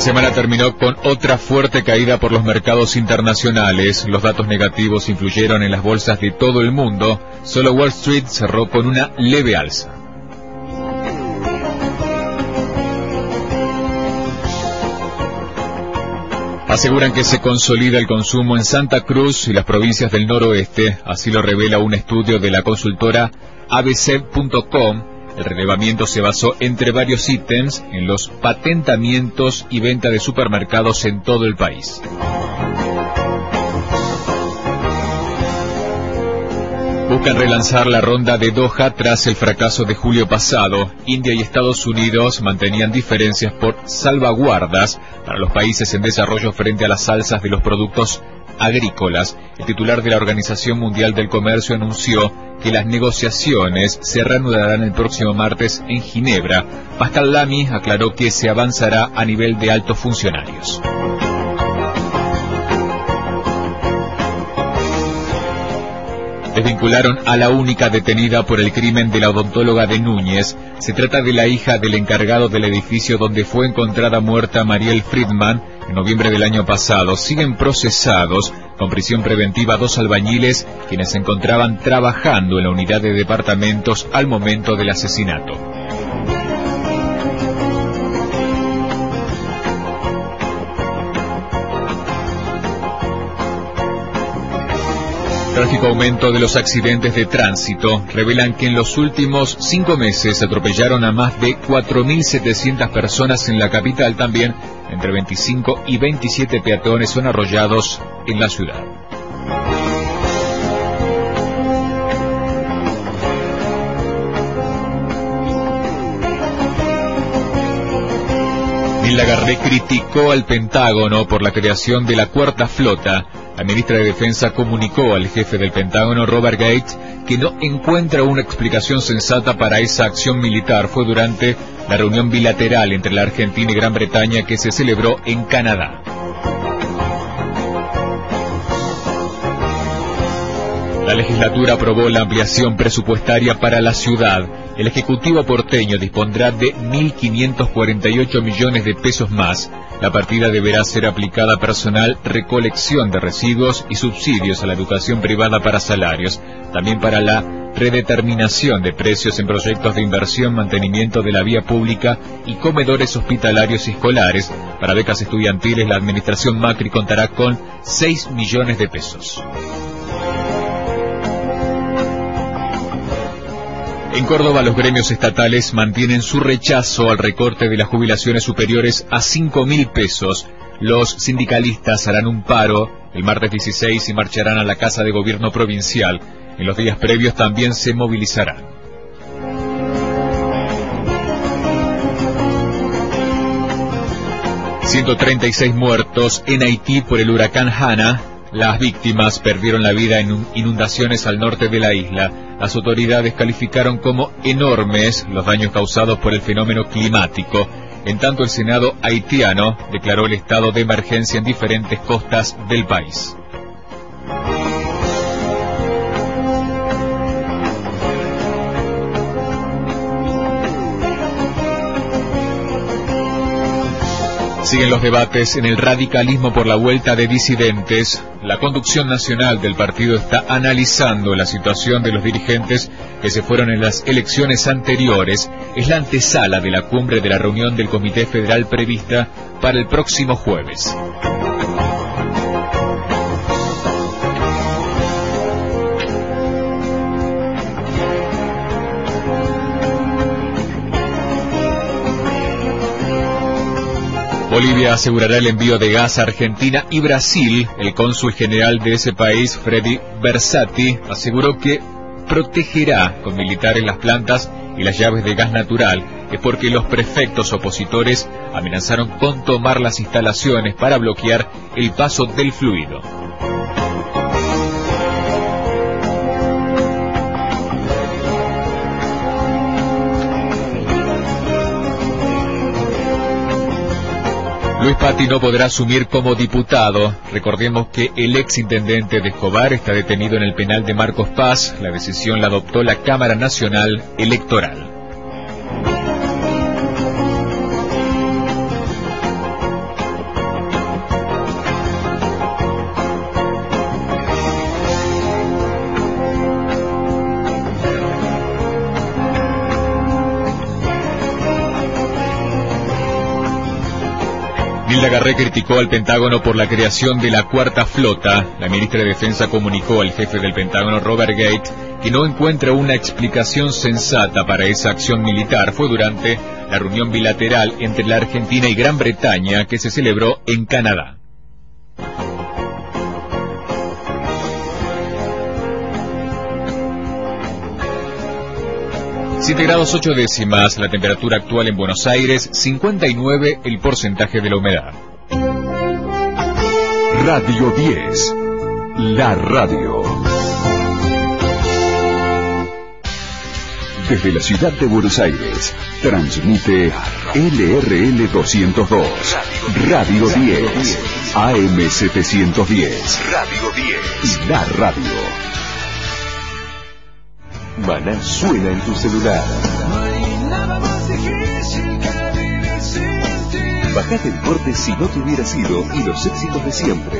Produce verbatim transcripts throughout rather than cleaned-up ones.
semana terminó con otra fuerte caída por los mercados internacionales. Los datos negativos influyeron en las bolsas de todo el mundo. Solo Wall Street cerró con una leve alza. Aseguran que se consolida el consumo en Santa Cruz y las provincias del noroeste. Así lo revela un estudio de la consultora A B C punto com. El relevamiento se basó entre varios ítems en los patentamientos y venta de supermercados en todo el país. Buscan relanzar la ronda de Doha tras el fracaso de julio pasado. India y Estados Unidos mantenían diferencias por salvaguardas para los países en desarrollo frente a las alzas de los productos agrícolas. El titular de la Organización Mundial del Comercio anunció que las negociaciones se reanudarán el próximo martes en Ginebra. Pascal Lamy aclaró que se avanzará a nivel de altos funcionarios. Desvincularon a la única detenida por el crimen de la odontóloga de Núñez. Se trata de la hija del encargado del edificio donde fue encontrada muerta Mariel Friedman en noviembre del año pasado. Siguen procesados con prisión preventiva dos albañiles quienes se encontraban trabajando en la unidad de departamentos al momento del asesinato. Trágico aumento de los accidentes de tránsito revelan que en los últimos cinco meses se atropellaron a más de cuatro mil setecientas personas en la capital. También entre veinticinco y veintisiete peatones son arrollados en la ciudad. Neil Lagarde criticó al Pentágono por la creación de la Cuarta Flota. La ministra de Defensa comunicó al jefe del Pentágono, Robert Gates, que no encuentra una explicación sensata para esa acción militar. Fue durante la reunión bilateral entre la Argentina y Gran Bretaña que se celebró en Canadá. La legislatura aprobó la ampliación presupuestaria para la ciudad. El Ejecutivo porteño dispondrá de mil quinientos cuarenta y ocho millones de pesos más. La partida deberá ser aplicada a personal, recolección de residuos y subsidios a la educación privada para salarios. También para la predeterminación de precios en proyectos de inversión, mantenimiento de la vía pública y comedores hospitalarios y escolares. Para becas estudiantiles, la administración Macri contará con seis millones de pesos. En Córdoba, los gremios estatales mantienen su rechazo al recorte de las jubilaciones superiores a cinco mil pesos. Los sindicalistas harán un paro el martes dieciséis y marcharán a la Casa de Gobierno Provincial. En los días previos también se movilizarán. ciento treinta y seis muertos en Haití por el huracán Hanna. Las víctimas perdieron la vida en inundaciones al norte de la isla. Las autoridades calificaron como enormes los daños causados por el fenómeno climático. En tanto, el Senado haitiano declaró el estado de emergencia en diferentes costas del país. Siguen los debates en el radicalismo por la vuelta de disidentes. La conducción nacional del partido está analizando la situación de los dirigentes que se fueron en las elecciones anteriores. Es la antesala de la cumbre de la reunión del Comité Federal prevista para el próximo jueves. Bolivia asegurará el envío de gas a Argentina y Brasil. El cónsul general de ese país, Freddy Bersati, aseguró que protegerá con militares las plantas y las llaves de gas natural. Es porque los prefectos opositores amenazaron con tomar las instalaciones para bloquear el paso del fluido. Luis Patti no podrá asumir como diputado. Recordemos que el ex intendente de Escobar está detenido en el penal de Marcos Paz. La decisión la adoptó la Cámara Nacional Electoral. Lagarré criticó al Pentágono por la creación de la Cuarta Flota. La ministra de Defensa comunicó al jefe del Pentágono, Robert Gates, que no encuentra una explicación sensata para esa acción militar. Fue durante la reunión bilateral entre la Argentina y Gran Bretaña que se celebró en Canadá. siete grados ocho décimas, la temperatura actual en Buenos Aires, cincuenta y nueve el porcentaje de la humedad. Radio diez, la radio. Desde la ciudad de Buenos Aires, transmite L R L doscientos dos, Radio diez, A M setecientos diez, Radio diez, la radio. Maná suena en tu celular. Bajate el corte si no te hubiera sido y los éxitos de siempre.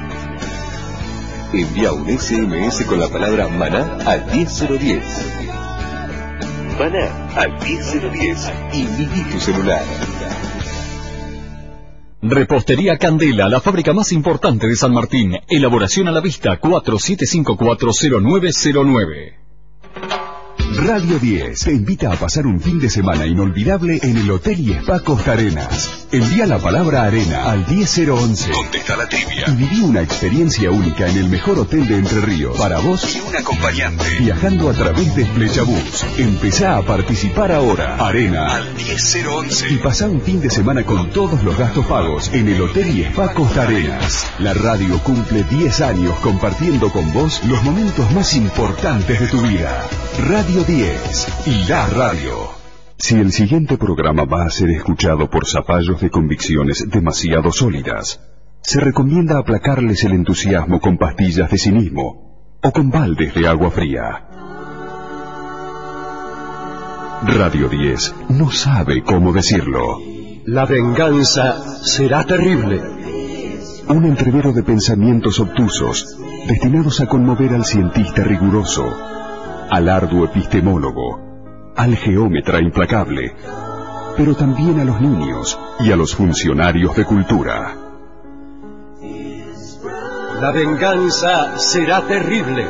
Envía un S M S con la palabra Maná al diez cero diez. Maná al diez cero diez y viví tu celular. Repostería Candela, la fábrica más importante de San Martín. Elaboración a la vista cuatro siete cinco cuatro cero nueve cero nueve. Radio diez te invita a pasar un fin de semana inolvidable en el Hotel y Spa Costa Arenas. Envía la palabra arena al diez cero once. Contesta la trivia. Y viví una experiencia única en el mejor hotel de Entre Ríos. Para vos y un acompañante. Viajando a través de Flechabús. Empezá a participar ahora. Arena al diez cero once. Y pasá un fin de semana con todos los gastos pagos en el Hotel y Spa Costa Arenas. La radio cumple diez años compartiendo con vos los momentos más importantes de tu vida. Radio diez, la radio. Si el siguiente programa va a ser escuchado por zapallos de convicciones demasiado sólidas, se recomienda aplacarles el entusiasmo con pastillas de cinismo o con baldes de agua fría. Radio diez no sabe cómo decirlo. La venganza será terrible. Un entrevero de pensamientos obtusos destinados a conmover al cientista riguroso, al arduo epistemólogo, al geómetra implacable, pero también a los niños y a los funcionarios de cultura. La venganza será terrible.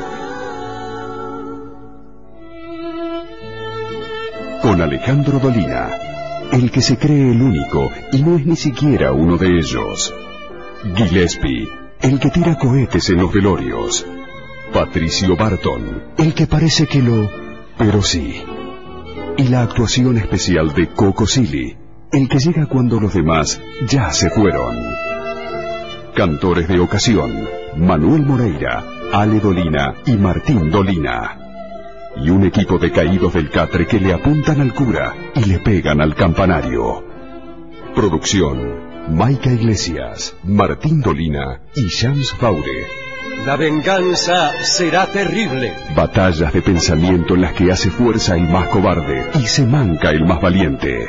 Con Alejandro Dolina, el que se cree el único y no es ni siquiera uno de ellos. Gillespie, el que tira cohetes en los velorios. Patricio Barton, el que parece que no, pero sí. Y la actuación especial de Coco Silly, el que llega cuando los demás ya se fueron. Cantores de ocasión, Manuel Moreira, Ale Dolina y Martín Dolina. Y un equipo de caídos del catre que le apuntan al cura y le pegan al campanario. Producción, Maica Iglesias, Martín Dolina y Shams Faure. La venganza será terrible. Batallas de pensamiento en las que hace fuerza el más cobarde y se manca el más valiente.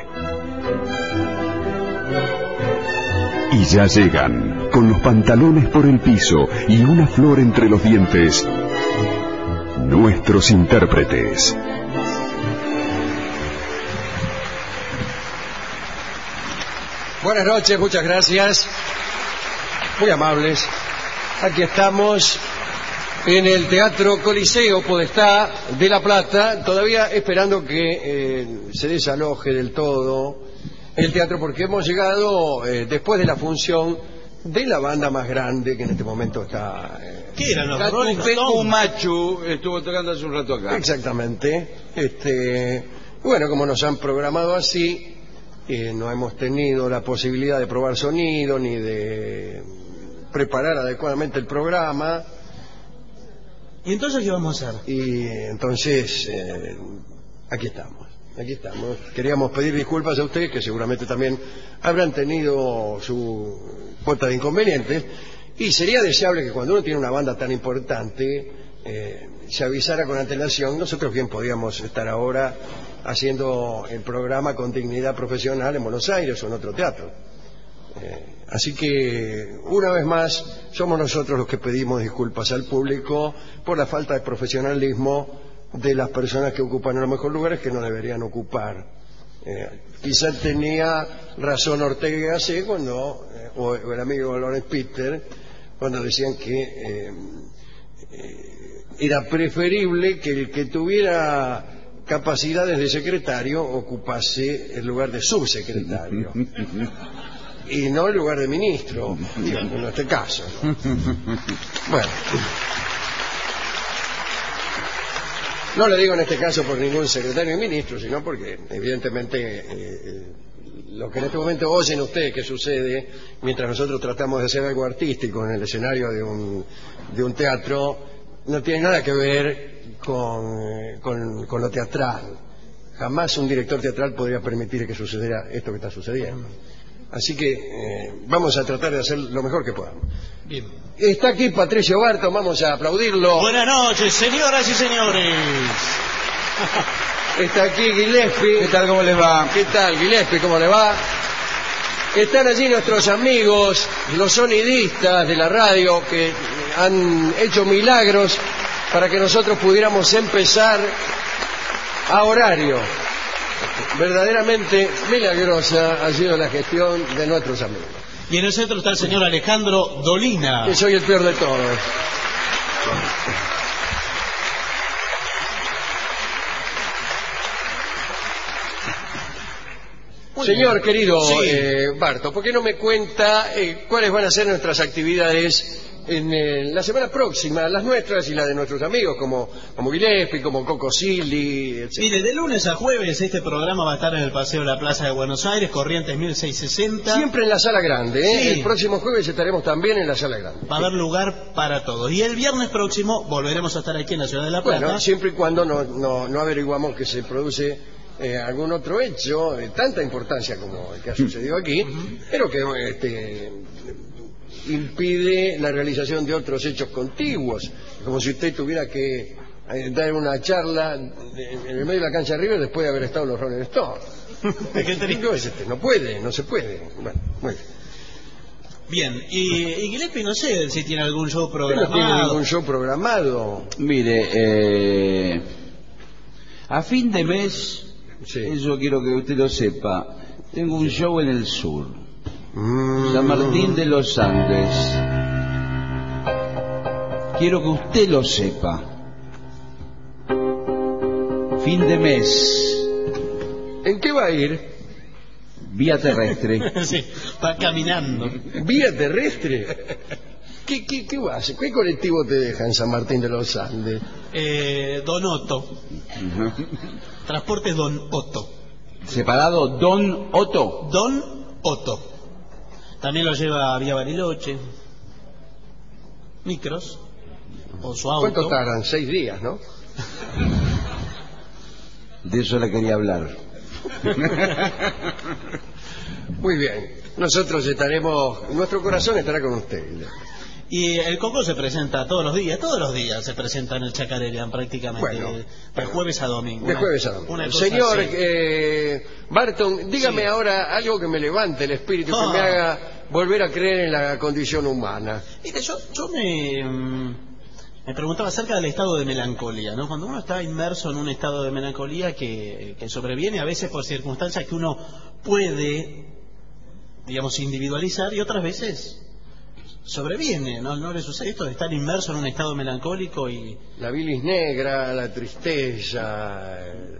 Y ya llegan, con los pantalones por el piso y una flor entre los dientes, nuestros intérpretes. Buenas noches, muchas gracias. Muy amables. Aquí estamos en el Teatro Coliseo Podestá de La Plata, todavía esperando que eh, se desaloje del todo el teatro, porque hemos llegado eh, después de la función de la banda más grande que en este momento está... Eh, ¿Qué eran los Rolling Stones? Machu estuvo tocando hace un rato acá. Exactamente. Este, bueno, como nos han programado así, eh, no hemos tenido la posibilidad de probar sonido ni de preparar adecuadamente el programa. ¿Y entonces qué vamos a hacer? Y entonces eh, aquí estamos, aquí estamos. Queríamos pedir disculpas a ustedes, que seguramente también habrán tenido su cuota de inconvenientes, y sería deseable que cuando uno tiene una banda tan importante eh, se avisara con antelación. Nosotros bien podíamos estar ahora haciendo el programa con dignidad profesional en Buenos Aires o en otro teatro. Eh, así que, una vez más, somos nosotros los que pedimos disculpas al público por la falta de profesionalismo de las personas que ocupan a los mejores lugares que no deberían ocupar Eh, quizá tenía razón Ortega y Gasset cuando, eh, o el amigo Lawrence Peter, cuando decían que eh, eh, era preferible que el que tuviera capacidades de secretario ocupase el lugar de subsecretario y no el lugar de ministro, digamos, en este caso, ¿no? Bueno, no le digo en este caso por ningún secretario y ministro, sino porque evidentemente eh, lo que en este momento oyen ustedes que sucede mientras nosotros tratamos de hacer algo artístico en el escenario de un, de un teatro no tiene nada que ver con, eh, con, con lo teatral. Jamás un director teatral podría permitir que sucediera esto que está sucediendo. Así que eh, vamos a tratar de hacer lo mejor que podamos. Bien. Está aquí Patricio Barton, vamos a aplaudirlo. Buenas noches, señoras y señores. Está aquí Gillespie. ¿Qué tal, cómo les va? ¿Qué tal, Gillespie? ¿Cómo le va? Están allí nuestros amigos, los sonidistas de la radio, que han hecho milagros para que nosotros pudiéramos empezar a horario. Verdaderamente milagrosa ha sido la gestión de nuestros amigos. Y en el centro está el señor Alejandro Dolina. Que soy el peor de todos. Muy Señor bien. Querido sí. eh, Barto, ¿por qué no me cuenta eh, cuáles van a ser nuestras actividades en eh, la semana próxima, las nuestras y las de nuestros amigos, como, como Gillespie, como Coco Silly, etcétera? Mire, de lunes a jueves este programa va a estar en el Paseo de la Plaza de Buenos Aires, Corrientes mil seiscientos sesenta. Siempre en la Sala Grande, ¿eh? Sí. El próximo jueves estaremos también en la Sala Grande. Va a haber lugar para todos. Y el viernes próximo volveremos a estar aquí en la Ciudad de La Plata. Bueno, siempre y cuando no, no, no averiguamos que se produce eh, algún otro hecho de tanta importancia como el que ha sucedido aquí, uh-huh. pero que este, impide la realización de otros hechos contiguos, como si usted tuviera que eh, dar una charla en el medio de la cancha de River después de haber estado en los Rolling Stones. ¿Qué técnico es este? No puede, no se puede. Bueno, muy bien. Bien, y, y Gillespie no sé si tiene algún show programado. ¿No tiene ningún show programado? Mire, eh, a fin de mes, sí. Eso quiero que usted lo sepa, tengo un show en el sur. Mm. San Martín de los Andes. Quiero que usted lo sepa. Fin de mes. ¿En qué va a ir? Vía terrestre. Sí, va caminando. ¿Vía terrestre? ¿Qué, qué, qué va a hacer? ¿Qué colectivo te deja en San Martín de los Andes? Eh, Don Otto. Uh-huh. Transportes Don Otto. ¿Separado Don Otto? Don Otto. También lo lleva a Vía Bariloche, micros, o su auto. ¿Cuánto tardan? Seis días, ¿no? De eso le quería hablar. Muy bien. Nosotros estaremos, nuestro corazón estará con usted. Y el Coco se presenta todos los días, todos los días se presenta en el Chacarerian prácticamente, bueno, de, de bueno, jueves a domingo. De una, jueves a domingo. Señor eh, Barton, dígame sí. ahora algo que me levante el espíritu, oh. que me haga volver a creer en la condición humana. Mire, yo, yo me, me preguntaba acerca del estado de melancolía, ¿no? Cuando uno está inmerso en un estado de melancolía que, que sobreviene a veces por circunstancias que uno puede, digamos, individualizar y otras veces sobreviene, ¿no? ¿No le sucede esto de estar inmerso en un estado melancólico y... La bilis negra, la tristeza, el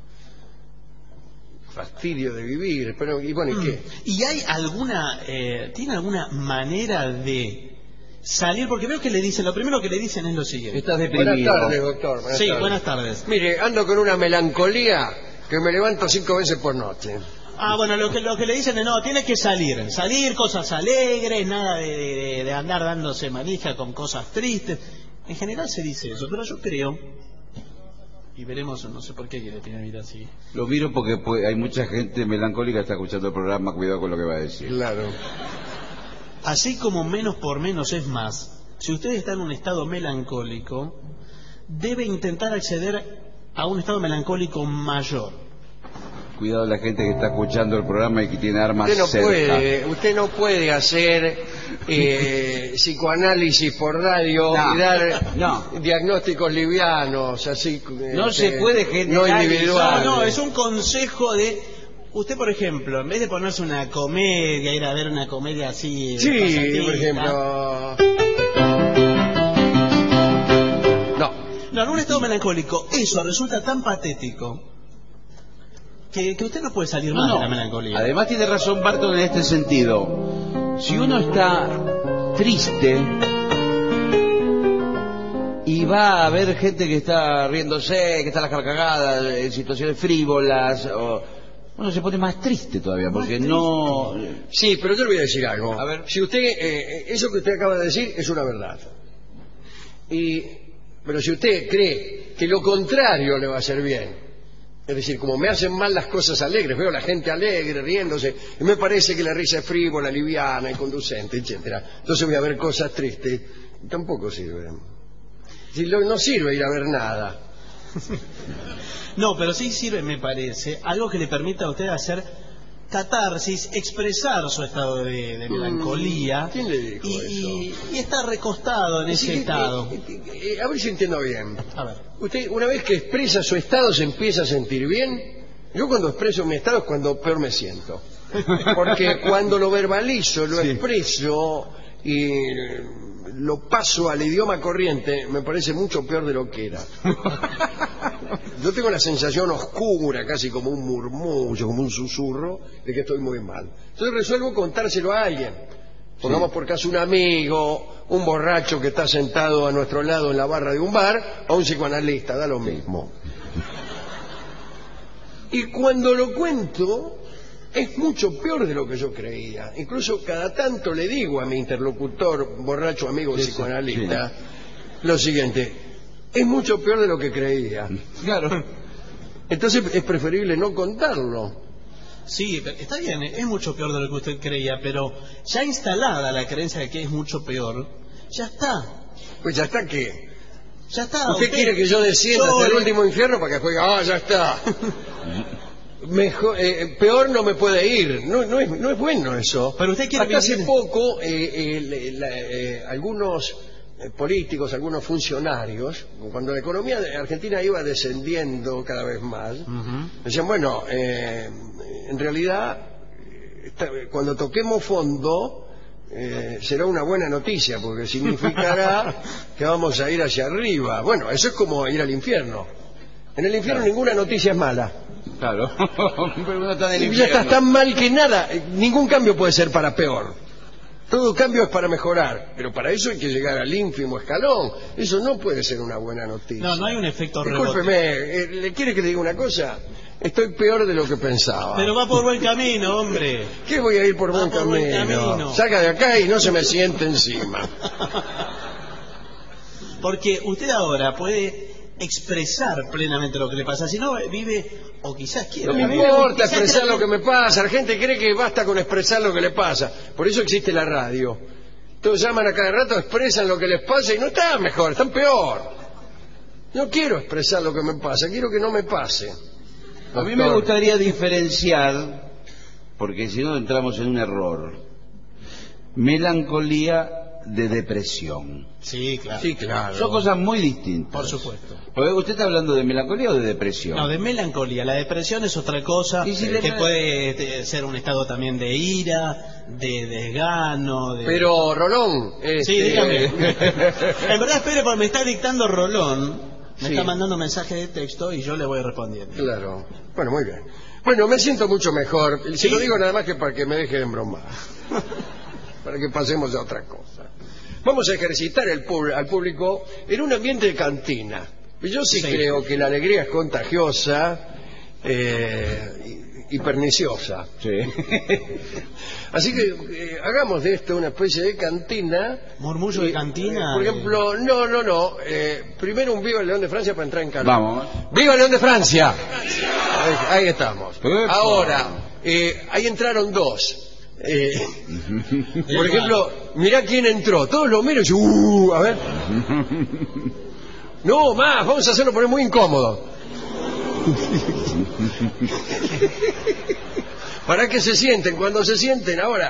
fastidio de vivir, pero y bueno, ¿y qué? ¿Y hay alguna, eh, tiene alguna manera de salir? Porque veo que le dicen, lo primero que le dicen es lo siguiente. Estás deprimido. Buenas tardes, doctor. Buenas sí, tardes. buenas tardes. Mire, ando con una melancolía que me levanto cinco veces por noche. Ah, bueno, lo que, lo que le dicen es, no, tienes que salir, salir, cosas alegres, nada de, de, de andar dándose manija con cosas tristes. En general se dice eso, pero yo creo, y veremos, no sé por qué quiere tener vida así. Lo miro porque pues, hay mucha gente melancólica que está escuchando el programa, cuidado con lo que va a decir. Claro. Así como menos por menos es más, si usted está en un estado melancólico, debe intentar acceder a un estado melancólico mayor. Cuidado la gente que está escuchando el programa y que tiene armas usted no cerca. Puede, usted no puede hacer eh, psicoanálisis por radio no, y dar no. diagnósticos livianos, así no este, se puede generar. No individual. No, no, es un consejo de usted, por ejemplo, en vez de ponerse una comedia, ir a ver una comedia así... Sí, pasatista, por ejemplo... No. No, en un estado melancólico, eso resulta tan patético que, que usted no puede salir más No, de la no. melancolía. Además tiene razón Barton en este sentido. Si uno está triste y va a ver gente que está riéndose, que está a las carcajadas, en situaciones frívolas, o... uno se pone más triste todavía, porque no... Sí, pero yo le voy a decir algo. A ver. Si usted, eh, eso que usted acaba de decir es una verdad. Y, pero si usted cree que lo contrario le va a hacer bien, es decir, como me hacen mal las cosas alegres, veo a la gente alegre, riéndose, y me parece que la risa es frívola, liviana, inconducente, etcétera, entonces voy a ver cosas tristes, tampoco sirve. Si lo- no sirve ir a ver nada. No, pero sí sirve, me parece, algo que le permita a usted hacer catarsis, expresar su estado de, de melancolía. ¿Quién le dijo y, eso? y, y estar recostado en ese Sí, estado. eh, eh, eh, a ver si entiendo bien. A ver. Usted, una vez que expresa su estado, se empieza a sentir bien. Yo cuando expreso mi estado es cuando peor me siento. Porque cuando lo verbalizo, lo Sí. expreso y lo paso al idioma corriente, me parece mucho peor de lo que era. Yo tengo la sensación oscura, casi como un murmullo, como un susurro, de que estoy muy mal. Entonces resuelvo contárselo a alguien. Pongamos por caso un amigo, un borracho que está sentado a nuestro lado en la barra de un bar, o un psicoanalista, da lo mismo. Y cuando lo cuento, es mucho peor de lo que yo creía. Incluso cada tanto le digo a mi interlocutor, borracho amigo Sí, sí, psicoanalista, lo siguiente: es mucho peor de lo que creía. Claro. Entonces es preferible no contarlo. Sí, pero está bien, es mucho peor de lo que usted creía, pero ya instalada la creencia de que es mucho peor, ya está. Pues ya está que... Ya está. ¿Usted quiere que yo descienda hasta el llore. último infierno para que después diga, ah, ya está? Mejor, eh, peor no me puede ir. No, no, es, no es bueno eso. Pero usted quiere Hasta hace vivir- poco, eh, eh, le- la- eh, algunos eh, políticos, algunos funcionarios, cuando la economía de Argentina iba descendiendo cada vez más, Ujú. decían, bueno, eh, en realidad, esta- cuando toquemos fondo, eh, será una buena noticia, porque significará que vamos a ir hacia arriba. Bueno, eso es como ir al infierno. En el infierno ninguna noticia es mala. Claro. Pero uno está en el Y ya infierno. estás tan mal que nada, eh, ningún cambio puede ser para peor. Todo cambio es para mejorar, pero para eso hay que llegar al ínfimo escalón. Eso no puede ser una buena noticia. No, no hay un efecto rebote. Discúlpeme, eh, ¿le quiere que le diga una cosa? Estoy peor de lo que pensaba. Pero va por buen camino, hombre. ¿Qué voy a ir por Va buen por camino? buen camino. Salga de acá y no se me siente encima. Porque usted ahora puede expresar plenamente lo que le pasa. Si no, vive, o quizás quiera. No me vive- importa quizás expresar quiera- lo que me pasa. La gente cree que basta con expresar lo que le pasa. Por eso existe la radio. Todos llaman a cada rato, expresan lo que les pasa y no están mejor, están peor. No quiero expresar lo que me pasa, quiero que no me pase. A mí me gustaría diferenciar, porque si no entramos en un error, melancolía de depresión. Sí, claro. Sí, claro. Son cosas muy distintas. Por supuesto. Porque ¿usted está hablando de melancolía o de depresión? No, de melancolía. La depresión es otra cosa, Y si eh, le- que puede eh, ser un estado también de ira, de desgano, de... Pero, Rolón... Sí, este, dígame. En verdad, espere, porque me está dictando Rolón, me Sí. está mandando mensaje de texto y yo le voy respondiendo. Claro. Bueno, muy bien. Bueno, me siento mucho mejor. Se Sí. lo digo nada más que para que me dejen bromar. Para que pasemos a otra cosa. Vamos a ejercitar el pub- al público en un ambiente de cantina. Yo sí, Sí. creo que la alegría es contagiosa eh, y, y perniciosa. Sí. Así que eh, hagamos de esto una especie de cantina. Murmullo de cantina. Eh, por ejemplo, no, no, no. eh, primero un viva el León de Francia para entrar en calor. Vamos. ¡Viva el León de Francia! Ahí, ahí estamos. Epa. Ahora, eh, ahí entraron dos. Eh, por ejemplo, mirá quién entró. Todos lo miran y dicen, uh, a ver. No, más, vamos a hacerlo poner muy incómodo. Para que se sienten, cuando se sienten, ahora.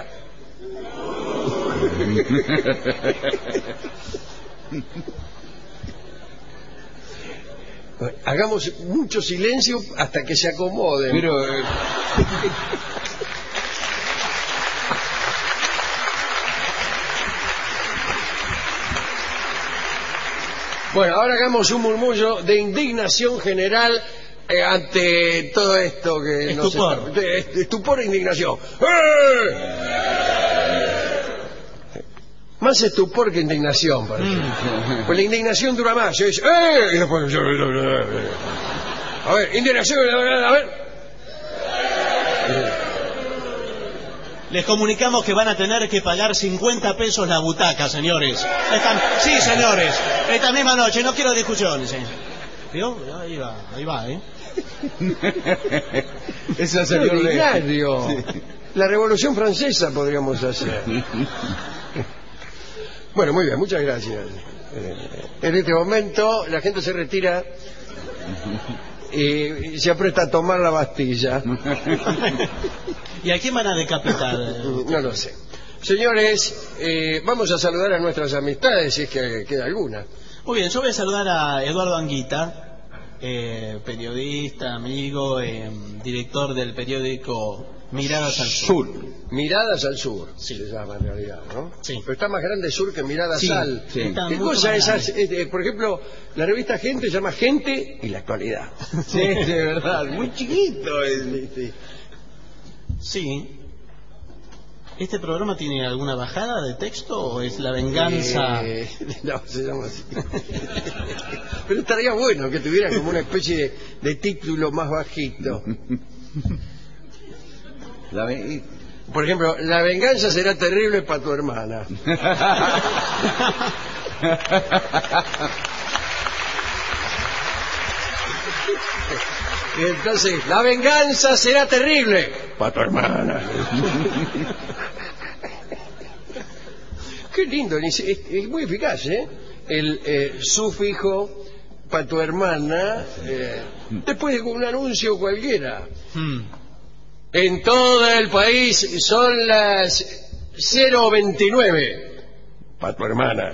Hagamos mucho silencio hasta que se acomoden. Pero... Eh... Bueno, ahora hagamos un murmullo de indignación general eh, ante todo esto que estupor. nos está... de, de estupor e indignación. ¡Eh! Más estupor que indignación, parece. Mm. Pues la indignación dura más. Es, ¡eh! Y después... A ver, indignación, a ver... Les comunicamos que van a tener que pagar cincuenta pesos la butaca, señores. Esta... Sí, señores. Esta misma noche, no quiero discusiones. ¿eh? ¿Vio? Ahí va, ahí va, ¿eh? Esa salió ordinario. Sí. La Revolución Francesa podríamos hacer. Bueno, muy bien, muchas gracias. En este momento la gente se retira y se apresta a tomar la Bastilla. ¿Y a quién van a decapitar? No lo sé. Señores, eh, vamos a saludar a nuestras amistades, si es que queda alguna. Muy bien, yo voy a saludar a Eduardo Anguita, eh, periodista, amigo, eh, director del periódico Miradas al Sur. Sur. Miradas al Sur, sí. Se llama en realidad, ¿no? Sí. Pero está más grande Sur que Miradas sí, al. Sí. ¿Qué cosa es esas? Eh, por ejemplo, la revista Gente se llama Gente y la Actualidad. Sí, de verdad, muy chiquito. Sí, sí. Sí. ¿Este programa tiene alguna bajada de texto o es La Venganza? Eh, no, se llama así. Pero estaría bueno que tuviera como una especie de, de título más bajito. La ve... Por ejemplo, La venganza será terrible para tu hermana. Y entonces, la venganza será terrible para tu hermana. Qué lindo, es, es muy eficaz, ¿eh? El eh, sufijo para tu hermana, eh, después de un anuncio cualquiera. Hmm. En todo el país son las cero veintinueve para tu hermana.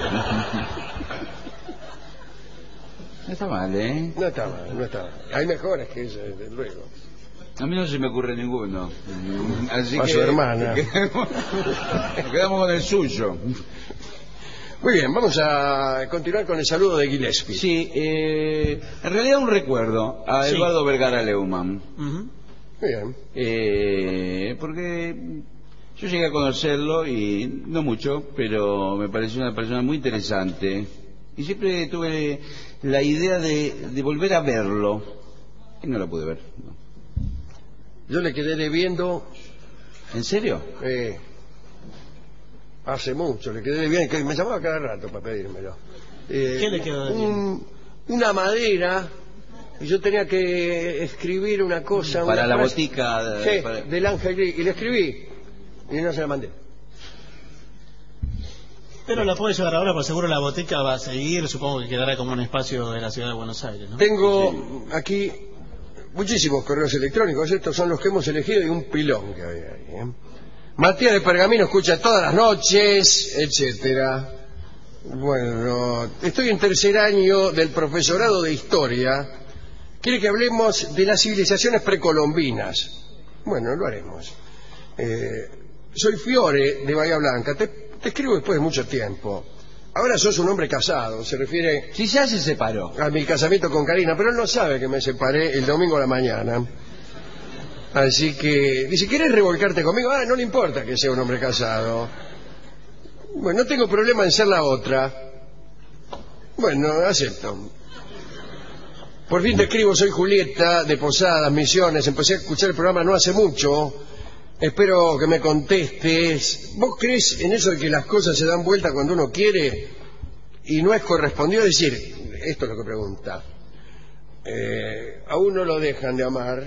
No está mal, ¿eh? No está mal, no está mal. Hay mejores que eso, desde luego. A mí no se me ocurre ninguno. Así a que... su hermana. Quedamos, quedamos con el suyo. Muy bien, vamos a continuar con el saludo de Gillespie. Sí, eh, en realidad un recuerdo a sí. Eduardo Vergara Leumann. Uh-huh. Muy bien. Eh, porque yo llegué a conocerlo y no mucho, pero me pareció una persona muy interesante. Y siempre tuve la idea de, de volver a verlo. Y no lo pude ver. No. Yo le quedé debiendo. ¿En serio? Eh, hace mucho, le quedé debiendo, que me llamaba cada rato para pedírmelo. Eh, ¿Qué le quedó debiendo? Un, una madera, y yo tenía que escribir una cosa. Para una la frase, botica de, sí, para... del Ángel Gris, y le escribí, y no se la mandé. Pero la puede llevar ahora, porque seguro la botica va a seguir, supongo que quedará como un espacio de la ciudad de Buenos Aires, ¿no? Tengo aquí muchísimos correos electrónicos, estos son los que hemos elegido y un pilón que hay ahí, ¿eh? Matías de Pergamino escucha todas las noches, etcétera. Bueno, estoy en tercer año del profesorado de historia. Quiere que hablemos de las civilizaciones precolombinas. Bueno, lo haremos. Eh, soy Fiore de Bahía Blanca. Te, te escribo después de mucho tiempo. Ahora sos un hombre casado, se refiere... Sí, ya se separó. A mi casamiento con Karina, pero él no sabe que me separé el domingo a la mañana. Así que, dice, ¿quieres revolcarte conmigo? Ah, no le importa que sea un hombre casado. Bueno, no tengo problema en ser la otra. Bueno, acepto. Por fin te escribo, soy Julieta, de Posadas, Misiones. Empecé a escuchar el programa no hace mucho. Espero que me contestes. ¿Vos crees en eso de que las cosas se dan vuelta cuando uno quiere y no es correspondido? Es decir, esto es lo que pregunta. Eh, a uno lo dejan de amar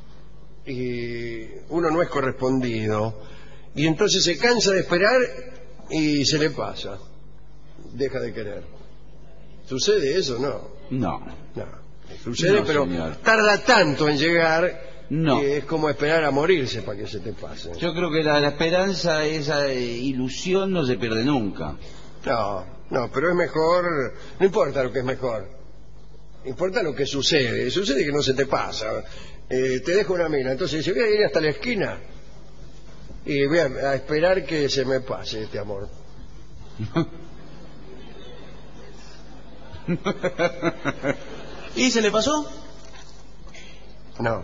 y uno no es correspondido. Y entonces se cansa de esperar y se le pasa. Deja de querer. ¿Sucede eso? No. No. No. Sucede, no, pero señor. Tarda tanto en llegar... No. Es como esperar a morirse para que se te pase. Yo creo que la, la esperanza, esa eh, ilusión no se pierde nunca. No, no, pero es mejor, no importa lo que es mejor. Importa lo que sucede. Sucede que no se te pasa. Eh, te dejo una mina, entonces dice, voy a ir hasta la esquina y voy a, a esperar que se me pase este amor. ¿Y se le pasó? No.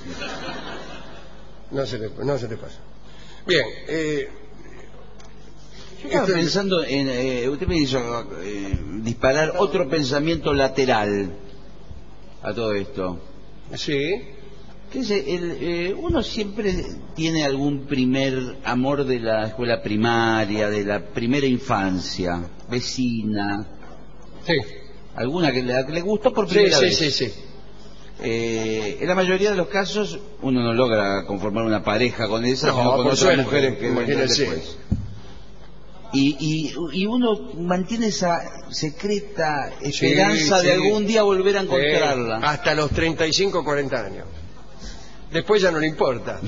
No se le, no se te pasa. Bien. Eh, Yo estaba esto- pensando en... eh, usted me hizo eh, disparar otro pensamiento lateral a todo esto. Sí. Que es el, eh, uno siempre tiene algún primer amor de la escuela primaria, de la primera infancia, vecina, Sí. alguna que le, que le gustó por Sí, primera sí, vez. sí, sí. Eh, en la mayoría de los casos uno no logra conformar una pareja con esa, No, sino con por otras suerte, mujeres que vendrán imagínese. después. Y, y, y uno mantiene esa secreta esperanza Sí, de sí. algún día volver a Eh, encontrarla. hasta los treinta y cinco, cuarenta años. Después ya no le importa.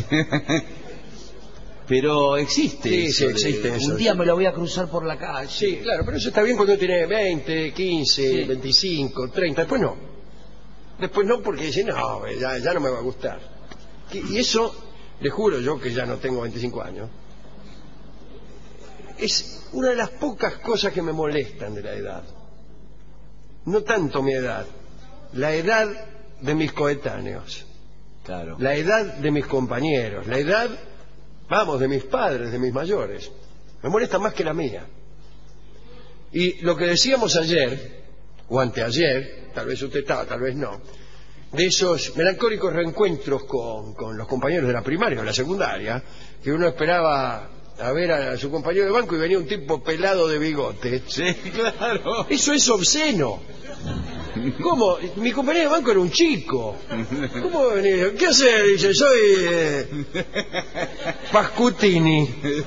Pero existe Sí, eso sí, de, existe eso. un día me la voy a cruzar por la calle. Sí, claro, pero eso está bien cuando uno tiene veinte, quince, Sí. veinticinco, treinta. Después no. Después no, porque dice, no, ya, ya no me va a gustar. Y y eso, le juro yo que ya no tengo veinticinco años, es una de las pocas cosas que me molestan de la edad. No tanto mi edad, la edad de mis coetáneos, Claro. la edad de mis compañeros, la edad, vamos, de mis padres, de mis mayores. Me molesta más que la mía. Y lo que decíamos ayer, o anteayer, tal vez usted estaba, tal vez no, de esos melancólicos reencuentros con, con los compañeros de la primaria o la secundaria, que uno esperaba a ver a su compañero de banco y venía un tipo pelado de bigote. Sí, claro. Eso es obsceno. ¿Cómo? Mi compañero de banco era un chico. ¿Cómo va a venir? ¿Qué hace? Dice, soy eh, Pascutini.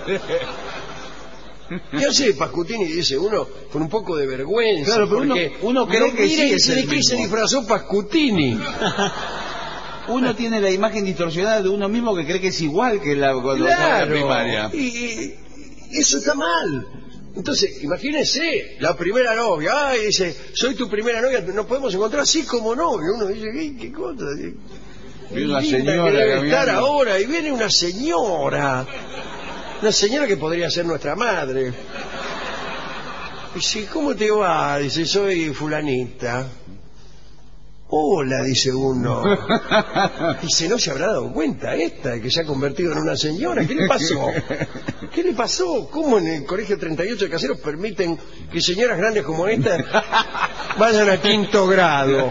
¿Qué hace Pascutini? Dice uno con un poco de vergüenza. Claro, pero uno- porque uno cree no que sí mire es de el qué se mismo. disfrazó Pascutini. Uno tiene la imagen distorsionada de uno mismo que cree que es igual que la, cuando estaba en la primaria. Y, y- y eso está mal. Entonces, imagínese, la primera novia, ay, dice, soy tu primera novia, nos podemos encontrar así como novio. Uno dice, ¿qué, qué cosa? Viene una Linda señora que debe caminando. estar ahora, y viene una señora, una señora que podría ser nuestra madre. Dice, ¿cómo te va? Dice, soy fulanita. Hola, dice uno. Dice, ¿no se habrá dado cuenta esta de que se ha convertido en una señora? ¿Qué le pasó? ¿Qué le pasó? ¿Cómo en el colegio treinta y ocho de Caseros permiten que señoras grandes como esta vayan a quinto grado?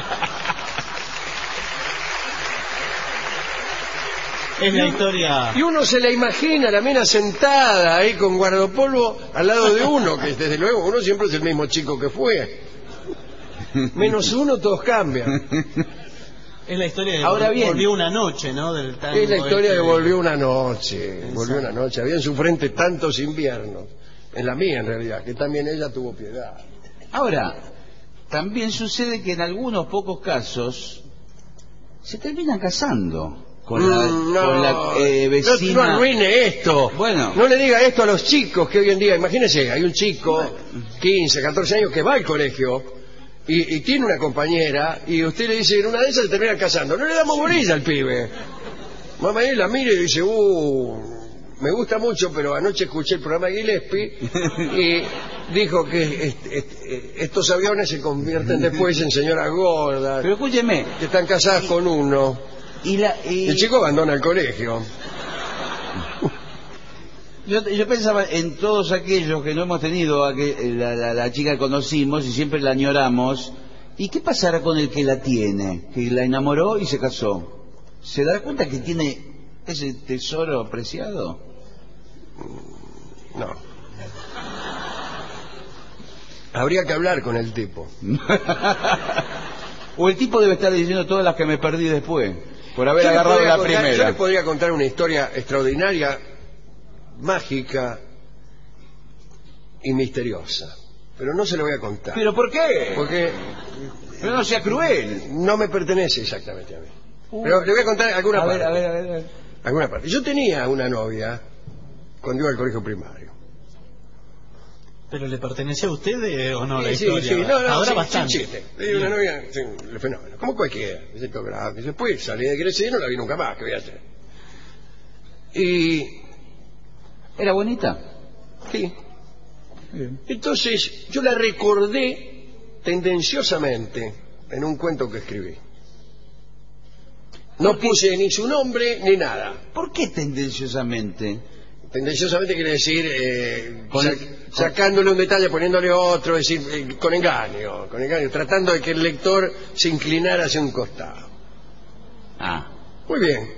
Es la historia. Y uno se la imagina, la mina sentada ahí con guardapolvo al lado de uno, que desde luego uno siempre es el mismo chico que fue. Menos uno, todos cambian. Es la historia de Ahora vol- bien. volvió una noche, ¿no? Del tango Es la historia este de volvió una noche, volvió Exacto. una noche. Había en su frente tantos inviernos, en la mía en realidad, que también ella tuvo piedad. Ahora, también sucede que en algunos pocos casos se terminan casando con la, Mm, no, con la eh, no- vecina. no arruine esto. Bueno. No le diga esto a los chicos que hoy en día, imagínese, hay un chico, quince, catorce años, que va al colegio y, y tiene una compañera y usted le dice, en una de esas se terminan casando. No le damos bolilla al pibe. Mamá él la mira y dice, uh, me gusta mucho, pero anoche escuché el programa de Gillespie y dijo que est- est- estos aviones se convierten después en señoras gordas, Pero escúcheme, que están casadas con uno. y la, y- El chico abandona el colegio. yo, yo pensaba en todos aquellos que no hemos tenido, a que, la, la- la chica que conocimos y siempre la añoramos. ¿Y qué pasará con el que la tiene? Que la enamoró y se casó. ¿Se dará cuenta que tiene ese tesoro preciado? No. Habría que hablar con el tipo. O el tipo debe estar diciendo todas las que me perdí después, por haber Yo le agarrado podría la contar- Yo le primera. podría contar una historia extraordinaria, mágica y misteriosa. Pero no se lo voy a contar. ¿Pero por qué? Porque Pero no sea cruel. no me pertenece exactamente a mí. Pero le voy a contar alguna A parte. ver, a ver, a ver, a ver. Alguna parte. Yo tenía una novia cuando iba al colegio primario. ¿Pero le pertenecía a usted eh, o no sí, la sí, historia? Sí, no, no, ahora sí, bastante. Sí, chiste. Le di una novia, sí, el fenómeno, como cualquiera. Después salí de Grecia y no la vi nunca más, ¿qué voy a hacer? Y... ¿Era bonita? Sí. Bien. Entonces, yo la recordé tendenciosamente en un cuento que escribí. No puse ni su nombre ni nada. ¿Por qué tendenciosamente? Tendenciosamente quiere decir eh, con, sac con... sacándole un detalle, poniéndole otro, es decir, eh, con engaño, con engaño, tratando de que el lector se inclinara hacia un costado. Ah. Muy bien.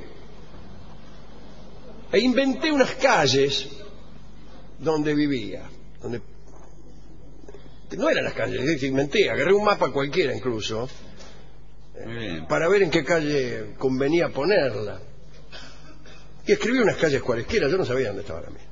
E inventé unas calles donde vivía, donde no eran las calles, es decir, inventé, agarré un mapa cualquiera incluso, eh, para ver en qué calle convenía ponerla. Y escribí unas calles cualesquiera, yo no sabía dónde estaba la mía.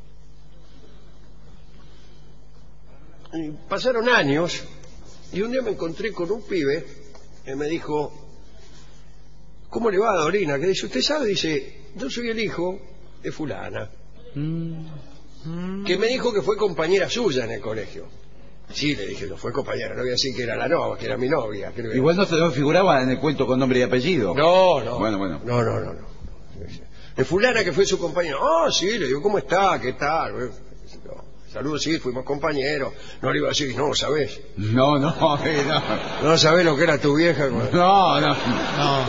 Y pasaron años y un día me encontré con un pibe que me dijo, ¿cómo le va, Dorina? Que dice, ¿usted sabe? Dice, yo soy el hijo de fulana, mm. que me dijo que fue compañera suya en el colegio. Sí, le dije, no fue compañera, no voy a decir que era la novia, que era mi novia. Creo que Igual era. no se no figuraba en el cuento con nombre y apellido. No, no. Bueno, bueno. No, no, no, no. De fulana que fue su compañero. Ah, sí, le digo, ¿cómo está? ¿Qué tal? Saludos, sí, fuimos compañeros. No le iba a decir, no, ¿sabés? No, no, no. ¿No sabés lo que era tu vieja? No, no. No.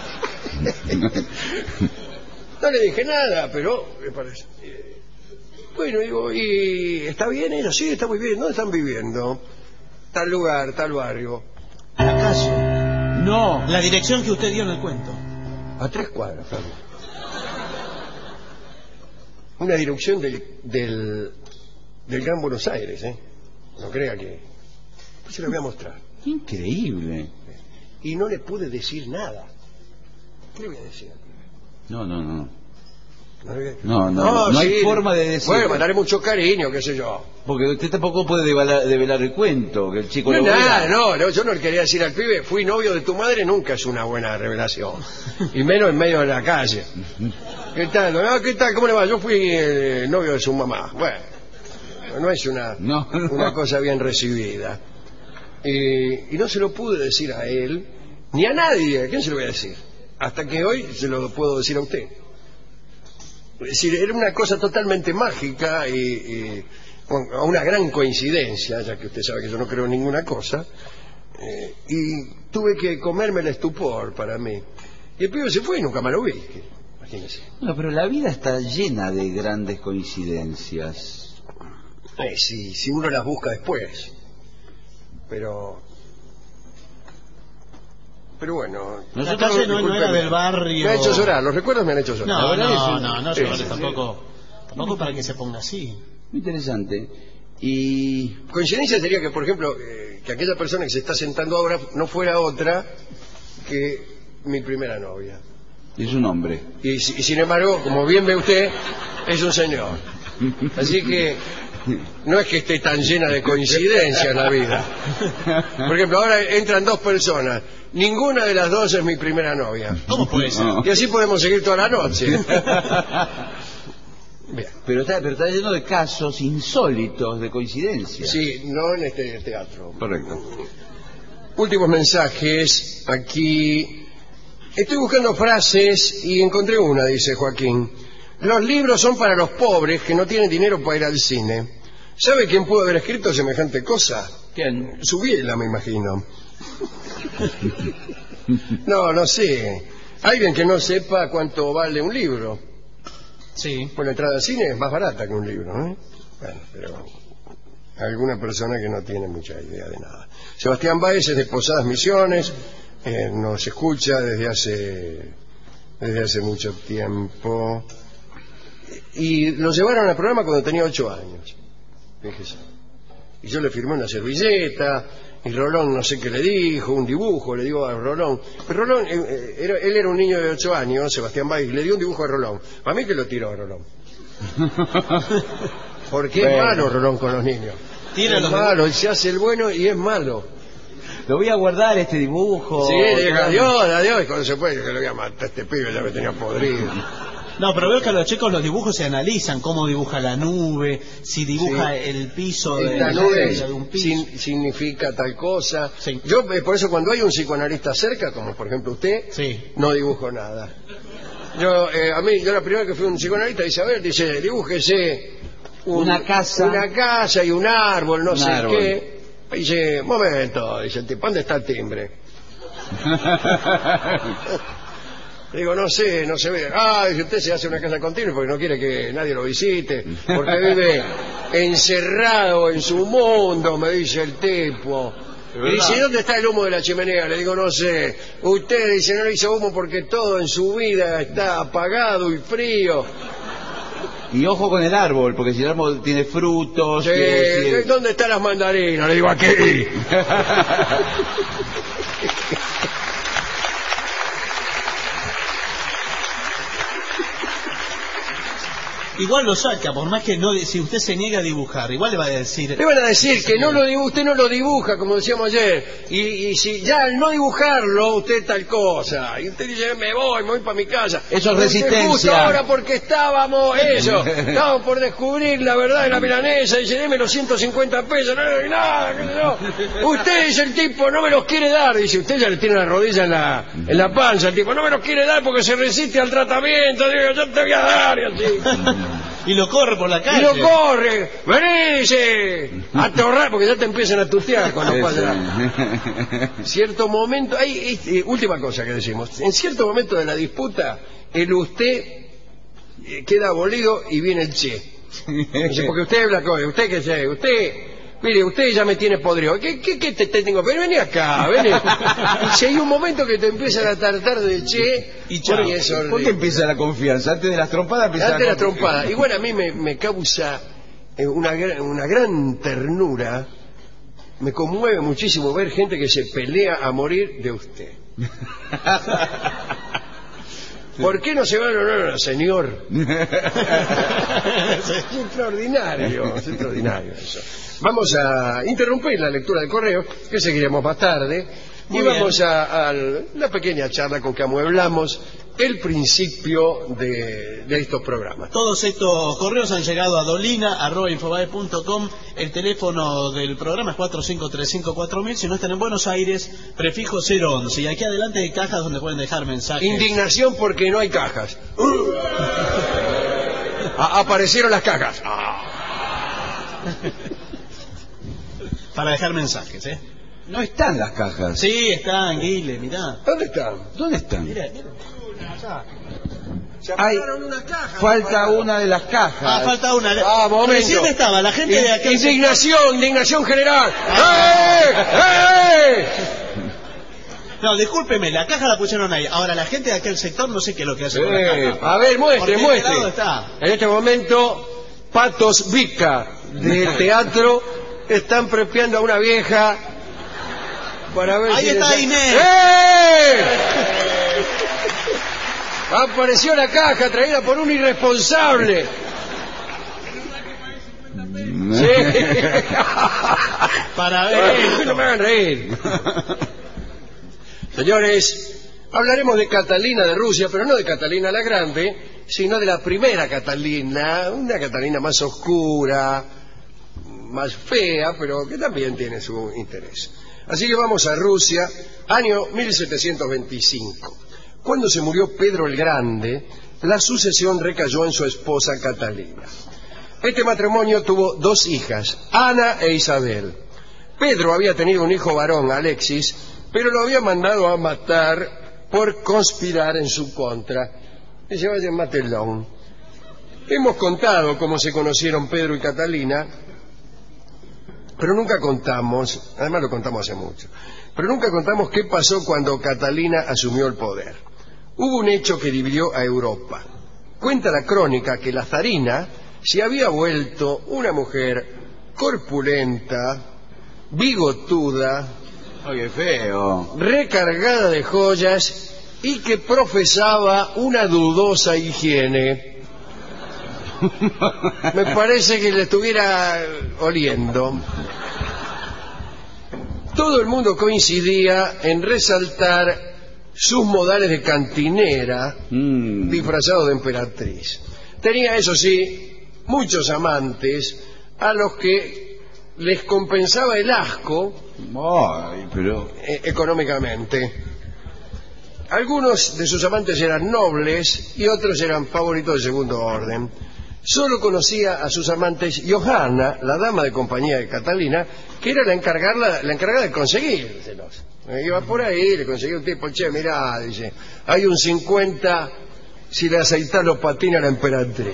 No le dije nada, pero me parece. Bueno, digo, ¿y está bien ella? Sí, está muy bien. ¿Dónde están viviendo? Tal lugar, tal barrio. ¿Acaso? No. La dirección que usted dio en el cuento. A tres cuadras, Fernando. Una dirección del, del, del Gran Buenos Aires, ¿eh? No crea que... Pues se la voy a mostrar. Increíble. Y no le pude decir nada. ¿Qué le voy a decir? No, no, no. No, le... no, no, no, no hay sí, forma de decir. Bueno, mandaré mucho cariño, qué sé yo. Porque usted tampoco puede develar, develar el cuento, que el chico no, lo nada, vea. No, no, yo no le quería decir al pibe, fui novio de tu madre, nunca es una buena revelación. Y menos en medio de la calle. ¿Qué tal? No, ¿qué tal? ¿Cómo le va? Yo fui eh, novio de su mamá. Bueno, no es una, no, no. una cosa bien recibida. Y, y no se lo pude decir a él, ni a nadie. ¿A quién se lo voy a decir? Hasta que hoy se lo puedo decir a usted. Es decir, era una cosa totalmente mágica y, y una gran coincidencia, ya que usted sabe que yo no creo en ninguna cosa, eh, y tuve que comerme el estupor para mí. Y el pibe se fue y nunca más lo vi. Imagínese. No, pero la vida está llena de grandes coincidencias. Eh, sí, si uno las busca después. Pero... Pero bueno... La calle no, no era del barrio... Me ha hecho llorar, los recuerdos me han hecho llorar. No, no, no, no, no, sí, llores sí, tampoco. Tampoco para que se ponga así. Muy interesante. Y... Coincidencia sería que, por ejemplo, eh, que aquella persona que se está sentando ahora no fuera otra que mi primera novia. Es un hombre. Y, y sin embargo, como bien ve usted, es un señor. Así que no es que esté tan llena de coincidencias la vida. Por ejemplo, ahora entran dos personas. Ninguna de las dos es mi primera novia. ¿Cómo puede ser? Y así podemos seguir toda la noche. Bien. Pero está, pero está lleno de casos insólitos de coincidencias. Sí, no en este teatro. Correcto. Últimos mensajes. Aquí estoy buscando frases y encontré una, dice Joaquín. Los libros son para los pobres que no tienen dinero para ir al cine. ¿Sabe quién pudo haber escrito semejante cosa? ¿Quién? Subiela, me imagino. No, no sé. Alguien que no sepa cuánto vale un libro. Sí. Bueno, la entrada al cine es más barata que un libro, ¿eh? Bueno, pero alguna persona que no tiene mucha idea de nada. Sebastián Báez es de Posadas Misiones, eh, nos escucha desde hace desde hace mucho tiempo y lo llevaron al programa cuando tenía ocho años. Fíjese. Y yo le firmé una servilleta. Y Rolón no sé qué le dijo, un dibujo, le digo a Rolón. Pero Rolón, eh, era, él era un niño de ocho años, Sebastián Báez, le dio un dibujo a Rolón. A mí que lo tiró a Rolón. Porque bueno. Es malo Rolón con los niños. Tíralo. Es malo, él se hace el bueno y es malo. Lo voy a guardar este dibujo. Sí, le digo adiós, adiós. Y cuando se puede, que lo voy a matar a este pibe, ya me tenía podrido. No, pero veo que a los chicos los dibujos se analizan, cómo dibuja la nube, si dibuja sí. el piso de, la nube de un piso. Sin, significa tal cosa. Sí. Yo, por eso, cuando hay un psicoanalista cerca, como por ejemplo usted, sí. no dibujo nada. Yo, eh, a mí, yo la primera vez que fui a un psicoanalista, dice, a ver, dice, dibújese un, una casa una casa y un árbol, no un sé árbol. qué. Dice, momento, dice el tipo, ¿dónde está el timbre? Digo, no sé, no se ve. Ah, dice, usted se hace una casa continua porque no quiere que nadie lo visite, porque vive encerrado en su mundo, me dice el tipo. Y dice, ¿dónde está el humo de la chimenea? Le digo, no sé. Usted dice, no le hizo humo porque todo en su vida está apagado y frío. Y ojo con el árbol, porque si el árbol tiene frutos... Sí, que, si... ¿dónde están las mandarinas? Le digo, aquí. Igual lo saca, por más que no, si usted se niega a dibujar, igual le va a decir... Le van a decir que no lo dibuja, usted no lo dibuja, como decíamos ayer, y, y si ya al no dibujarlo, usted tal cosa, y usted dice, me voy, me voy para mi casa. Eso es Usted, resistencia. Justo ahora porque estábamos, eso, estábamos por descubrir la verdad de la milanesa, dice, deme los ciento cincuenta pesos, no le doy nada, qué sé yo. Usted dice el tipo, no me los quiere dar, dice, usted ya le tiene la rodilla en la, en la panza, el tipo, no me los quiere dar porque se resiste al tratamiento, digo, yo te voy a dar, y así. Y lo corre por la calle. Y lo corre. Vení, dice. A torrar, porque ya te empiezan a tutear cuando pasa. Cierto momento, hay, este, última cosa que decimos. En cierto momento de la disputa, el usted queda abolido y viene el che. Dice, porque usted habla con usted que sé, usted, mire, usted ya me tiene podrido. ¿Qué, qué, qué te, te tengo? Pero vení acá, vení. Y si hay un momento que te empiezan a tratar de che, y chao. ¿Por qué empieza la confianza? Antes de las trompadas empieza Antes de la las trompadas. Igual a mí me, me causa una, una gran ternura, me conmueve muchísimo ver gente que se pelea a morir de usted. ¿Por qué no se va a no, no, señor? Es extraordinario, es extraordinario eso. Vamos a interrumpir la lectura del correo, que seguiremos más tarde, y vamos a, a la pequeña charla con que amueblamos el principio de, de estos programas. Todos estos correos han llegado a dolina arroba infobae punto com. El teléfono del programa es cuatro cinco tres cinco cuatro mil. Si no están en Buenos Aires, prefijo cero once. Y aquí adelante hay cajas donde pueden dejar mensajes. Indignación porque no hay cajas. A aparecieron las cajas. Para dejar mensajes, ¿eh? No están las cajas. Sí, están, Guile, mirá. ¿Dónde están? ¿Dónde están? Mirá, mirá. Allá. Se Hay, apagaron una caja. falta una de las cajas. Ah, falta una. Ah, momento. Recién estaba la gente de aquel... Indignación, indignación general. Ah. ¡Eh! ¡Eh! No, discúlpeme, la caja la pusieron ahí. Ahora, la gente de aquel sector no sé qué es lo que hace con la Eh, caja. a ver, muestre, Porque muestre. ¿de qué lado está? En este momento, Patos Vica del teatro están prepiando a una vieja para ver Ahí si está les... Inés. ¡Eh! Apareció la caja traída por un irresponsable. Sí. Para ver. No me hagan reír. Señores, hablaremos de Catalina de Rusia, pero no de Catalina la Grande, sino de la primera Catalina, una Catalina más oscura, más fea, pero que también tiene su interés. Así que vamos a Rusia, año mil setecientos veinticinco. Cuando se murió Pedro el Grande, la sucesión recayó en su esposa Catalina. Este matrimonio tuvo dos hijas, Ana e Isabel. Pedro había tenido un hijo varón, Alexis, pero lo había mandado a matar por conspirar en su contra. Dice, vaya, mátelo. Hemos contado cómo se conocieron Pedro y Catalina, pero nunca contamos, además lo contamos hace mucho, pero nunca contamos qué pasó cuando Catalina asumió el poder. Hubo un hecho que dividió a Europa. Cuenta la crónica que la zarina se había vuelto una mujer corpulenta, bigotuda, oye, feo, recargada de joyas y que profesaba una dudosa higiene. Me parece que le estuviera oliendo. Todo el mundo coincidía en resaltar sus modales de cantinera, Mm. disfrazado de emperatriz. Tenía, eso sí, muchos amantes a los que les compensaba el asco Ay, pero... eh, económicamente. Algunos de sus amantes eran nobles y otros eran favoritos de segundo orden. Solo conocía a sus amantes Johanna, la dama de compañía de Catalina, que era la encargada, la encargada de conseguírselos. Iba por ahí, le conseguía un tipo, che, mirá, dice, hay un cincuenta si le aceitas los patines a la emperatriz.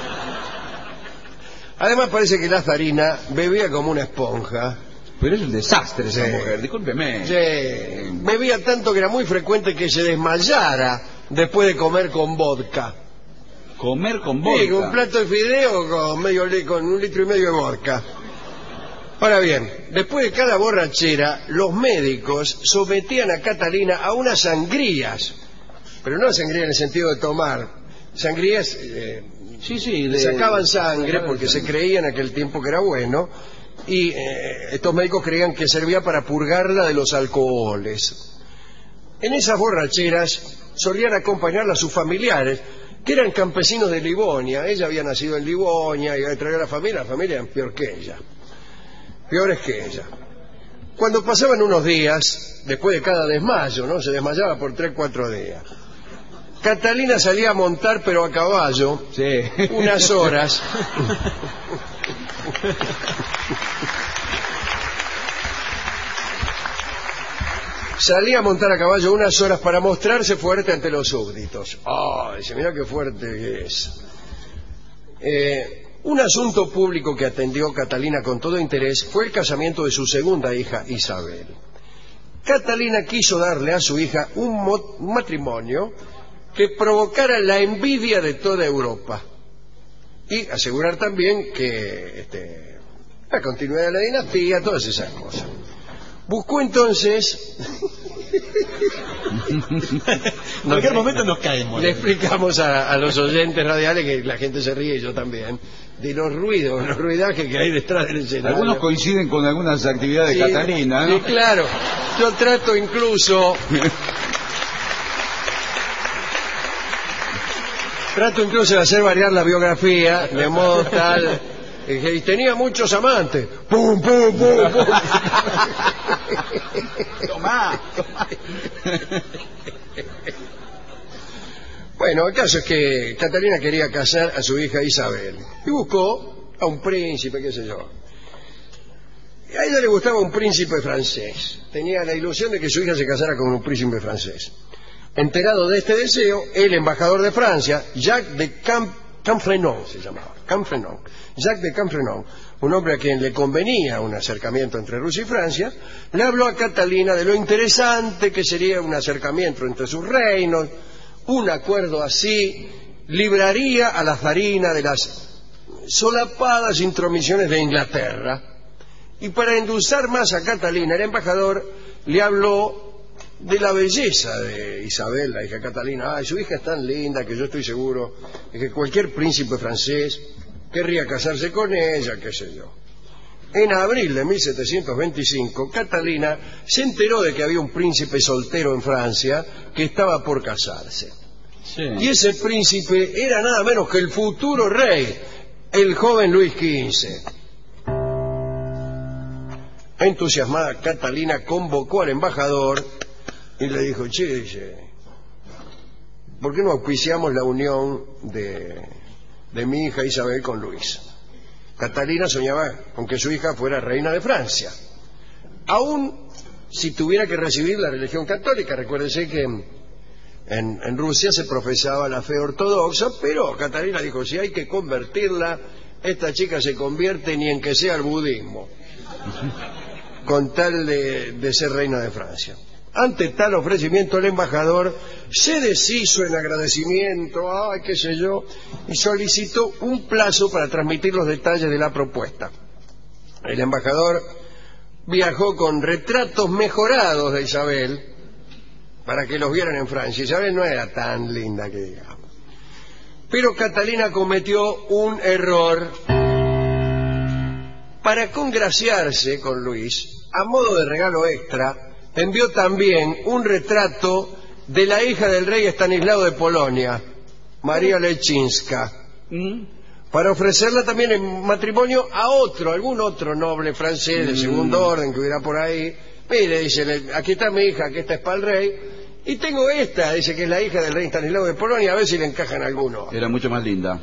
Además parece que la zarina bebía como una esponja. Pero es un desastre esa Sí. mujer, discúlpeme. Sí, bebía tanto que era muy frecuente que se desmayara después de comer con vodka. Comer con vodka. Sí, con un plato de fideo con, medio li- con un litro y medio de vodka. Ahora bien, después de cada borrachera, los médicos sometían a Catalina a unas sangrías. Pero no sangría en el sentido de tomar. Sangrías, eh, Sí, sí. le de- sacaban sangre sacaban porque se sangre. creía en aquel tiempo que era bueno. Y eh, estos médicos creían que servía para purgarla de los alcoholes. En esas borracheras solían acompañarla a sus familiares, que eran campesinos de Livonia. Ella había nacido en Livonia y traía a la familia, la familia eran peor que ella. Peores que ella. Cuando pasaban unos días, después de cada desmayo, ¿no? Se desmayaba por tres, cuatro días. Catalina salía a montar, pero a caballo, Sí. unas horas. Salía a montar a caballo unas horas para mostrarse fuerte ante los súbditos. ¡Oh! Dice, mira qué fuerte que es. Eh, un asunto público que atendió Catalina con todo interés fue el casamiento de su segunda hija, Isabel. Catalina quiso darle a su hija un, mo- un matrimonio que provocara la envidia de toda Europa y asegurar también que este, la continuidad de la dinastía, todas esas cosas. Buscó entonces... En cualquier momento nos caemos. Le explicamos a, a los oyentes radiales, que la gente se ríe y yo también, de los ruidos, los ruidajes que hay detrás del escenario. Algunos coinciden con algunas actividades Sí, de Catalina, sí, ¿no? claro. Yo trato incluso... trato incluso de hacer variar la biografía, de modo tal... eh, Y tenía muchos amantes. ¡Pum, pum, pum, pum! Tomá, tomá. Bueno, el caso es que Catalina quería casar a su hija Isabel y buscó a un príncipe, qué sé yo. A ella le gustaba un príncipe francés. Tenía la ilusión de que su hija se casara con un príncipe francés. Enterado de este deseo, el embajador de Francia, Jacques de Camp Camfrenon, se llamaba, Camfrenon, Jacques de Camfrenon, un hombre a quien le convenía un acercamiento entre Rusia y Francia, le habló a Catalina de lo interesante que sería un acercamiento entre sus reinos. Un acuerdo así libraría a la zarina de las solapadas intromisiones de Inglaterra. Y para endulzar más a Catalina, el embajador le habló de la belleza de Isabel, la hija Catalina. Ay, su hija es tan linda que yo estoy seguro de que cualquier príncipe francés querría casarse con ella, qué sé yo. En abril de mil setecientos veinticinco, Catalina se enteró de que había un príncipe soltero en Francia que estaba por casarse. Sí. Y ese príncipe era nada menos que el futuro rey, el joven Luis quince. Entusiasmada, Catalina convocó al embajador y le dijo, che, dice, ¿por qué no auspiciamos la unión de, de mi hija Isabel con Luis? Catalina soñaba con que su hija fuera reina de Francia, aún si tuviera que recibir la religión católica. Recuérdense que en, en, en Rusia se profesaba la fe ortodoxa, pero Catalina dijo, si hay que convertirla, esta chica se convierte ni en que sea el budismo, con tal de, de ser reina de Francia. Ante tal ofrecimiento, el embajador se deshizo en agradecimiento, ay, qué sé yo, y solicitó un plazo para transmitir los detalles de la propuesta. El embajador viajó con retratos mejorados de Isabel para que los vieran en Francia. Isabel no era tan linda que digamos. Pero Catalina cometió un error. Para congraciarse con Luis, a modo de regalo extra, envió también un retrato de la hija del rey Estanislao de Polonia, María Leszczyńska, ¿Mm? para ofrecerla también en matrimonio a otro, algún otro noble francés de mm. segundo orden que hubiera por ahí. Mire, dice, aquí está mi hija, aquí está es para el rey, y tengo esta, dice que es la hija del rey Estanislao de Polonia, a ver si le encajan alguno. Era mucho más linda.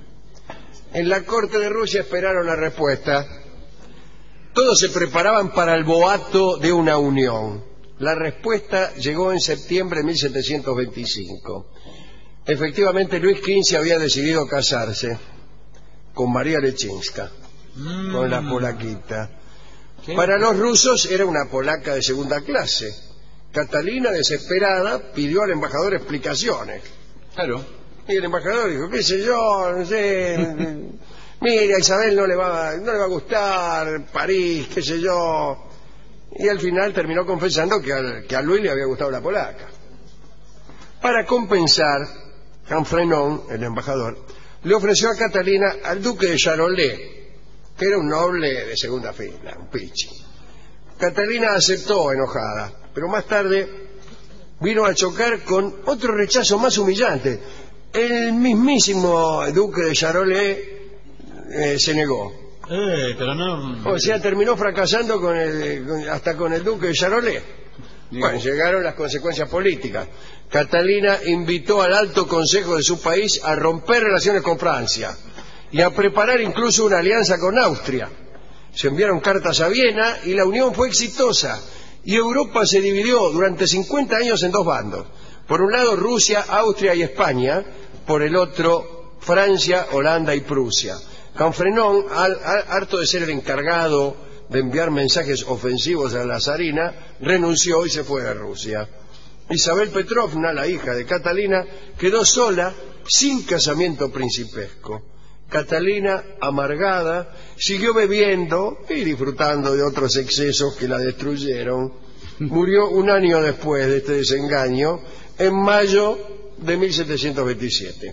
En la corte de Rusia esperaron la respuesta. Todos se preparaban para el boato de una unión. La respuesta llegó en septiembre de mil setecientos veinticinco. Efectivamente, Luis quince había decidido casarse con María Leszczyńska, mm. con la polaquita. ¿Qué? Para los rusos era una polaca de segunda clase. Catalina, desesperada, pidió al embajador explicaciones. Claro. Y el embajador dijo, qué sé yo, no sé, mire, a Isabel no le va, no le va a gustar París, qué sé yo. Y al final terminó confesando que, al, que a Luis le había gustado la polaca. Para compensar, Canfrenon, el embajador, le ofreció a Catalina al duque de Charolais, que era un noble de segunda fila, un pichi. Catalina aceptó enojada, pero más tarde vino a chocar con otro rechazo más humillante. El mismísimo duque de Charolais eh, se negó. Eh, pero no... O sea, terminó fracasando con el, con, hasta con el duque de Charolais. Digo. Bueno, llegaron las consecuencias políticas. Catalina invitó al alto consejo de su país a romper relaciones con Francia y a preparar incluso una alianza con Austria. Se enviaron cartas a Viena y la unión fue exitosa. Y Europa se dividió durante cincuenta años en dos bandos. Por un lado Rusia, Austria y España, por el otro Francia, Holanda y Prusia. Canfrenon, al, al, harto de ser el encargado de enviar mensajes ofensivos a la zarina, renunció y se fue a Rusia. Isabel Petrovna, la hija de Catalina, quedó sola, sin casamiento principesco. Catalina, amargada, siguió bebiendo y disfrutando de otros excesos que la destruyeron. Murió un año después de este desengaño, en mayo de mil setecientos veintisiete.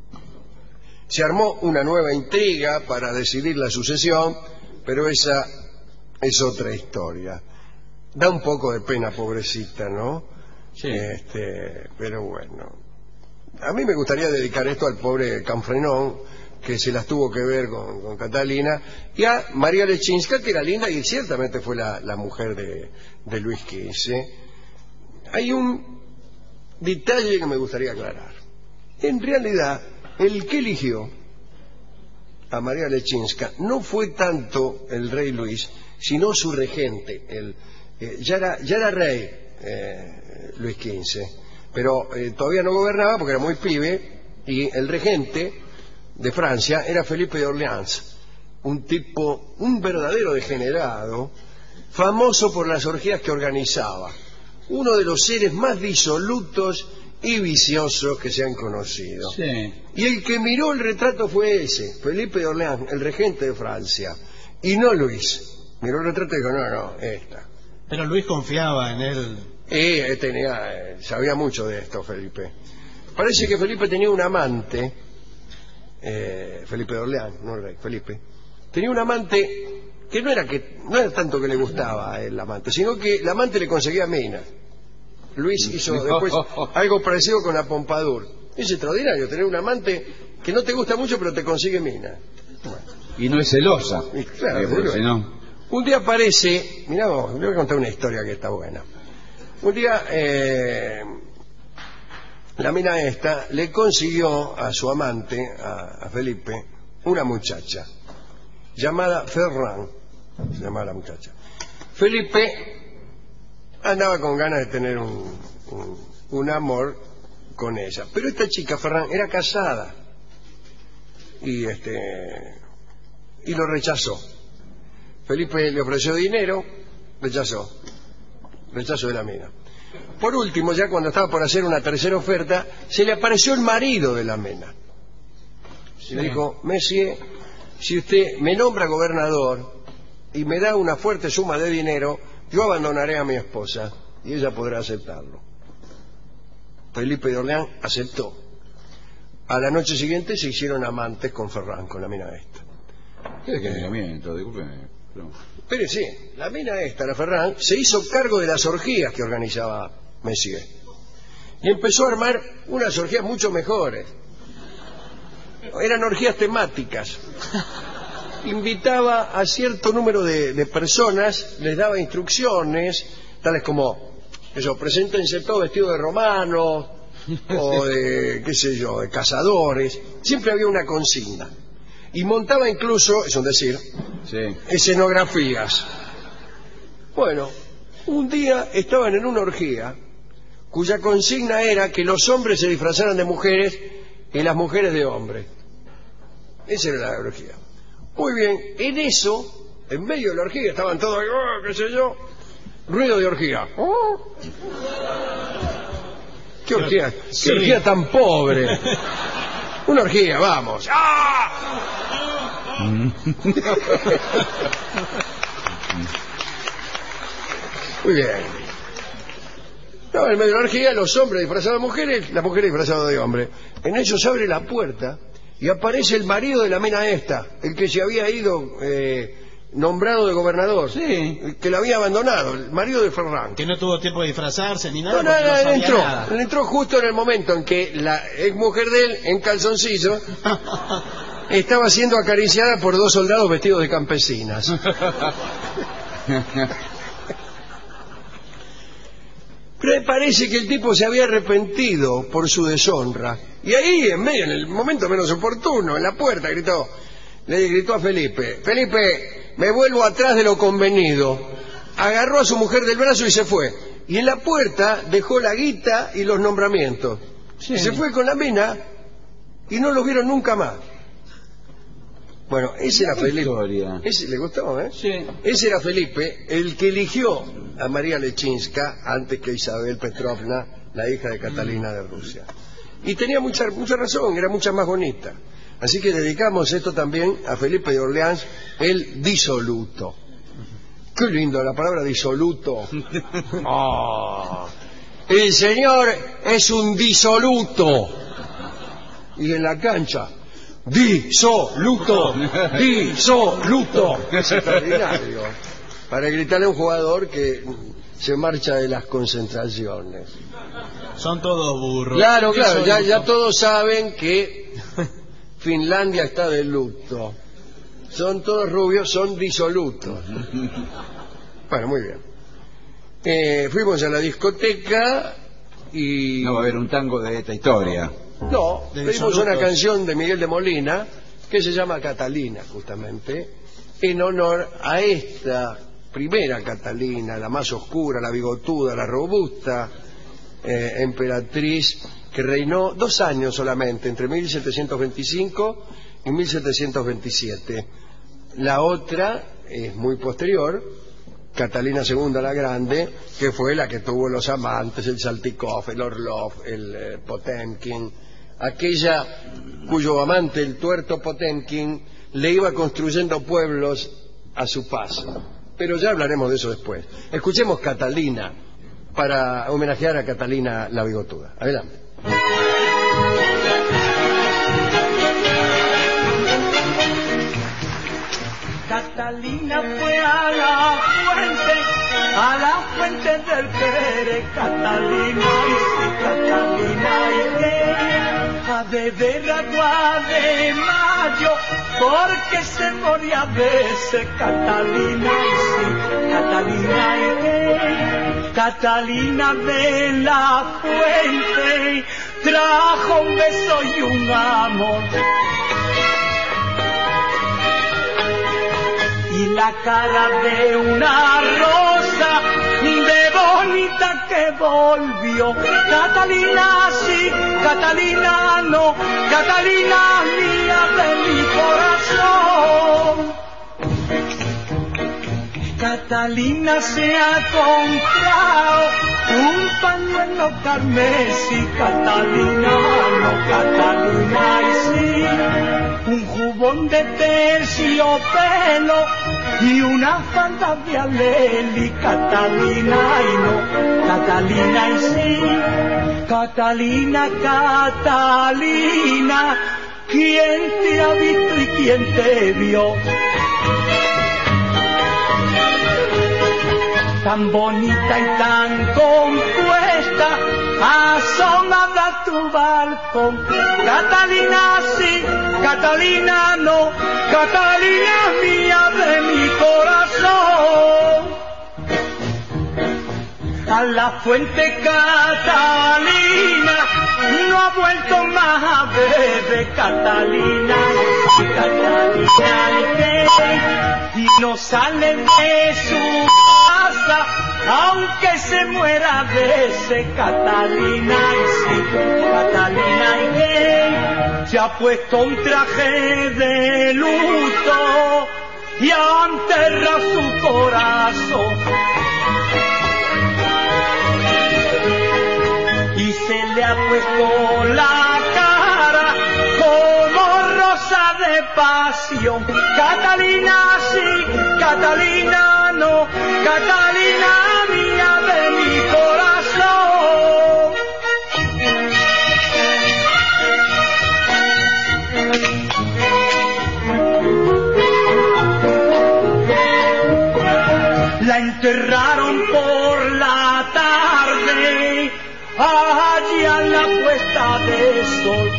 Se armó una nueva intriga para decidir la sucesión, pero esa es otra historia. Da un poco de pena, pobrecita, ¿no? Sí. Este, pero bueno. A mí me gustaría dedicar esto al pobre Canfrenon, que se las tuvo que ver con, con Catalina, y a María Leszczyńska, que era linda y ciertamente fue la, la mujer de, de Luis quince. Hay un detalle que me gustaría aclarar. En realidad, el que eligió a María Leszczyńska no fue tanto el rey Luis, sino su regente. El, eh, ya, era, ya era rey eh, Luis quince, pero eh, todavía no gobernaba porque era muy pibe, y el regente de Francia era Felipe de Orleans, un tipo, un verdadero degenerado, famoso por las orgías que organizaba, uno de los seres más disolutos y viciosos que se han conocido. Sí. Y el que miró el retrato fue ese, Felipe de Orleans, el regente de Francia, y no Luis. Miró el retrato y dijo, no, no, esta. Pero Luis confiaba en él. Y tenía, sabía mucho de esto, Felipe. Parece que Felipe tenía un amante, eh, Felipe de Orleans, no el rey, Felipe, tenía un amante que no era que no era tanto que le gustaba a él, el amante, sino que el amante le conseguía minas. Luis hizo después algo parecido con la Pompadour. Es extraordinario tener un amante que no te gusta mucho pero te consigue minas. Bueno. Y no es celosa. Y claro, eh, porque si no... Un día aparece, mirá vos, le voy a contar una historia que está buena. Un día eh, la mina esta le consiguió a su amante, a, a Felipe, una muchacha llamada Ferran, se llamaba la muchacha. Felipe andaba con ganas de tener un, un, un amor con ella, pero esta chica Ferran era casada y este y lo rechazó. Felipe le ofreció dinero, rechazó, rechazo de la mina. Por último, ya cuando estaba por hacer una tercera oferta, se le apareció el marido de la mina. Sí. Le dijo, Messier, si usted me nombra gobernador y me da una fuerte suma de dinero, yo abandonaré a mi esposa y ella podrá aceptarlo. Felipe de Orleans aceptó. A la noche siguiente se hicieron amantes con Ferran, con la mina esta. ¿Qué desqueriamiento? Discúlpeme. No. Pero sí, la mina esta, la Ferran, se hizo cargo de las orgías que organizaba Messier. y empezó a armar unas orgías mucho mejores. Eran orgías temáticas. Invitaba a cierto número de, de personas, les daba instrucciones, tales como, eso, preséntense todos vestidos de romanos, o de, qué sé yo, de cazadores. Siempre había una consigna. Y montaba incluso, es un decir, sí, escenografías. Bueno, un día estaban en una orgía cuya consigna era que los hombres se disfrazaran de mujeres y las mujeres de hombres. Esa era la orgía. Muy bien, en eso, en medio de la orgía, estaban todos, oh, qué sé yo, ruido de orgía. Oh. ¿Qué orgía? ¿Qué sí. orgía tan pobre? Una orgía, vamos. ¡Ah! Muy bien. No, en medio de la orgía, los hombres disfrazados de mujeres, las mujeres disfrazadas de hombres. En eso se abre la puerta y aparece el marido de la mena esta, el que se había ido eh, nombrado de gobernador, sí, que lo había abandonado, el marido de Ferran. Que no tuvo tiempo de disfrazarse ni nada. No, no, no, no él entró, nada. él entró justo en el momento en que la ex mujer de él, en calzoncillo, estaba siendo acariciada por dos soldados vestidos de campesinas. Pero parece que el tipo se había arrepentido por su deshonra. Y ahí, en medio, en el momento menos oportuno, en la puerta, gritó, le gritó a Felipe, Felipe, me vuelvo atrás de lo convenido. Agarró a su mujer del brazo y se fue. Y en la puerta dejó la guita y los nombramientos. Sí. Y se fue con la mina y no los vieron nunca más. Bueno, ese era Felipe. Ese, ¿le gustó, eh? Sí. Ese era Felipe, el que eligió a María Lechinska antes que Isabel Petrovna, la hija de Catalina de Rusia. Y tenía mucha, mucha razón, era mucha más bonita. Así que dedicamos esto también a Felipe de Orleans, el disoluto. Qué lindo la palabra disoluto. Oh, el señor es un disoluto. Y en la cancha, disoluto, disoluto. Es extraordinario. Para gritarle a un jugador que se marcha de las concentraciones. Son todos burros. Claro, claro, ya, ya todos saben que Finlandia está de luto. Son todos rubios, son disolutos. Bueno, muy bien. Eh, fuimos a la discoteca y... No va a haber un tango de esta historia. No, pedimos una canción de Miguel de Molina que se llama Catalina, justamente, en honor a esta primera Catalina, la más oscura, la bigotuda, la robusta eh, emperatriz que reinó dos años solamente, entre mil setecientos veinticinco y mil setecientos veintisiete. La otra es muy posterior, Catalina segunda la Grande, que fue la que tuvo los amantes, el Saltykov, el Orlov, el eh, Potemkin, aquella cuyo amante, el tuerto Potemkin, le iba construyendo pueblos a su paso. Pero ya hablaremos de eso después. Escuchemos Catalina, para homenajear a Catalina la bigotuda. Adelante. Catalina fue a la fuente, a la fuente del querer, Catalina, y sí, Catalina, y que a beber agua de mayo, porque se moría a veces, Catalina, y sí, Catalina, y que Catalina de la fuente trajo un beso y un amor. Y la cara de una rosa, de bonita que volvió. Catalina sí, Catalina no, Catalina mía de mi corazón. Catalina se ha comprado un pañuelo carmesí, Catalina no, Catalina y sí, un jubón de terciopelo y una falda de aleli, Catalina y no, Catalina y sí, Catalina, Catalina, ¿quién te ha visto y quién te vio? Tan bonita y tan compuesta, asomada a tu balcón. Catalina sí, Catalina no, Catalina mía de mi corazón. A la fuente Catalina no ha vuelto más a ver Catalina, Catalina y no sale de su casa aunque se muera de ese Catalina y sí, Catalina y se ha puesto un traje de luto y ha enterrado su corazón. Y se le ha puesto la cara como rosa de pasión. Catalina sí, Catalina no, Catalina mía de mi corazón. La enterraron por la tarde allí a la puesta de sol,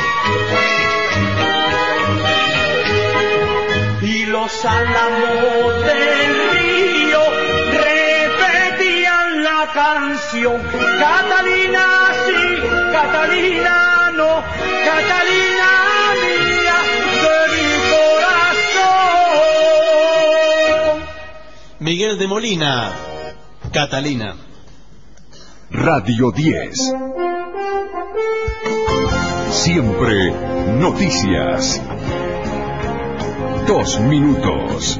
y los álamos del río repetían la canción. Catalina sí, Catalina no, Catalina mía de mi corazón. Miguel de Molina, Catalina. Radio diez. Siempre noticias. Dos minutos.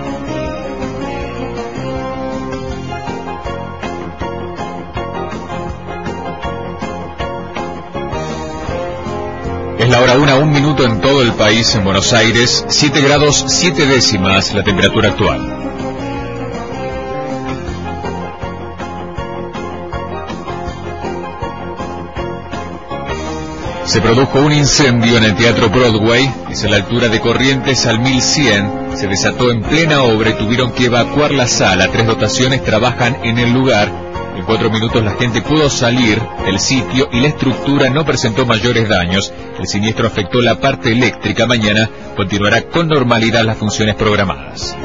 Es la hora una, un minuto en todo el país. En Buenos Aires, siete grados siete décimas la temperatura actual. Se produjo un incendio en el Teatro Broadway, es a la altura de Corrientes al mil cien, se desató en plena obra y tuvieron que evacuar la sala. Tres dotaciones trabajan en el lugar. En cuatro minutos la gente pudo salir del sitio y la estructura no presentó mayores daños. El siniestro afectó la parte eléctrica. Mañana continuará con normalidad las funciones programadas.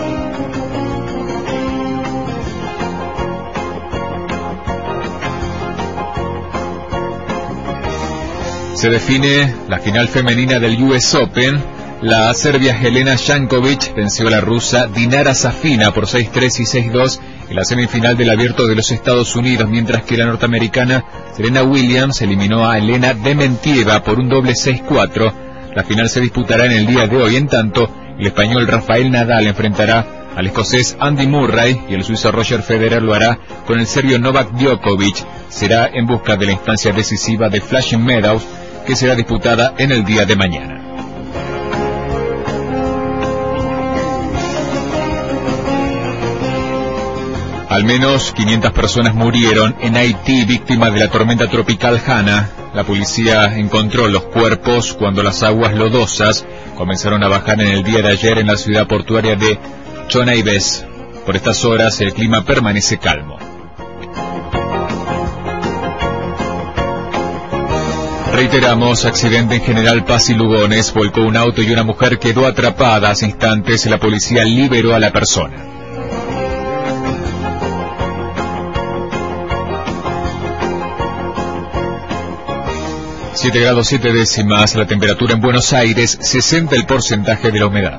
Se define la final femenina del U S Open. La serbia Jelena Jankovic venció a la rusa Dinara Safina por seis tres y seis dos en la semifinal del Abierto de los Estados Unidos, mientras que la norteamericana Serena Williams eliminó a Elena Dementieva por un doble seis cuatro. La final se disputará en el día de hoy. En tanto, el español Rafael Nadal enfrentará al escocés Andy Murray y el suizo Roger Federer lo hará con el serbio Novak Djokovic. Será en busca de la instancia decisiva de Flushing Meadows, que será disputada en el día de mañana. Al menos quinientas personas murieron en Haití víctimas de la tormenta tropical Hanna. La policía encontró los cuerpos cuando las aguas lodosas comenzaron a bajar en el día de ayer en la ciudad portuaria de Chonaibes. Por estas horas el clima permanece calmo. Reiteramos, accidente en General Paz y Lugones, volcó un auto y una mujer quedó atrapada. Hace instantes la policía liberó a la persona. siete grados siete décimas la temperatura en Buenos Aires, sesenta el porcentaje de la humedad.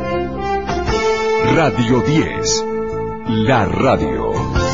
Radio diez, la radio.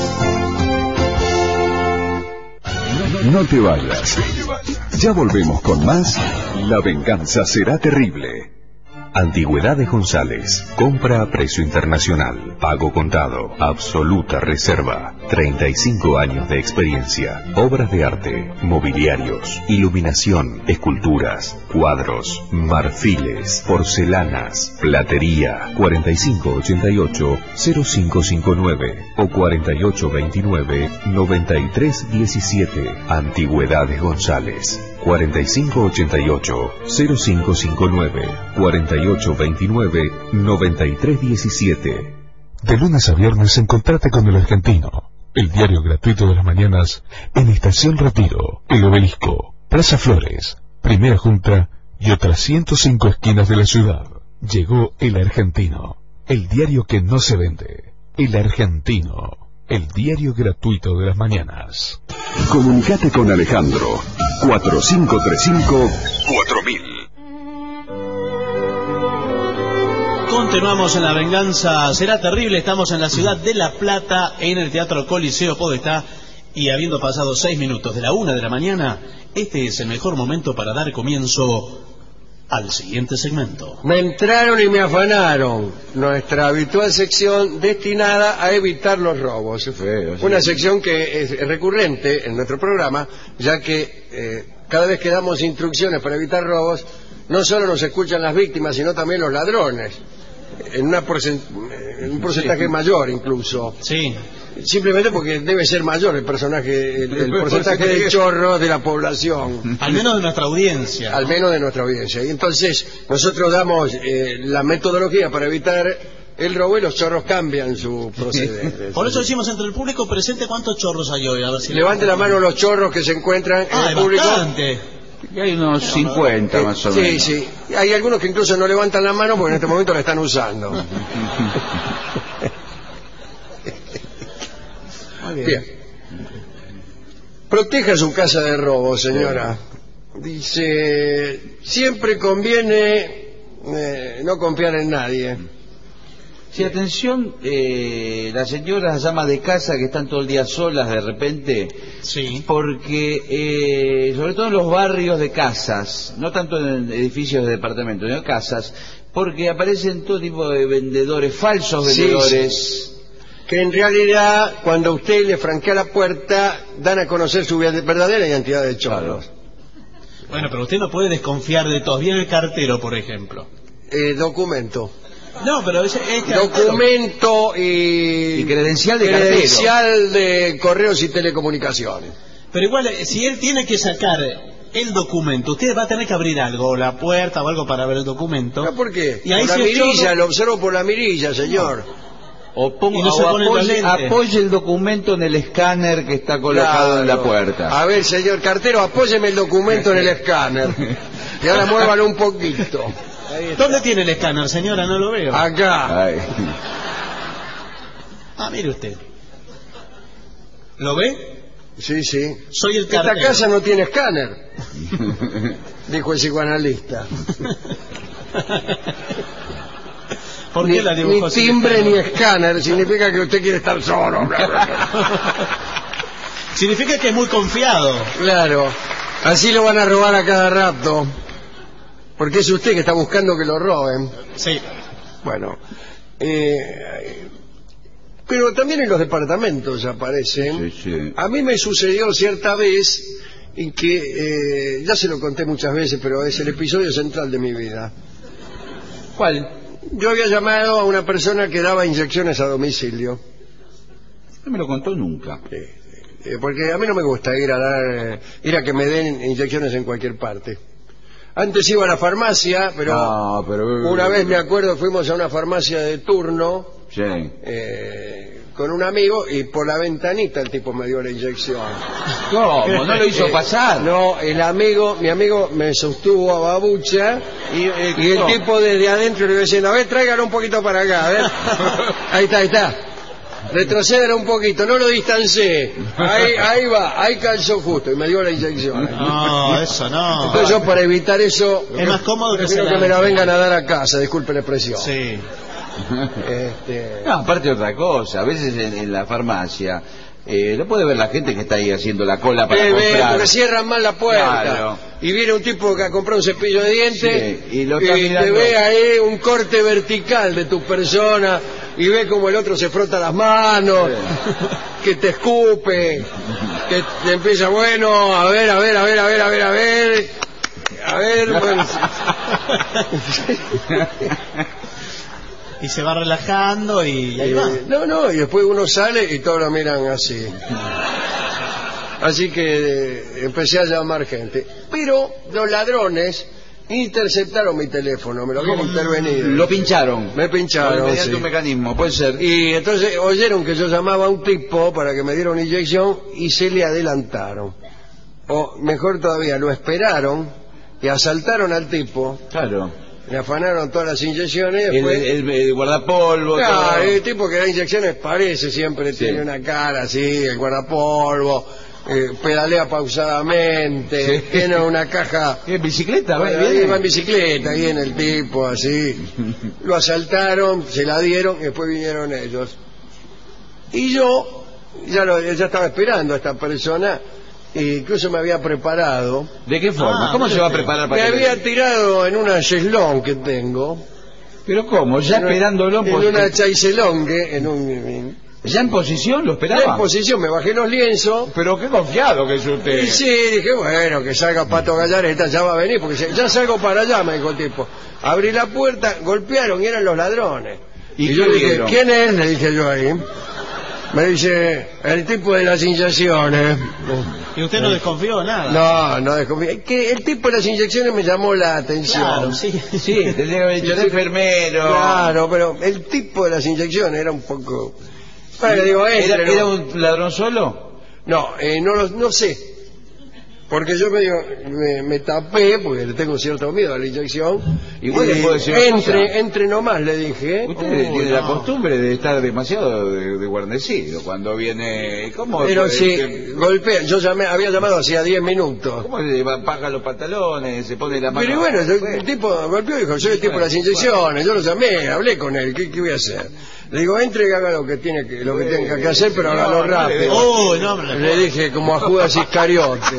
No te vayas. Ya volvemos con más. La venganza será terrible. Antigüedades González. Compra a precio internacional. Pago contado. Absoluta reserva. treinta y cinco años de experiencia. Obras de arte. Mobiliarios. Iluminación. Esculturas. Cuadros. Marfiles. Porcelanas. Platería. cuarenta y cinco ochenta y ocho cero cinco cinco nueve o cuarenta y ocho veintinueve noventa y tres diecisiete. Antigüedades González. cuarenta y cinco ochenta y ocho cero cinco cinco nueve cuarenta y ocho veintinueve noventa y tres diecisiete. De lunes a viernes encontrate con el argentino. el diario gratuito de las mañanas en Estación Retiro, El Obelisco, Plaza Flores, Primera Junta y otras ciento cinco esquinas de la ciudad. Llegó El Argentino, el diario que no se vende. El Argentino, el diario gratuito de las mañanas. Comunicate con Alejandro, cuatro cinco tres cinco cuatro mil. Continuamos en La Venganza Será Terrible. Estamos en la ciudad de La Plata, en el Teatro Coliseo Podestá, y habiendo pasado seis minutos de la una de la mañana, este es el mejor momento para dar comienzo al siguiente segmento. Me entraron y me afanaron. Nuestra habitual sección destinada a evitar los robos. Feo, sí. Una sección que es recurrente en nuestro programa, ya que eh, cada vez que damos instrucciones para evitar robos, no solo nos escuchan las víctimas, sino también los ladrones. En, una porcent en un porcentaje sí. mayor incluso. Sí. Simplemente porque debe ser mayor el personaje, el, el porcentaje de chorros de la población. Al menos de nuestra audiencia. Al menos de nuestra audiencia. Y entonces nosotros damos eh, la metodología para evitar el robo y los chorros cambian su proceder. Por eso decimos entre el público presente cuántos chorros hay hoy. A ver si levante la mano los chorros que se encuentran ah, en el público. Bastante. Y hay unos cincuenta eh, más o sí, menos. Sí, sí. Hay algunos que incluso no levantan la mano porque en este momento la están usando. Muy bien. Bien. Proteja su casa de robo, señora. Dice, siempre conviene eh, no confiar en nadie. Sí, atención, eh, las señoras llamas de casa que están todo el día solas de repente, sí. porque eh, sobre todo en los barrios de casas, no tanto en edificios de departamentos, sino casas, porque aparecen todo tipo de vendedores, falsos vendedores. Sí, sí. Que en realidad, cuando usted le franquea la puerta, dan a conocer su verdadera identidad de chorros. Bueno, pero usted no puede desconfiar de todos. Viene el cartero, por ejemplo. Eh, documento. No, pero es, es documento y, y credencial de credencial cartero. de correos y telecomunicaciones. Pero igual, si él tiene que sacar el documento, usted va a tener que abrir algo, la puerta o algo para ver el documento. ¿No? ¿Por qué? Y ahí por la si mirilla, chorro... lo observo por la mirilla, señor. O, ponga, no o apoye, apoye el documento en el escáner que está colocado claro. en la puerta. A ver, señor cartero, apóyeme el documento en el escáner. Y ahora muévalo un poquito. ¿Dónde tiene el escáner, señora? No lo veo. Acá. Ay. Ah, mire usted. ¿Lo ve? Sí, sí. Soy el cartero. Esta casa no tiene escáner, dijo el psicoanalista. ¿Por ni, qué la dibujó ni timbre ni escáner, significa que usted quiere estar solo. Significa que es muy confiado. Claro, así lo van a robar a cada rato. Porque es usted que está buscando que lo roben. Sí. Bueno, eh, pero también en los departamentos aparecen. Sí, sí. A mí me sucedió cierta vez en que, eh, ya se lo conté muchas veces, pero es el episodio central de mi vida. ¿Cuál? Yo había llamado a una persona que daba inyecciones a domicilio. No me lo contó nunca. Eh, eh, porque a mí no me gusta ir a dar, eh, ir a que me den inyecciones en cualquier parte. Antes iba a la farmacia, pero, no, pero... una vez me acuerdo fuimos a una farmacia de turno sí. eh, con un amigo y por la ventanita el tipo me dio la inyección. ¿Cómo? ¿No lo hizo pasar? No, el amigo, mi amigo me sostuvo a babucha y, eh, y el no. tipo desde adentro le iba diciendo, a ver, tráigalo un poquito para acá, a ver. Ahí está, ahí está. Retrocédelo un poquito, no lo distancé. Ahí, ahí va, ahí calzó justo y me dio la inyección. No, eso no. Entonces yo para evitar eso, es más cómodo que, que me la vengan a dar a casa, disculpe la expresión. Sí. Este... No, aparte otra cosa, a veces en, en la farmacia eh, no puede ver la gente que está ahí haciendo la cola para eh, comprar. Porque cierran mal la puerta. Claro. Y viene un tipo que ha comprado un cepillo de dientes sí, y, lo y te ve ahí un corte vertical de tu persona y ve como el otro se frota las manos, sí. que te escupe, que te empieza, bueno, a ver, a ver, a ver, a ver, a ver, a ver, a ver, bueno. Y se va relajando y ahí eh, va. No, no, y después uno sale y todos lo miran así. Así que eh, empecé a llamar gente. Pero los ladrones interceptaron mi teléfono, me lo habían intervenido. Lo pincharon. Me pincharon, mediante sí. un mecanismo, puede ser. Y entonces oyeron que yo llamaba a un tipo para que me diera una inyección y se le adelantaron. O mejor todavía, lo esperaron y asaltaron al tipo. Claro. Le afanaron todas las inyecciones. El, Después, el, el guardapolvo. claro, todo. el tipo que da inyecciones parece siempre, Sí. tiene una cara así, el guardapolvo, eh, pedalea pausadamente, Sí. tiene una caja... ¿Qué, bicicleta? ¿Va? Bueno, ahí ¿Viene? va en bicicleta, viene el tipo así. Lo asaltaron, se la dieron y después vinieron ellos. Y yo ya, lo, ya estaba esperando a esta persona, e incluso me había preparado. ¿De qué forma? Ah, ¿Cómo se va a mire. preparar Me para que había le- tirado en una cheslón que tengo. ¿Pero cómo? ¿Ya en una- esperándolo? En Porque- una chaiselongue, en un... ¿Ya en posición? ¿Lo En esperaba? posición, me bajé los lienzos. Pero qué confiado que es usted. Y sí, dije, bueno, que salga Pato Gallareta, ya va a venir, porque ya salgo para allá, me dijo el tipo. Abrí la puerta, golpearon y eran los ladrones. ¿Y yo qué dije, vieron? ¿quién es? Le dije yo ahí. Me dice, el tipo de las inyecciones. Y usted no desconfió de nada. No, no desconfíe. Que el tipo de las inyecciones me llamó la atención. Claro, sí. Sí, tendría que haber dicho el enfermero. Claro, pero el tipo de las inyecciones era un poco... Bueno, digo, ¿Era, entre, ¿no? ¿Era un ladrón solo? No, eh, no, lo- no sé. Porque yo medio, me, me tapé, porque le tengo cierto miedo a la inyección. Igual y le puedo decir una entre, cosa. entre nomás, le dije. Usted Uy, tiene no. la costumbre de estar demasiado de, de guarnecido cuando viene... ¿Cómo? Pero puede sí, ser? golpea. Yo llamé, había llamado hacía diez minutos. ¿Cómo le va- baja los pantalones, se pone la mano? Pero y bueno, yo- el tipo golpeó y dijo, soy el tipo de las inyecciones. Yo lo llamé, hablé con él. ¿Qué, qué voy a hacer? Le digo, entre y haga lo que tiene que, lo que tenga que hacer, pero hágalo no, no le rápido. dé- Oh, no, hombre. Le dije como a Judas Iscariote.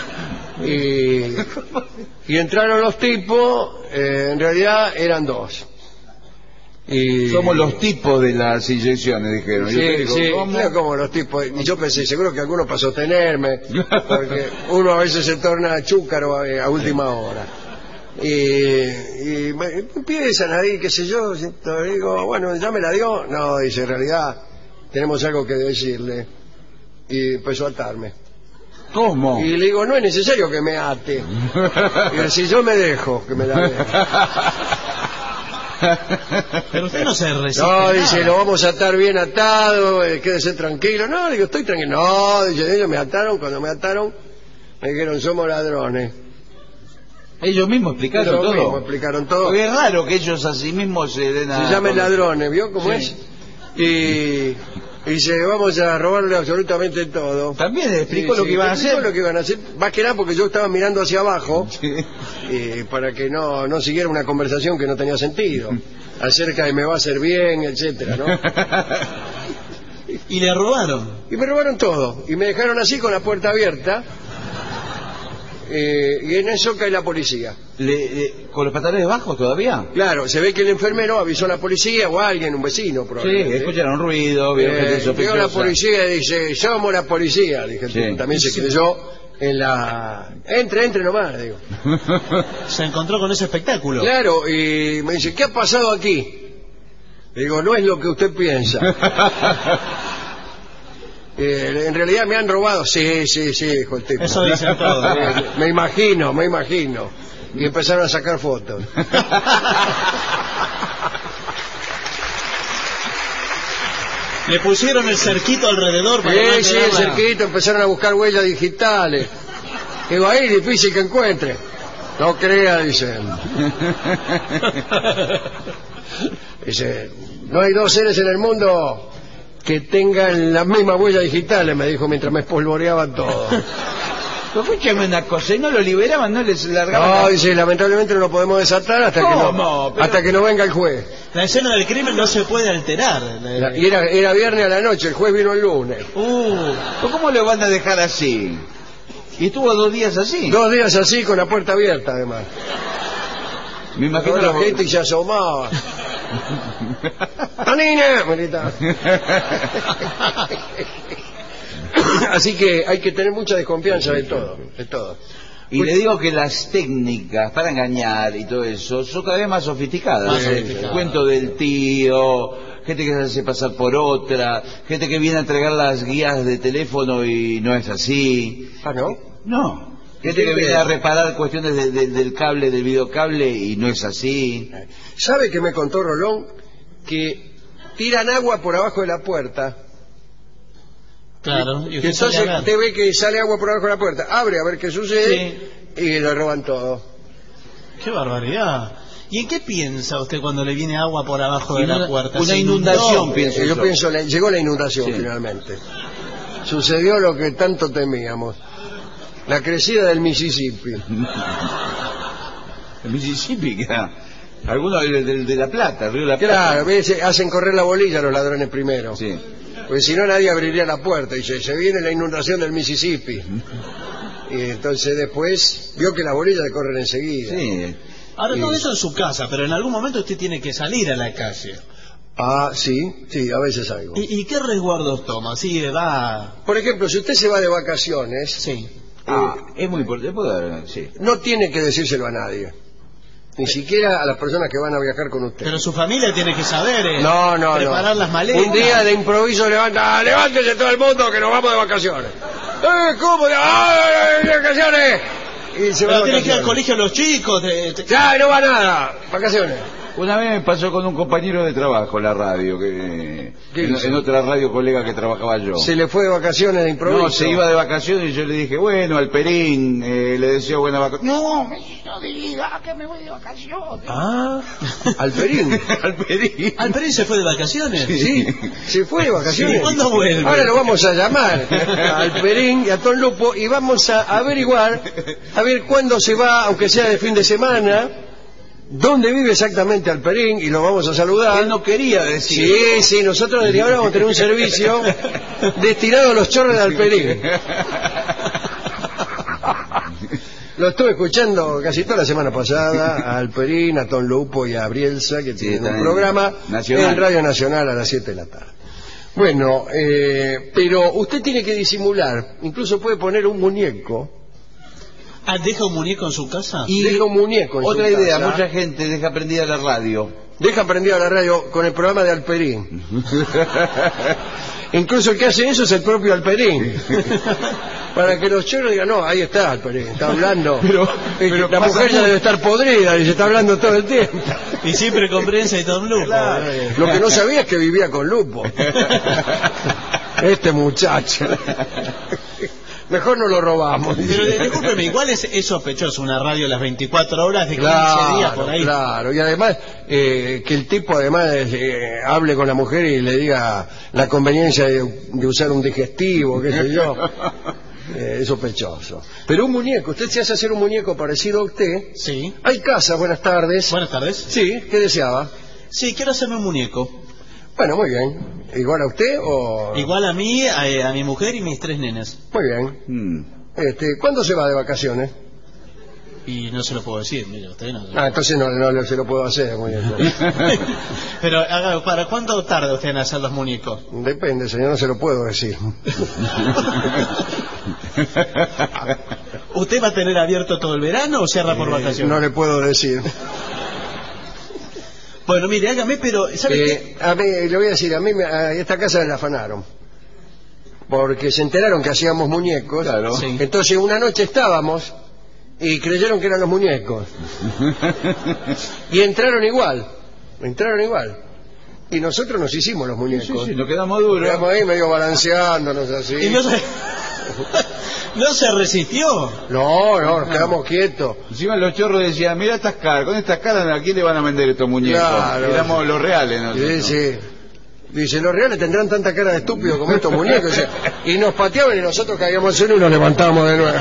Y, y entraron los tipos, eh, en realidad eran dos. Y, Somos los tipos de las inyecciones, dijeron. Y usted Sí, dijo, sí, ¿cómo? claro, como los tipos. Y yo pensé, seguro que alguno para sostenerme, porque uno a veces se torna chúcaro a, a última hora. Y, y me empiezan ahí, qué sé yo, digo, bueno, ¿ya me la dio? No, dice, en realidad tenemos algo que decirle. Y empezó a atarme. ¿Cómo? Y le digo, no es necesario que me ate. Y así yo me dejo, que me la dé. Pero usted no se resiste. No, dice, nada. lo vamos a atar bien atado, eh, quédese tranquilo. No, digo, estoy tranquilo. No, dice, ellos me ataron, cuando me ataron, me dijeron, somos ladrones. Ellos mismos explicaron Ellos todo. mismos explicaron todo. Porque es raro que ellos a sí mismos se den a... Se llaman ladrones, ¿vio cómo Sí. es? Y, y dice, vamos a robarle absolutamente todo. También le explicó Sí, lo sí, que iban a explicó hacer. lo que iban a hacer. Más que nada porque yo estaba mirando hacia abajo. Sí. eh, para que no, no siguiera una conversación que no tenía sentido acerca de me va a hacer bien, etcétera, ¿no? Y le robaron. Y me robaron todo y me dejaron así con la puerta abierta, eh, y en eso cae la policía. Le- le- ¿Con los pantalones bajos todavía? Claro, se ve que el enfermero avisó a la policía o a alguien, un vecino Sí, probablemente. escucharon ruido, vieron gente Eh, llegó sospechosa. la policía y dice, somos la policía. Dije, el Sí. tipo también se creyó en la... Entre, entre nomás, digo. Se encontró con ese espectáculo. Claro, y me dice, ¿qué ha pasado aquí? Le digo, no es lo que usted piensa. Eh, en realidad me han robado. Sí, sí, sí, dijo el tipo. Eso dicen todos. Eh, me imagino, me imagino. Y empezaron a sacar fotos. Le pusieron el cerquito alrededor para no Sí, sí, quedarla- cerquito, empezaron a buscar huellas digitales. Digo, ahí difícil que encuentre. No crea, dicen. Dice, no hay dos seres en el mundo que tengan las mismas huellas digitales, me dijo mientras me espolvoreaban todo. Pero escúchame una cosa, ¿y no lo liberaban? ¿No les largaban? No, la- dice, lamentablemente no lo podemos desatar hasta que ¿Cómo? no, Pero- hasta que no venga el juez. La escena del crimen no se puede alterar. Y era, era viernes a la noche, el juez vino el lunes. Uh, ¿Pero ¿Cómo lo van a dejar así? Y estuvo dos días así. Dos días así con la puerta abierta, además. Me imagino Toda la lo- gente se asomaba. ¡Tanina! me gritaba. Así que hay que tener mucha desconfianza de todo, de todo. Y le digo que las técnicas para engañar y todo eso son cada vez más sofisticadas. Más El sofisticadas. cuento del tío, gente que se hace pasar por otra, gente que viene a entregar las guías de teléfono y no es así. Ah, ¿no? No. Gente que viene a reparar cuestiones de, de, del cable, del videocable, y no es así. ¿Sabe que me contó Rolón? Que tiran agua por abajo de la puerta. Claro. Y entonces usted ve que sale agua por abajo de la puerta, abre a ver qué sucede, sí, y lo roban todo. ¡Qué barbaridad! ¿Y en qué piensa usted cuando le viene agua por abajo de una, la puerta? Una inundación, pienso. Yo pienso, llegó la inundación, sí, finalmente. Sucedió lo que tanto temíamos. La crecida del Mississippi. El Mississippi, que era algunos de, de, de La Plata, el río de La Plata. Claro, veces hacen correr la bolilla los ladrones primero. Sí. Porque si no nadie abriría la puerta y se, se viene la inundación del Mississippi. Y entonces después vio que las bolillas le corren enseguida. Sí. Ahora y... todo eso en su casa, pero en algún momento usted tiene que salir a la calle. Ah, sí, sí, a veces salgo. ¿Y, y qué resguardos toma? Sí, va... Por ejemplo, si usted se va de vacaciones... Sí. Ah, eh, es muy importante, sí. No tiene que decírselo a nadie. Ni siquiera a las personas que van a viajar con usted. Pero su familia tiene que saber, eh, no, no, preparar no. las maletas. Un día de improviso levanta, levántese todo el mundo que nos vamos de vacaciones. ¡Eh, cómo! ¡Ay, de vacaciones! Y se Pero va tiene que ir al colegio los chicos. Te, te... Ya, no va nada. Vacaciones. Una vez me pasó con un compañero de trabajo en la radio, que en, en otra radio colega que trabajaba yo. ¿Se le fue de vacaciones de improviso? No, se iba de vacaciones y yo le dije, bueno, al Perín, eh, le deseo buena vacaciones. No, no diga que me voy de vacaciones. Ah, al Perín. Al Perín. ¿Al Perín se fue de vacaciones? Sí, sí, se fue de vacaciones. Sí, ¿cuándo vuelve? Ahora lo vamos a llamar al Perín y a Ton Lupo y vamos a averiguar, a ver cuándo se va, aunque sea de fin de semana, dónde vive exactamente Alperín, y lo vamos a saludar. Él no quería decir. Sí, sí, nosotros desde ahora vamos a tener un servicio destinado a los chorros de Alperín. Lo estuve escuchando casi toda la semana pasada a Alperín, a Ton Lupo y a Brielsa, que sí, tienen un programa Nacional. en Radio Nacional a las siete de la tarde. Bueno, eh, pero usted tiene que disimular, incluso puede poner un muñeco. Ah, ¿deja un muñeco en su casa? Y deja un muñeco en otra su idea, casa. mucha gente deja prendida la radio. Deja prendida la radio con el programa de Alperín. Incluso el que hace eso es el propio Alperín. Para que los choros digan, no, ahí está Alperín, está hablando. Pero, pero la mujer ya debe estar podrida y se está hablando todo el tiempo. Y siempre con Brielsa y Ton Lupo. Claro. Lo que no sabía es que vivía con Lupo. Este muchacho. Mejor no lo robamos. Pero discúlpeme, igual es, es sospechoso una radio a las veinticuatro horas de quince claro, días por ahí. Claro, y además eh, que el tipo además eh, hable con la mujer y le diga la conveniencia de, de usar un digestivo, qué sé yo. Eh, es sospechoso. Pero un muñeco, usted se hace hacer un muñeco parecido a usted. Sí. Hay casa, buenas tardes. Buenas tardes. Sí, ¿qué deseaba? Sí, quiero hacerme un muñeco. Bueno, muy bien. ¿Igual a usted o...? Igual a mí, a, a mi mujer y mis tres nenes. Muy bien. Mm. Este, ¿cuándo se va de vacaciones? Y no se lo puedo decir, mire, usted no... Ah, entonces no, no, no se lo puedo hacer, muy bien. Pero, haga, ¿para cuánto tarda usted en hacer los muñecos? Depende, señor, no se lo puedo decir. ¿Usted va a tener abierto todo el verano o cierra por Eh, vacaciones? no le puedo decir. Bueno, mire, hágame, pero... ¿sabe Eh, a mí, le voy a decir, a mí me- a esta casa me la afanaron. Porque se enteraron que hacíamos muñecos. Claro. Sí. Entonces una noche estábamos y creyeron que eran los muñecos. Y entraron igual. Entraron igual. Y nosotros nos hicimos los muñecos. Sí, sí, nos quedamos duros. Quedamos ahí medio balanceándonos así. Y no se... ¿No se resistió? No, no, nos quedamos quietos. Encima los chorros decían, mira estas caras, con estas caras ¿a quién le van a vender estos muñecos? Claro. Éramos los reales, ¿no? Sí, sí. Dice, los reales tendrán tanta cara de estúpido como estos muñecos. Dice, y nos pateaban y nosotros caíamos en uno y nos levantábamos de nuevo.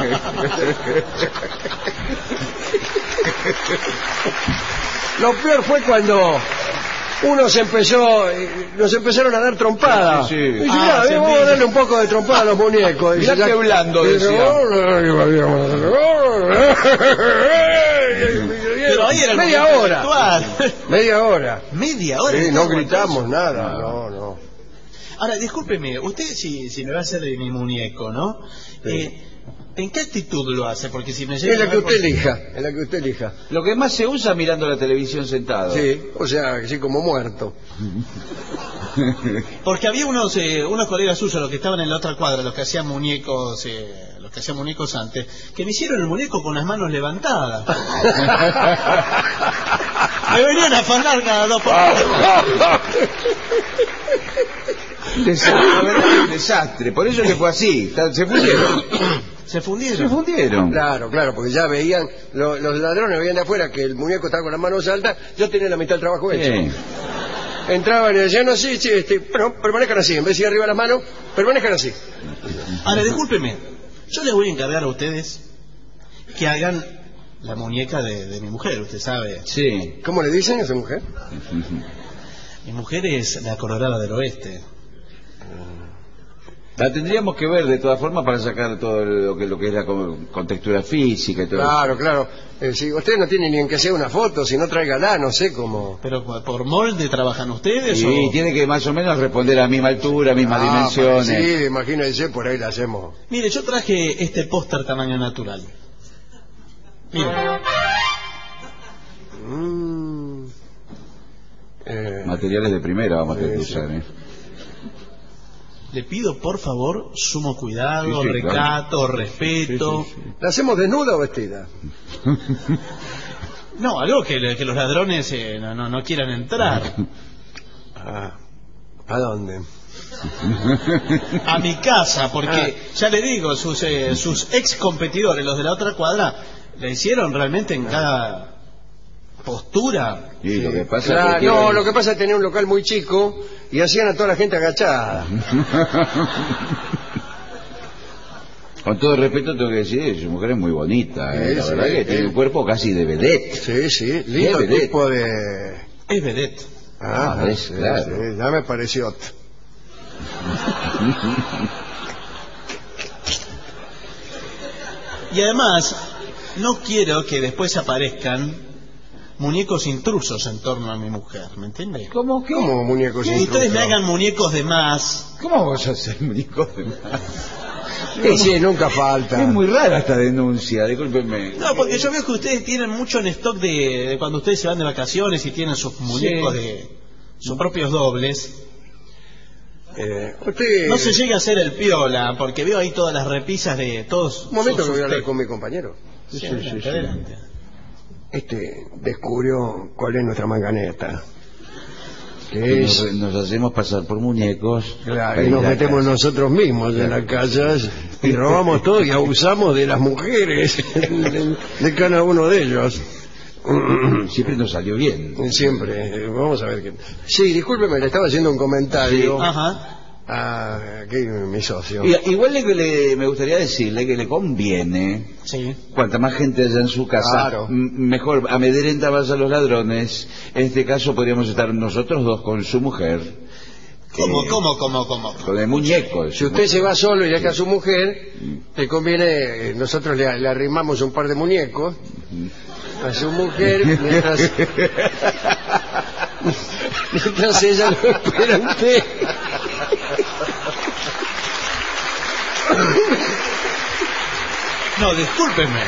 Lo peor fue cuando uno se empezó, eh, nos empezaron a dar trompadas. Sí, sí. Dice, Ah, "Mirá, se vamos a mira. darle un poco de trompada a los muñecos. Dice, Mirá ya- qué blando, Dice, decía. Pero ahí era el media momento hora. actual. Media hora. Media hora. Sí, no estamos gritamos entonces. nada, no, no. Ahora, discúlpeme, usted si, si me va a hacer de mi muñeco, ¿no? Sí. Eh, ¿En qué actitud lo hace? Porque si me Es llega la a que ver usted por- elija, es la que usted elija. Lo que más se usa mirando la televisión sentado. Sí, o sea, así como muerto. Porque había unos eh, unos colegas suyos, los que estaban en la otra cuadra, los que hacían muñecos, eh, los que hacía muñecos antes, que me hicieron el muñeco con las manos levantadas. Me venían a afanar cada dos por tres. Desastre, un desastre. Por eso que fue así. Se fundieron. Se fundieron. Se fundieron. Claro, claro, porque ya veían, lo, los ladrones veían de afuera que el muñeco estaba con las manos altas, yo tenía la mitad del trabajo hecho. Sí. Entraban y decían, no, sí, sí, este, bueno, permanezcan así, en vez de ir arriba las manos, permanezcan así. Ahora, discúlpeme, yo les voy a encargar a ustedes que hagan la muñeca de, de mi mujer, usted sabe. Sí. ¿Cómo le dicen a esa mujer? Mi mujer es la Colorada del Oeste. La tendríamos que ver de todas formas para sacar todo lo que, lo que es la contextura física y todo. Claro, claro. Eh, si usted no tiene ni en que sea una foto, si no tráigala, no sé cómo. ¿Pero por molde trabajan ustedes? Sí, o... tiene que más o menos responder a la misma altura, mismas Ah, dimensiones. Sí, imagínense, por ahí la hacemos. Mire, yo traje este póster tamaño natural. Mire. Mm. Eh, Materiales de primera vamos a tener que sí, usar, ¿eh? Le pido, por favor, sumo cuidado, Sí, sí, recato, claro. respeto. Sí, sí, sí. ¿La hacemos desnuda o vestida? No, algo que, que los ladrones eh, no, no, no quieran entrar. Ah, ¿a dónde? A mi casa, porque ya le digo, sus, eh, sus ex competidores, los de la otra cuadra, le hicieron realmente en cada postura. Y lo que pasa Claro, es que no, lo que pasa es que tenía un local muy chico y hacían a toda la gente agachada. Con todo respeto tengo que decir, su mujer es muy bonita, ¿eh? Sí, La sí, verdad que sí. tiene un cuerpo casi de vedette. Sí, sí, lindo vedette. tipo de... Es vedette. Ah, Ah, es, sí, claro. sí, ya me pareció. Y además, no quiero que después aparezcan muñecos intrusos en torno a mi mujer, ¿me entiende? ¿Cómo que? ¿Cómo muñecos Que ustedes intrusos? me hagan muñecos de más. ¿Cómo vas a hacer muñecos de más? Sí, sí, nunca falta. Es muy rara esta denuncia, discúlpenme. No, porque yo veo que ustedes tienen mucho en stock de, de cuando ustedes se van de vacaciones y tienen sus muñecos Sí. de sus propios dobles. Eh, usted... No se llega a hacer el piola, porque veo ahí todas las repisas de todos. Un momento sus- que voy a hablar sus- con mi compañero. Sí, adelante, adelante. Este descubrió cuál es nuestra manganeta. Que Que es... nos, nos hacemos pasar por muñecos. Claro, para y nos ir a metemos casa. nosotros mismos en las casas y robamos todo y abusamos de las mujeres de, de cada uno de ellos. Siempre nos salió bien. Siempre, eh, vamos a ver qué. Sí, discúlpeme, le estaba haciendo un comentario Ajá. a aquí mi socio. Y- igual le, le- me gustaría decirle que le conviene, Sí. cuanta más gente haya en su casa, Claro. m- mejor amedrenta más a los ladrones. En este caso podríamos estar nosotros dos con su mujer. ¿Cómo, eh, cómo, cómo, cómo? Con el muñeco. Si usted se va solo y deja a su mujer, le conviene, eh, nosotros le, le arrimamos un par de muñecos a su mujer mientras, mientras ella lo espera a usted. No, discúlpenme.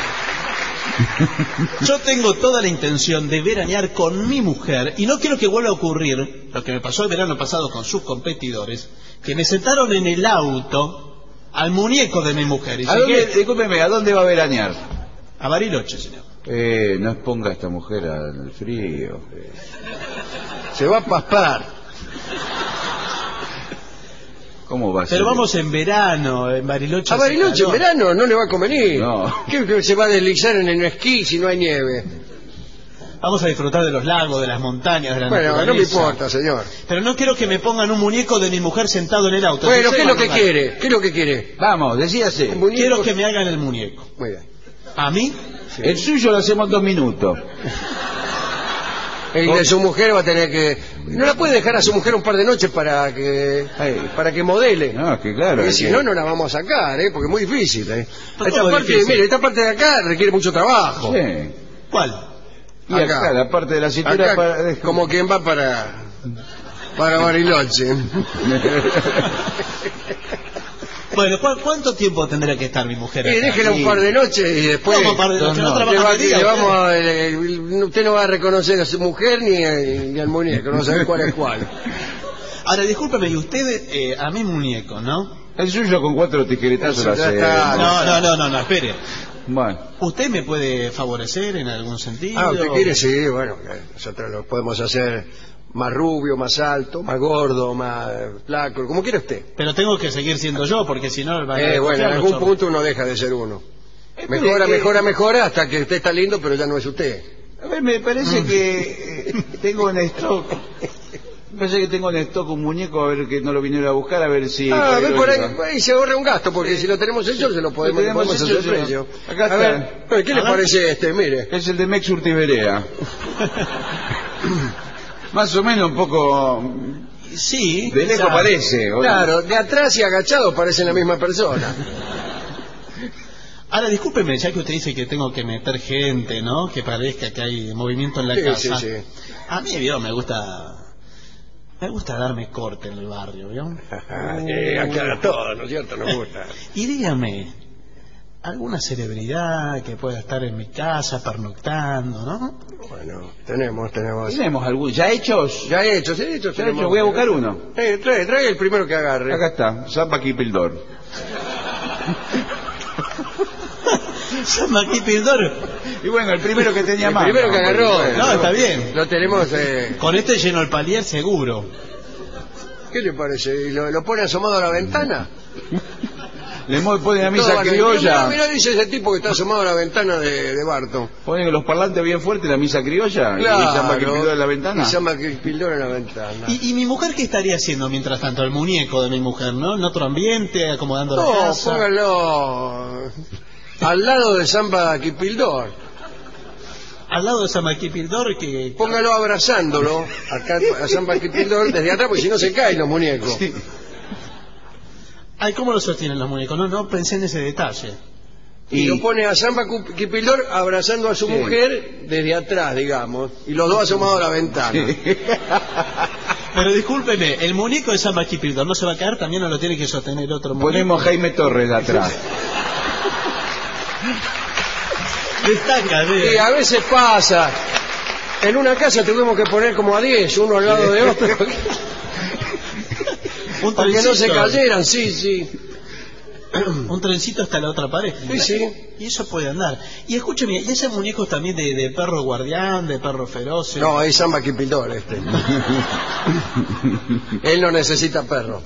Yo tengo toda la intención de veranear con mi mujer y no quiero que vuelva a ocurrir lo que me pasó el verano pasado con sus competidores, que me sentaron en el auto al muñeco de mi mujer y ¿A dónde, llegué discúlpeme, ¿a dónde va a veranear? a Bariloche, señor. Eh, no exponga a esta mujer al frío. Se va a paspar. ¿Cómo va a ser? Pero vamos en verano, en Bariloche. A hace Bariloche en calor. verano no le va a convenir. No. ¿Qué, qué se va a deslizar en el esquí si no hay nieve? Vamos a disfrutar de los lagos, de las montañas, de la Bueno, no me naturaleza. importa, señor. Pero no quiero que me pongan un muñeco de mi mujer sentado en el auto. Bueno, Si ¿qué es se lo que van a- quiere? ¿Qué es lo que quiere? Vamos, decíase. Un muñeco- Quiero que me hagan el muñeco. Muy bien. ¿A mí? Sí. El suyo lo hacemos en dos minutos. El de su mujer va a tener que... No la puede dejar a su mujer un par de noches para que Ay. para que modele. No, es que claro. Porque es si que- no, no la vamos a sacar, ¿eh? Porque es muy difícil, ¿eh? ¿Pero Esta cómo parte, difícil? mire, esta parte de acá requiere mucho trabajo. Sí. ¿Cuál? Y acá, la parte de la cintura Acá, para... como quien va para... para Bariloche. Bueno, ¿cu- ¿cuánto tiempo tendrá que estar mi mujer Y acá? déjela un par de noches y después... ¿Cómo par de noches? no, No no. trabaja Le va- de día, le usted. vamos a- eh, usted no va a reconocer a su mujer ni, a- ni al muñeco, no sabe cuál es cuál. Ahora, discúlpeme, y usted, eh, a mi muñeco, ¿no? El suyo con cuatro tijeretazos lo hace. No, no, no, no, no, espere. Bueno. ¿Usted me puede favorecer en algún sentido? Ah, ¿usted quiere? Sí, bueno, nosotros lo podemos hacer más rubio, más alto, más gordo, más flaco, como quiera usted. Pero tengo que seguir siendo yo, porque si no... Eh, bueno, en algún punto uno deja de ser uno. Mejora, mejora, mejora, hasta que usted está lindo, pero ya no es usted. A ver, me parece que eh, tengo en stock... Me parece que tengo en stock un muñeco, a ver que no lo vinieron a buscar, a ver si... Ah, a ver, por ahí, por ahí se ahorra un gasto, porque si lo tenemos hecho, se lo podemos, lo podemos hacer el precio. Acá está. A ver, ¿qué le parece este? Mire. Es el de Mex Urtiberea. Más o menos un poco... Sí. De lejos parece. ¿O claro, de atrás y agachado parecen la misma persona. Ahora, discúlpeme, ya que usted dice que tengo que meter gente, ¿no? Que parezca que hay movimiento en la sí, casa. Sí, sí. A mí, ¿vio? Me gusta... Me gusta darme corte en el barrio, ¿vio? eh, aclara todo, ¿no es cierto? Nos gusta. Y dígame, ¿alguna celebridad que pueda estar en mi casa pernoctando, no? Bueno, tenemos, tenemos. ¿Tenemos algún? ¿Ya hechos? Ya hechos, ya hechos. Ya hechos. Voy a buscar uno. Eh, trae, trae el primero que agarre. Acá está, Zamba Kipildor. Zamba Kipildor. Y bueno, el primero que tenía el más. El primero que agarró. Bueno, no, está bien. Lo tenemos... Eh... Con este lleno el palier seguro. ¿Qué le parece? ¿Y lo, lo pone asomado a la ventana? Le pone la misa criolla. Mira, dice ese tipo que está asomado a la ventana de, de Barton. Ponen los parlantes bien fuertes, la misa criolla. Claro, y Zamba Kipildor en la ventana. Y Zamba Kipildor en la ventana. ¿Y, ¿Y mi mujer qué estaría haciendo mientras tanto? El muñeco de mi mujer, ¿no? En otro ambiente, acomodando no, la casa. No, póngalo al lado de Zamba Kipildor. Al lado de Zamba Kipildor que... Póngalo abrazándolo acá a Zamba Kipildor desde atrás, porque si no se caen los muñecos. Sí. Ay, ¿cómo lo sostienen los muñecos? No, no pensé en ese detalle. Y, y lo pone a Zamba Kipildor abrazando a su sí. mujer desde atrás, digamos, y los dos asomados a la ventana. Sí. Pero discúlpeme, el muñeco de Zamba Kipildor no se va a caer, también no lo tiene que sostener otro muñeco. Ponemos Jaime Torres de atrás. Destaca, y a veces pasa. En una casa tuvimos que poner como a diez, uno al lado de otro. Un para que no se cayeran, sí, sí. Un trencito hasta la otra pared. Sí, sí. Y eso puede andar. Y escúcheme, ¿y ese muñeco también de, de perro guardián, de perro feroz? No, es Zamba Kipildor este. Él no necesita perro.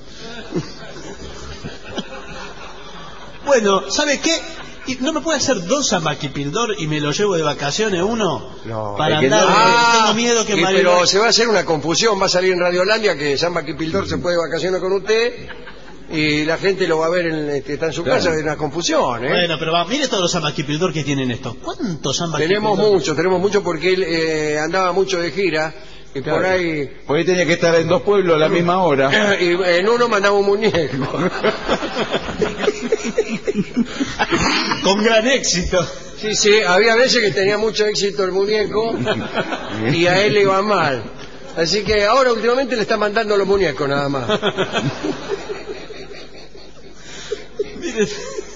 Bueno, ¿sabe qué? ¿Y no me puede hacer dos Zamba Kipildor y me lo llevo de vacaciones uno? No, para que andar, no. Ah, tengo miedo que y, Mario... Pero se va a hacer una confusión, va a salir en Radiolandia que Zamba Kipildor se puede de vacaciones con usted y la gente lo va a ver en, que está en su claro. casa, es una confusión, ¿eh? Bueno, pero va, mire todos los Zamba Kipildor que tienen estos. ¿Cuántos Zamba Kipildor? Tenemos muchos, tenemos muchos porque él eh, andaba mucho de gira. Y claro. por ahí... Por ahí tenía que estar en dos pueblos a la misma hora. Y en uno mandaba un muñeco. Con gran éxito. Sí, sí, había veces que tenía mucho éxito el muñeco y a él le iba mal. Así que ahora últimamente le está mandando los muñecos nada más. Mire...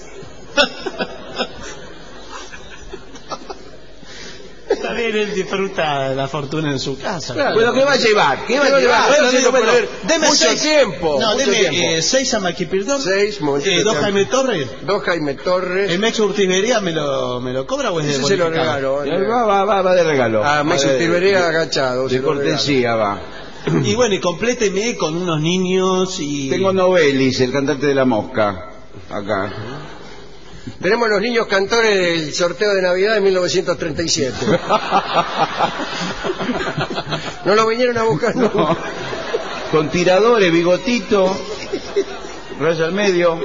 Está bien, él disfruta la fortuna en su casa. Claro. Bueno, ¿qué va a llevar? ¿Qué va a llevar? Bueno, bueno, bueno, deme mucho seis, tiempo. No, mucho deme tiempo. Eh, seis Zamba Kipildor. Seis, eh, dos Jaime Torres. Dos Jaime Torres. ¿El Mex Urtiberea me lo, me lo cobra o es de Ese se lo regalo. Eh, va, va, va, va de regalo. Ah, Mex Urtiberea agachado. De cortesía va. Y bueno, y compléteme con unos niños y... Tengo Novelis, el cantante de La Mosca, acá. Tenemos los niños cantores del sorteo de Navidad de mil novecientos treinta y siete. No lo vinieron a buscar, no. No. Con tiradores, bigotito, raya al medio.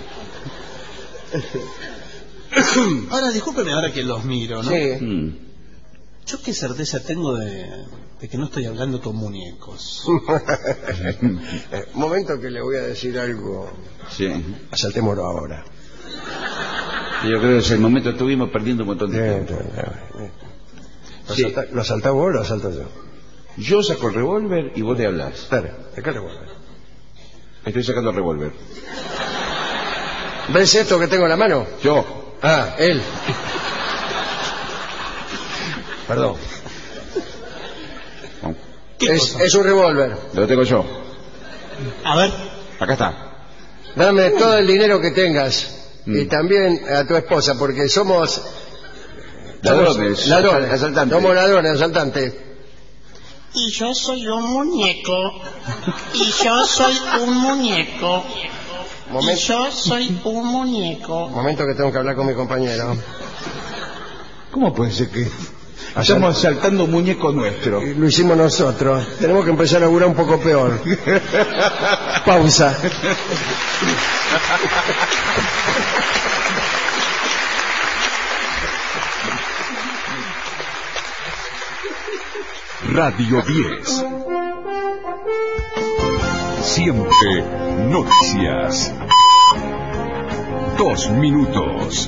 Ahora, discúlpeme ahora que los miro, ¿no? Sí. Mm. Yo qué certeza tengo de, de que no estoy hablando con muñecos. Un momento que le voy a decir algo. Sí. Asaltémoslo ahora. Yo creo que es el momento que estuvimos perdiendo un montón de tiempo. ¿Lo, sí. asalta, ¿Lo asaltás vos o lo asalto yo? Yo saco el revólver y vos te hablas. Espera, acá el revólver. Estoy sacando el revólver. ¿Ves esto que tengo en la mano? Yo. Ah, él. Perdón. Es, es un revólver. Lo tengo yo. A ver. Acá está. Dame todo el dinero que tengas. Mm. Y también a tu esposa, porque somos... Ladrones. Ladrones. Asaltantes. Somos ladrones, asaltantes. Y yo soy un muñeco. Y yo soy un muñeco. Momento. Y yo soy un muñeco. Momento que tengo que hablar con mi compañero. ¿Cómo puede ser que estamos asaltando un muñeco nuestro? Lo hicimos nosotros. Tenemos que empezar a laburar un poco peor. Pausa. Radio diez. Siempre noticias. Dos minutos.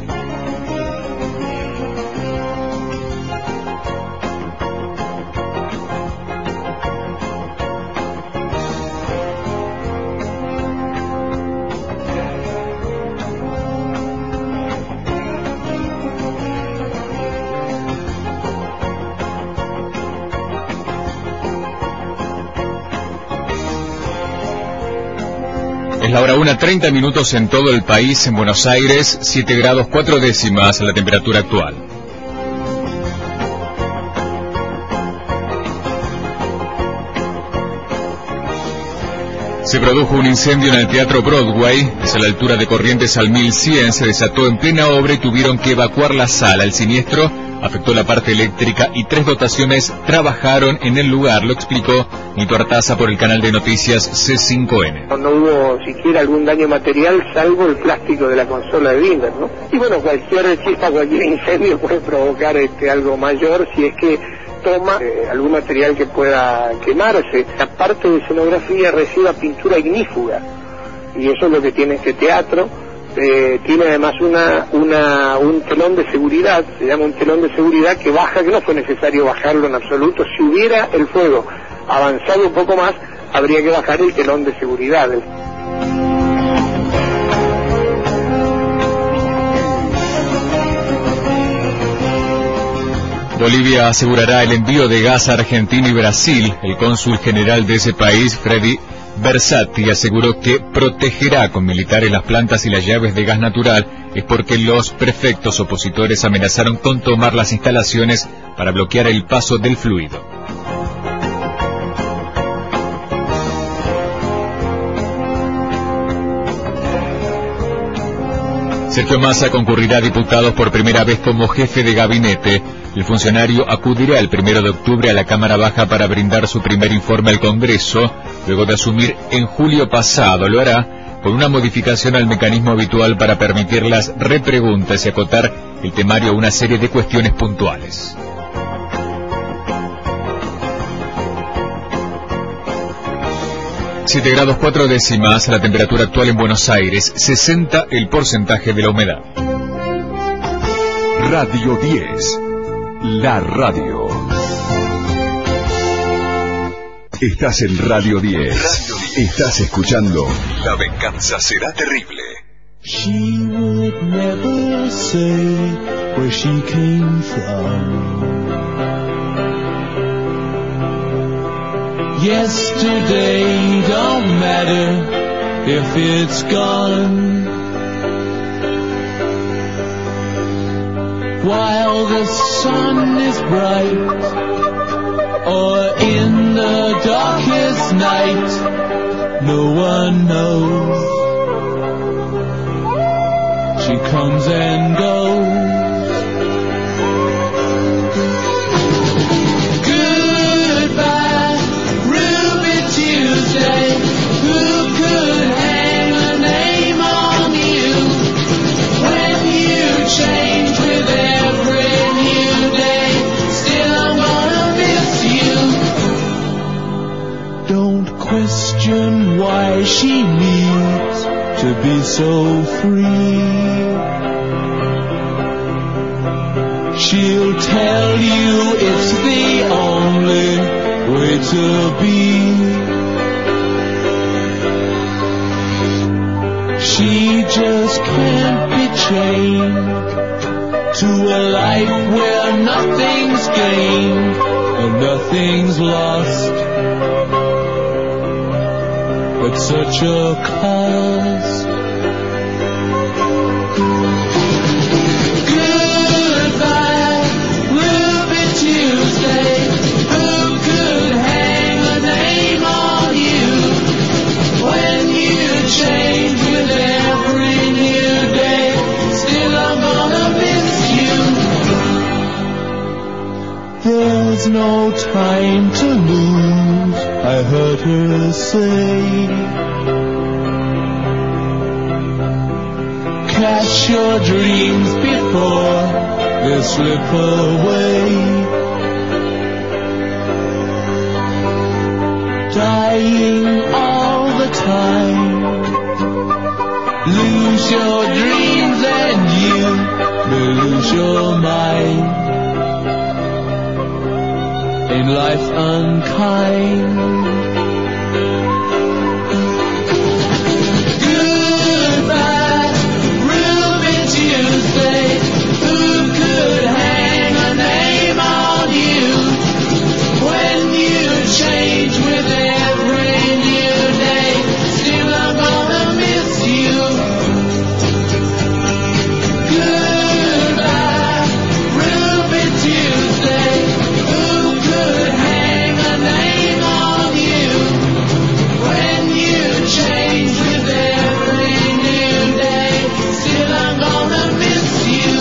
Es la hora una, treinta minutos en todo el país. En Buenos Aires, siete grados cuatro décimas la temperatura actual. Se produjo un incendio en el Teatro Broadway, es a la altura de Corrientes al mil cien, se desató en plena obra y tuvieron que evacuar la sala. El siniestro afectó la parte eléctrica y tres dotaciones trabajaron en el lugar, lo explicó Nito Artaza por el canal de noticias C cinco N. No hubo siquiera algún daño material salvo el plástico de la consola de Binder, ¿no? Y bueno, cualquier chispa, cualquier incendio puede provocar este, algo mayor si es que toma eh, algún material que pueda quemarse. La parte de escenografía recibe pintura ignífuga y eso es lo que tiene este teatro. Eh, tiene además una, una un telón de seguridad, se llama un telón de seguridad que baja, que no fue necesario bajarlo en absoluto. Si hubiera el fuego avanzado un poco más, habría que bajar el telón de seguridad. Bolivia asegurará el envío de gas a Argentina y Brasil. El cónsul general de ese país, Freddy Bersati, aseguró que protegerá con militares las plantas y las llaves de gas natural. Es porque los prefectos opositores amenazaron con tomar las instalaciones para bloquear el paso del fluido. Sergio Massa concurrirá a diputados por primera vez como jefe de gabinete. El funcionario acudirá el primero de octubre a la Cámara Baja para brindar su primer informe al Congreso, luego de asumir en julio pasado. Lo hará con una modificación al mecanismo habitual para permitir las repreguntas y acotar el temario a una serie de cuestiones puntuales. siete grados cuatro décimas la temperatura actual en Buenos Aires, sesenta el porcentaje de la humedad. Radio diez, la radio. Estás en Radio diez. Radio diez. Estás escuchando La venganza será terrible. She would never say where she came from. Yesterday don't matter if it's gone. While the sun is bright, or in the darkest night, no one knows. She comes and goes. Why she needs to be so free. She'll tell you it's the only way to be. She just can't be chained to a life where nothing's gained and nothing's lost. But such a cost. Goodbye, Ruby Tuesday. Who could hang a name on you when you change with every new day? Still I'm gonna miss you. There's no time to lose, I heard her say. Catch your dreams before they slip away. Dying all the time. Lose your dreams and you may lose your mind. In life unkind. Goodbye, Ruby Tuesday. Who could hang a name on you when you change with every new day? Still I'm gonna miss you. Goodbye, Ruby Tuesday. Who could hang a name on you when you change with every new day? Still I'm gonna miss you.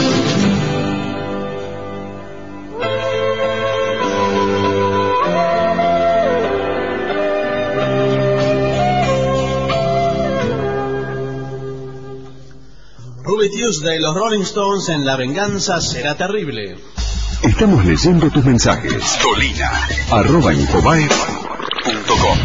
Ruby Tuesday, los Rolling Stones en La Venganza Será Terrible. Estamos leyendo tus mensajes. Dolina, arroba infobae punto com.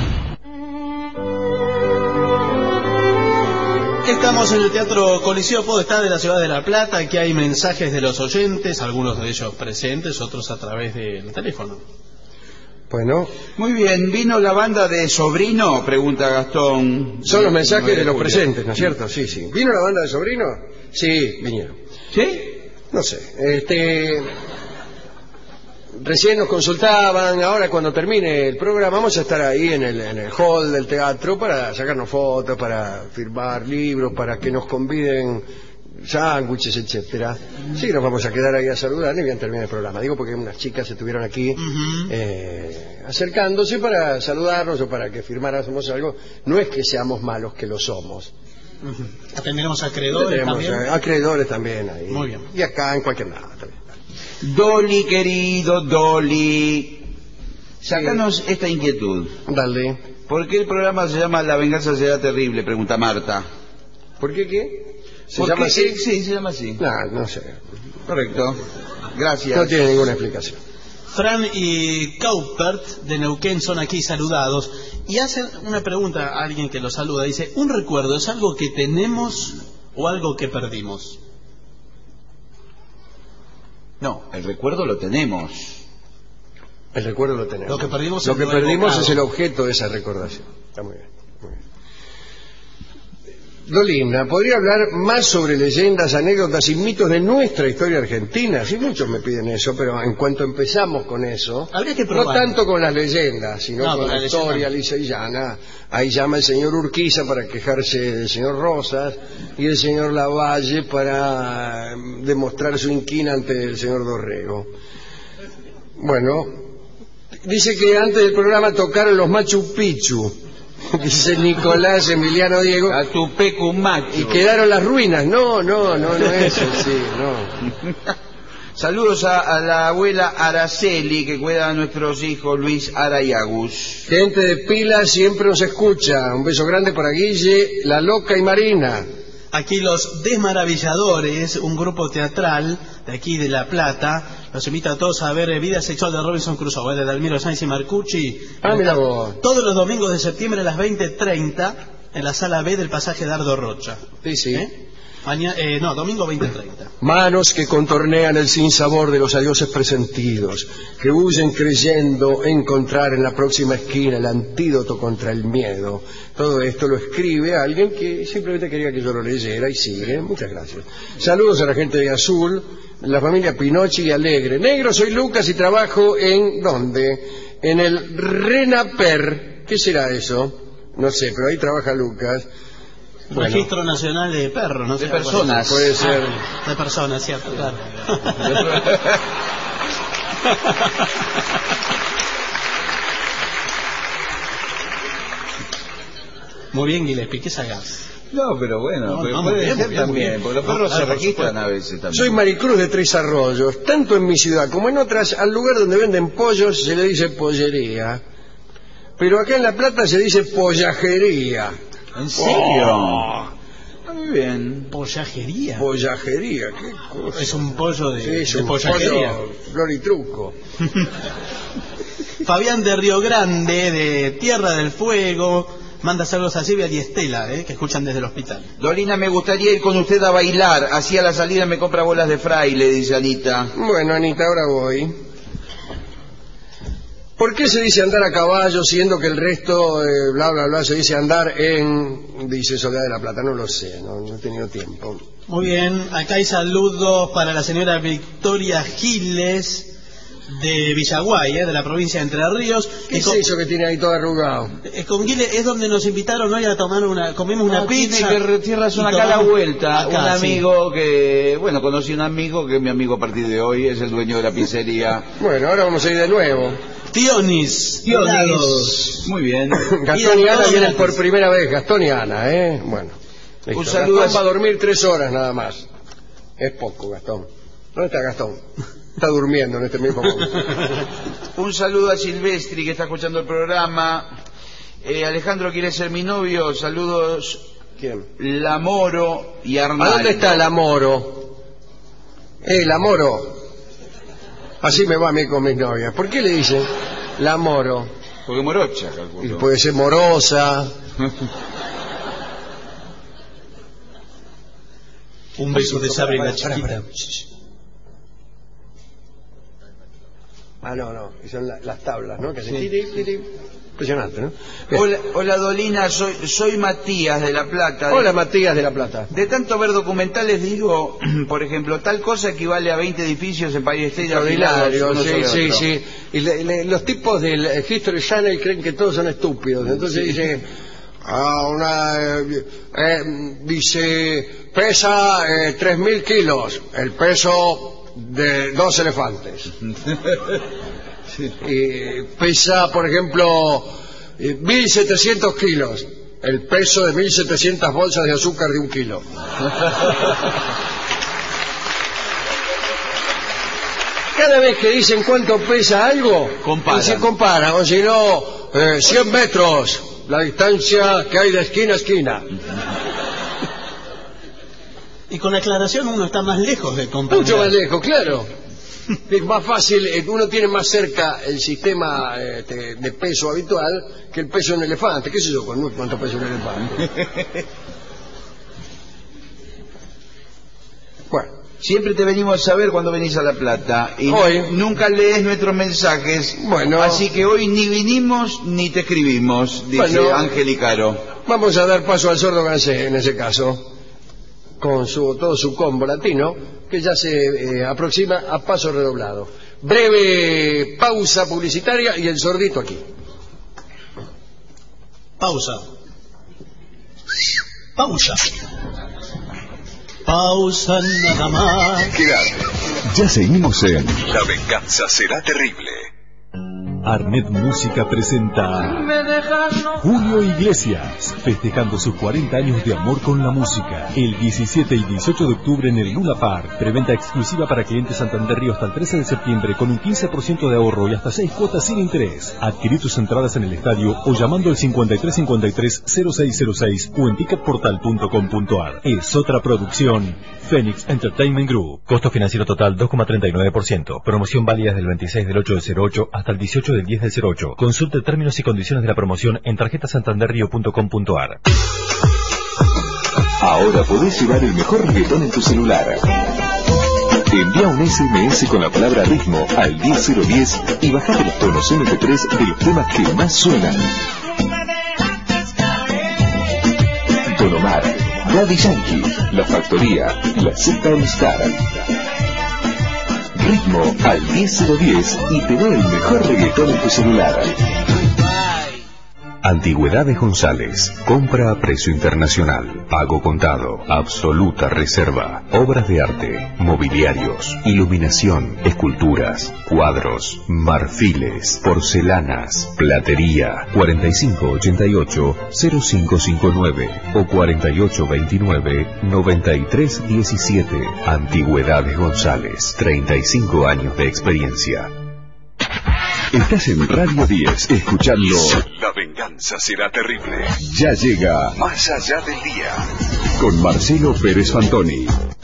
Estamos en el Teatro Coliseo Podestá de la ciudad de La Plata. Aquí hay mensajes de los oyentes, algunos de ellos presentes, otros a través del teléfono. Bueno, Muy bien, ¿vino la banda de Sobrino? Pregunta Gastón. son los mensajes nueve de los julio. presentes, ¿no es cierto? Sí, sí. ¿Vino la banda de Sobrino? Sí, vinieron. ¿Sí? No sé, este... Recién nos consultaban, ahora cuando termine el programa vamos a estar ahí en el, en el hall del teatro para sacarnos fotos, para firmar libros, para que nos conviden sándwiches, etcétera. Sí, nos vamos a quedar ahí a saludar y bien termina el programa. Digo porque unas chicas estuvieron aquí Uh-huh. eh, acercándose para saludarnos o para que firmáramos algo. No es que seamos malos, que lo somos. Uh-huh. Atenderemos a acreedores Tenemos también. eh, acreedores también ahí. Muy bien. Y acá en cualquier lado también. Dolly, querido, Dolly. Sácanos esta inquietud. Dale. ¿Por qué el programa se llama La Venganza Será Terrible? Pregunta Marta. ¿Por qué qué? ¿Se ¿Por llama qué? así? Sí, se llama así. No, no sé. Correcto. Gracias. No tiene ninguna explicación. Fran y Kaupert de Neuquén son aquí saludados y hacen una pregunta a alguien que los saluda. Dice, ¿un recuerdo es algo que tenemos o algo que perdimos? No, el recuerdo lo tenemos. El recuerdo lo tenemos. Lo que perdimos Lo es que lo perdimos evocado. es el objeto de esa recordación. Está muy bien. Muy bien. Dolina, ¿podría hablar más sobre leyendas, anécdotas y mitos de nuestra historia argentina? Sí, muchos me piden eso, pero en cuanto empezamos con eso, Habría que no probar. tanto con las leyendas, sino No, con con la la historia leyenda. liseyana. Ahí llama el señor Urquiza para quejarse del señor Rosas y el señor Lavalle para eh, demostrar su inquina ante el señor Dorrego. Bueno, dice que antes del programa tocaron los Machu Picchu, dice Nicolás Emiliano Diego, A tu pecumacho. y quedaron las ruinas. No, no, no, no es así, no. Saludos a, a la abuela Araceli, que cuida a nuestros hijos Luis, Ara y Agus. Gente de pila siempre nos escucha. Un beso grande para Guille, La Loca y Marina. Aquí los Desmaravilladores, un grupo teatral de aquí de La Plata, los invita a todos a ver Vida Sexual de Robinson Crusoe, de Dalmiro Sáenz y Marcucci. Ah, mira vos. Todos los domingos de septiembre a las veinte treinta en la sala B del pasaje Dardo Rocha. Sí, sí. ¿Eh? Mañana, eh, no, domingo veinte treinta. Manos que contornean el sinsabor de los adioses presentidos, que huyen creyendo encontrar en la próxima esquina el antídoto contra el miedo. Todo esto lo escribe alguien que simplemente quería que yo lo leyera y sigue. Muchas gracias. Saludos a la gente de Azul, la familia Pinocchi y Alegre. Negro, soy Lucas y trabajo en... ¿dónde? En el Renaper. ¿Qué será eso? No sé, pero ahí trabaja Lucas. Bueno. Registro Nacional de Perros, no sé. De personas. Puede ser. Ah, de personas, cierto, claro. Muy bien, Gillespie, qué sagaz. No, pero bueno, No, pero no, puede muy bien, ser muy bien, también, muy bien. porque los No, perros claro, se por registran supuesto. a veces también. Soy Maricruz de Tres Arroyos. Tanto en mi ciudad como en otras, al lugar donde venden pollos se le dice pollería. Pero acá en La Plata se dice pollajería. ¿En serio? Oh. Muy bien. Pollajería. Pollajería, qué cosa. Es un pollo de, Sí, es de un pollajería. pollo flor y truco. Fabián de Río Grande, de Tierra del Fuego, manda saludos a Silvia y Estela, eh, que escuchan desde el hospital. Dolina, me gustaría ir con usted a bailar. Así a la salida me compra bolas de fraile, dice Anita. Bueno, Anita, ahora voy. ¿Por qué se dice andar a caballo siendo que el resto, eh, bla, bla, bla, se dice andar en, dice Soledad de la Plata? No lo sé, no, no he tenido tiempo. Muy bien, acá hay saludos para la señora Victoria Giles, de Villaguay, eh, de la provincia de Entre Ríos. ¿Qué Y es con, eso que tiene ahí todo arrugado? eh, con Giles es donde nos invitaron hoy a tomar una, comimos una No, pizza. tiene que tiene razón, y acá a la tomamos- vuelta. acá, un sí. amigo que, bueno, conocí un amigo que es mi amigo a partir de hoy, es el dueño de la pizzería. Bueno, ahora vamos a ir de nuevo. Tionis. helados. Muy bien. Gastón y todo Ana vienen gratis. por primera vez, Gastón y Ana, ¿eh? Bueno. listo. Un saludo Gastón a- va a dormir tres horas nada más. Es poco, Gastón. ¿Dónde está Gastón? Está durmiendo en este mismo momento. Un saludo a Silvestri que está escuchando el programa. Eh, Alejandro quiere ser mi novio. Saludos. ¿Quién? Lamoro y Arnaldo. ¿A dónde está el Amoro? Eh, el Amoro. Así me va a mí con mis novias. ¿Por qué le dicen la Moro? Porque morocha, Y calculo. puede ser morosa. Un beso de Sabrina Pará, pará, chiquita. pará. Ah, no, no. Y son la- las tablas, ¿no? Que hacen Sí. tiri, tiri. Impresionante, ¿no? Bien. Hola, hola Dolina, soy, soy Matías de La Plata. Hola, Matías de La Plata. De tanto ver documentales digo, por ejemplo, tal cosa equivale a veinte edificios en País State Extraordinario, uno sí, sobre sí, otro. sí. Y le- le- los tipos del eh, History Channel creen que todos son estúpidos. Entonces dicen, ah, una, eh, eh, dice, pesa eh, tres mil kilos, el peso de dos elefantes. Y pesa, por ejemplo, eh, mil setecientos kilos, el peso de mil setecientas bolsas de azúcar de un kilo. Cada vez que dicen cuánto pesa algo, Comparan. se comparan, o si no, eh, cien metros, la distancia que hay de esquina a esquina. Y con aclaración uno está más lejos de comprender. Mucho más lejos, claro. Es más fácil, eh, uno tiene más cerca el sistema eh, de, de peso habitual que el peso de un elefante. ¿Qué sé yo? ¿Cuánto cuánto pesa un elefante? Bueno, Siempre te venimos a ver cuando venís a La Plata y Hoy. nunca lees nuestros mensajes. Bueno. Así que hoy ni vinimos ni te escribimos, dice Bueno. Ángel y Caro. vamos a dar paso al sordo francés en ese caso, con su, todo su combo latino, que ya se eh, aproxima a paso redoblado. Breve pausa publicitaria y el sordito aquí. Pausa. Pausa. Pausa nada más. Quédate. Ya seguimos en La venganza será terrible. Arnet Música presenta Julio Iglesias, festejando sus cuarenta años de amor con la música. El diecisiete y dieciocho de octubre en el Luna Park. Preventa exclusiva para clientes Santander hasta el trece de septiembre con un quince por ciento de ahorro y hasta seis cuotas sin interés. Adquirí tus entradas en el estadio o llamando al cincuenta y tres cincuenta y tres cero seis cero seis o en ticketportal punto com punto ar. Es otra producción. Phoenix Entertainment Group. Costo financiero total dos coma treinta y nueve por ciento. Promoción válida desde el veintiséis del ocho del cero ocho hasta el dieciocho del diez del cero ocho. Consulte términos y condiciones de la promoción en tarjeta santander río punto com punto ar. Ahora podés llevar el mejor reggaetón en tu celular. Envía un ese eme ese con la palabra ritmo al diez cero diez y bajate los tonos eme pe tres de los temas que más suenan. Don Omar, Daddy Yankee, La Factoría, La Z All Star. Ritmo al diez cero diez y te da el mejor reggaetón en tu celular. Antigüedades González. Compra a precio internacional. Pago contado. Absoluta reserva. Obras de arte. Mobiliarios. Iluminación. Esculturas. Cuadros. Marfiles. Porcelanas. Platería. cuarenta y cinco ochenta y ocho cero cinco cinco nueve o cuarenta y ocho veintinueve noventa y tres diecisiete. Antigüedades González. treinta y cinco años de experiencia. Estás en Radio diez, escuchando La venganza será terrible. Ya llega Más allá del día, con Marcelo Pérez Fantoni.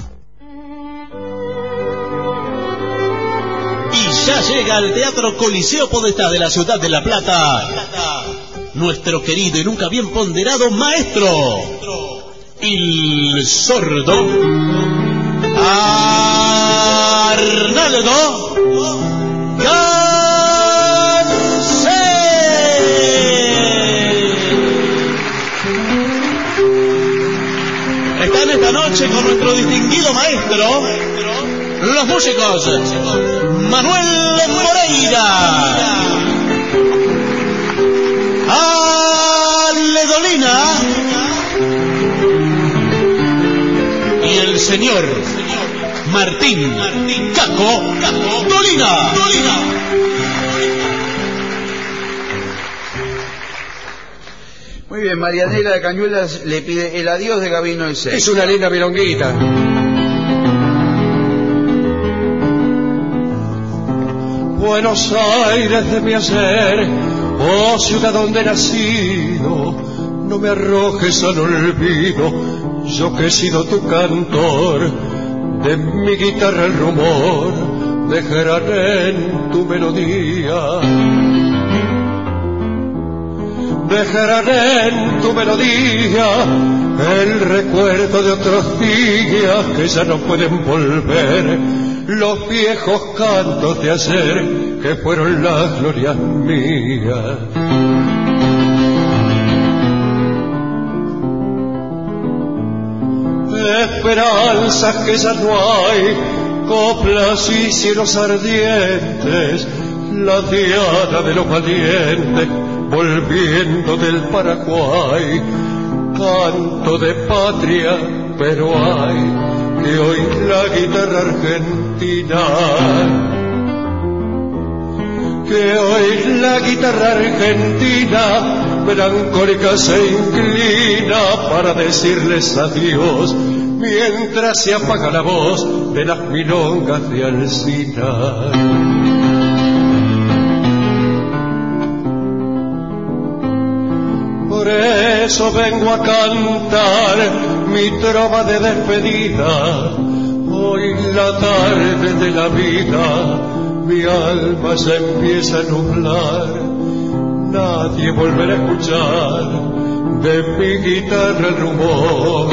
Y ya llega al Teatro Coliseo Podestá de la ciudad de La Plata, nuestro querido y nunca bien ponderado maestro, el sordo Arnaldo Gansé. Están esta noche con nuestro distinguido maestro, los músicos Manuel Moreira, Ale Dolina y el señor Martín Caco Dolina. Muy bien, Marianela de Cañuelas le pide el adiós de Gabino y Seis. Es una linda milonguita. Buenos Aires de mi hacer, oh ciudad donde he nacido, no me arrojes al olvido, yo que he sido tu cantor, de mi guitarra el rumor, dejarán en tu melodía. Dejarán en tu melodía el recuerdo de otros días que ya no pueden volver, los viejos cantos de ayer que fueron las glorias mías. Esperanzas que ya no hay, coplas y cielos ardientes, la diana de los valientes volviendo del Paraguay, canto de patria, pero hay que oír la guitarra argentina, que oír la guitarra argentina, melancólica se inclina para decirles adiós, mientras se apaga la voz de las milongas de Alsina. Por eso vengo a cantar mi trova de despedida. Hoy la tarde de la vida mi alma se empieza a nublar. Nadie volverá a escuchar de mi guitarra el rumor.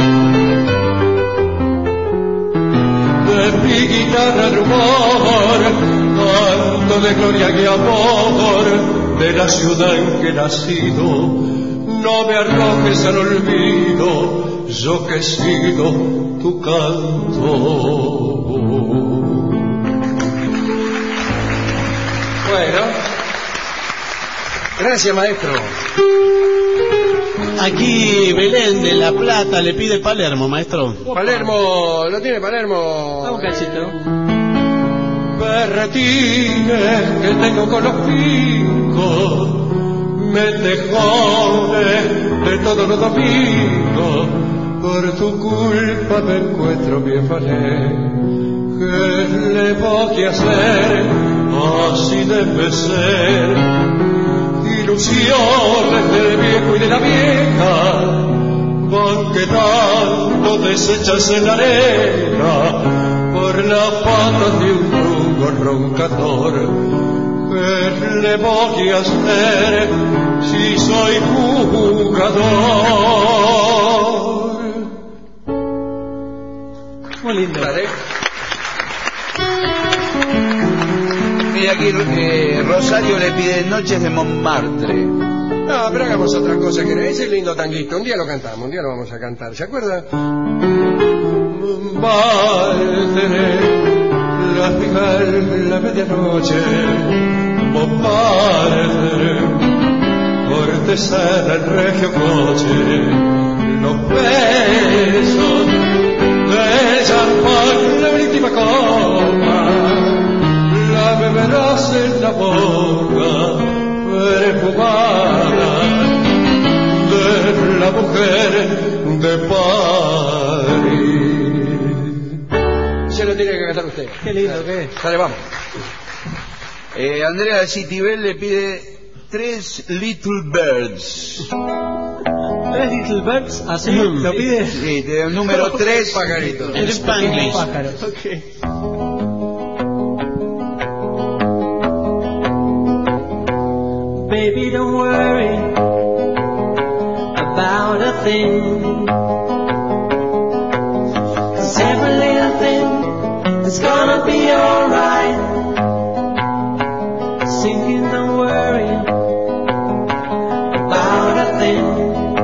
De mi guitarra el rumor, canto de gloria y amor de la ciudad en que he nacido. No me arrojes al olvido, yo que he sido tu canto. Bueno, gracias maestro. Aquí Belén de La Plata le pide Palermo, maestro. Palermo, ¿lo tiene Palermo? A un cachito. Berretines que tengo con los picos, mentejones de todos los domingos, por tu culpa me encuentro bien falé. ¿Qué le voy a hacer? Así debe ser. Ilusiones del viejo y de la vieja van quedando deshechas en la arena por las patas de un rungo roncador. ¿Qué le voy a hacer si soy jugador? Muy lindo. Vale. Mira aquí eh, Rosario le pide Noches de Montmartre. No, pero hagamos otra cosa. Que ese lindo tanguito, un día lo cantamos, un día lo vamos a cantar, ¿se acuerda? Montmartre, la final, la medianoche, Montmartre, cortesana, el regio coche, los besos de champán, la última copa, la beberás en la boca perfumada de la mujer de París. Se lo tiene que cantar usted. Qué lindo que es. Dale, vamos. Eh, Andrea Citibel le pide tres Little Birds. ¿Tres Little Birds? ¿Así? Mm. ¿Lo pide? Sí, el número tres. Pajaritos. En Spanglish. Pájaros. Okay. Baby, don't worry about a thing, 'cause every little thing is gonna be alright. Singing, don't worry about a thing,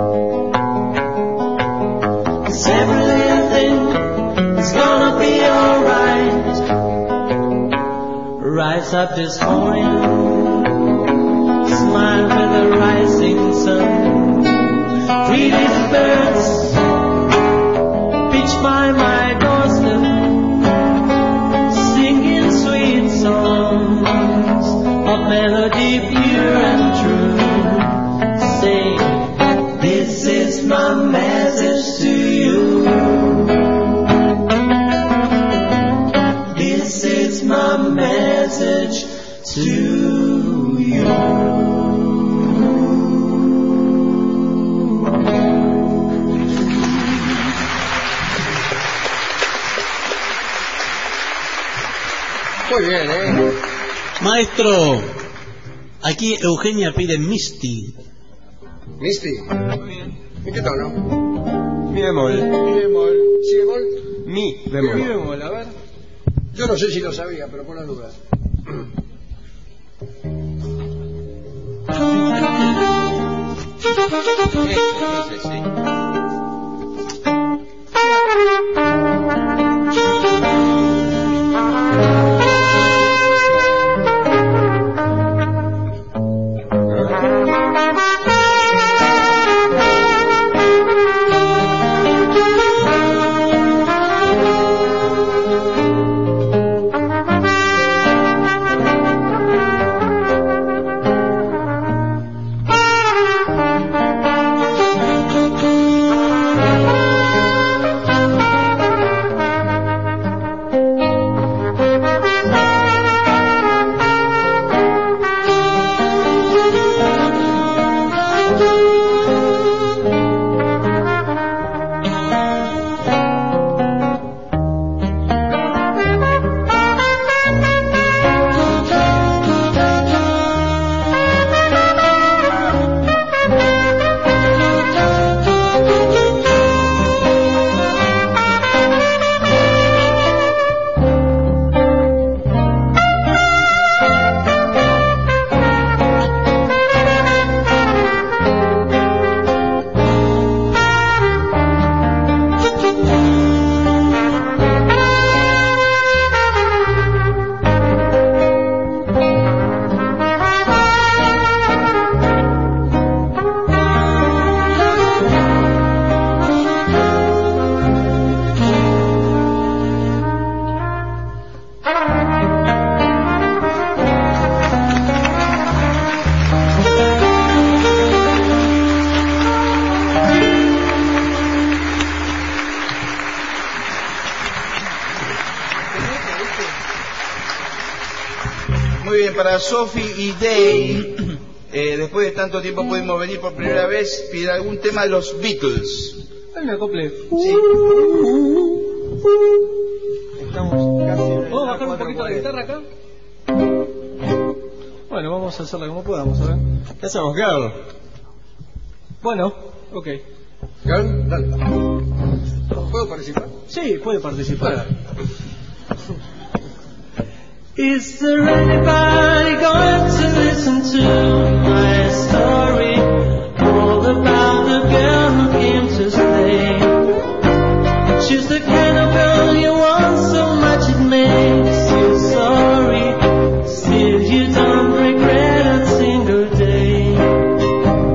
'cause every little thing is gonna be alright. Rise up this morning, smile with the rising sun. Three little birds pitch by my doorstep, singing sweet songs of melody pure and true. Saying, this is my message to you. This is my message to you. Muy bien, ¿eh? Maestro, aquí Eugenia pide Misty. ¿Misty? Muy bien. ¿En qué tono? Mi bemol. Mi bemol. ¿Si bemol? Mi bemol. Mi bemol, a ver. Yo no sé si lo sabía, pero por la duda. Sí, sí, sí. Para Sophie y Dave, eh, después de tanto tiempo pudimos venir por primera vez, pide algún tema de los Beatles. Hay una acople. Sí. Estamos casi. ¿Vamos a bajar un poquito la guitarra acá? Bueno, vamos a hacerla como podamos, a ver. ¿Qué hacemos, Girl? Bueno, ok. Girl, dale. ¿Puedo participar? Sí, puede participar. Is there anybody going to listen to my story? All about the girl who came to stay. She's the kind of girl you want so much it makes you sorry. Still you don't regret a single day.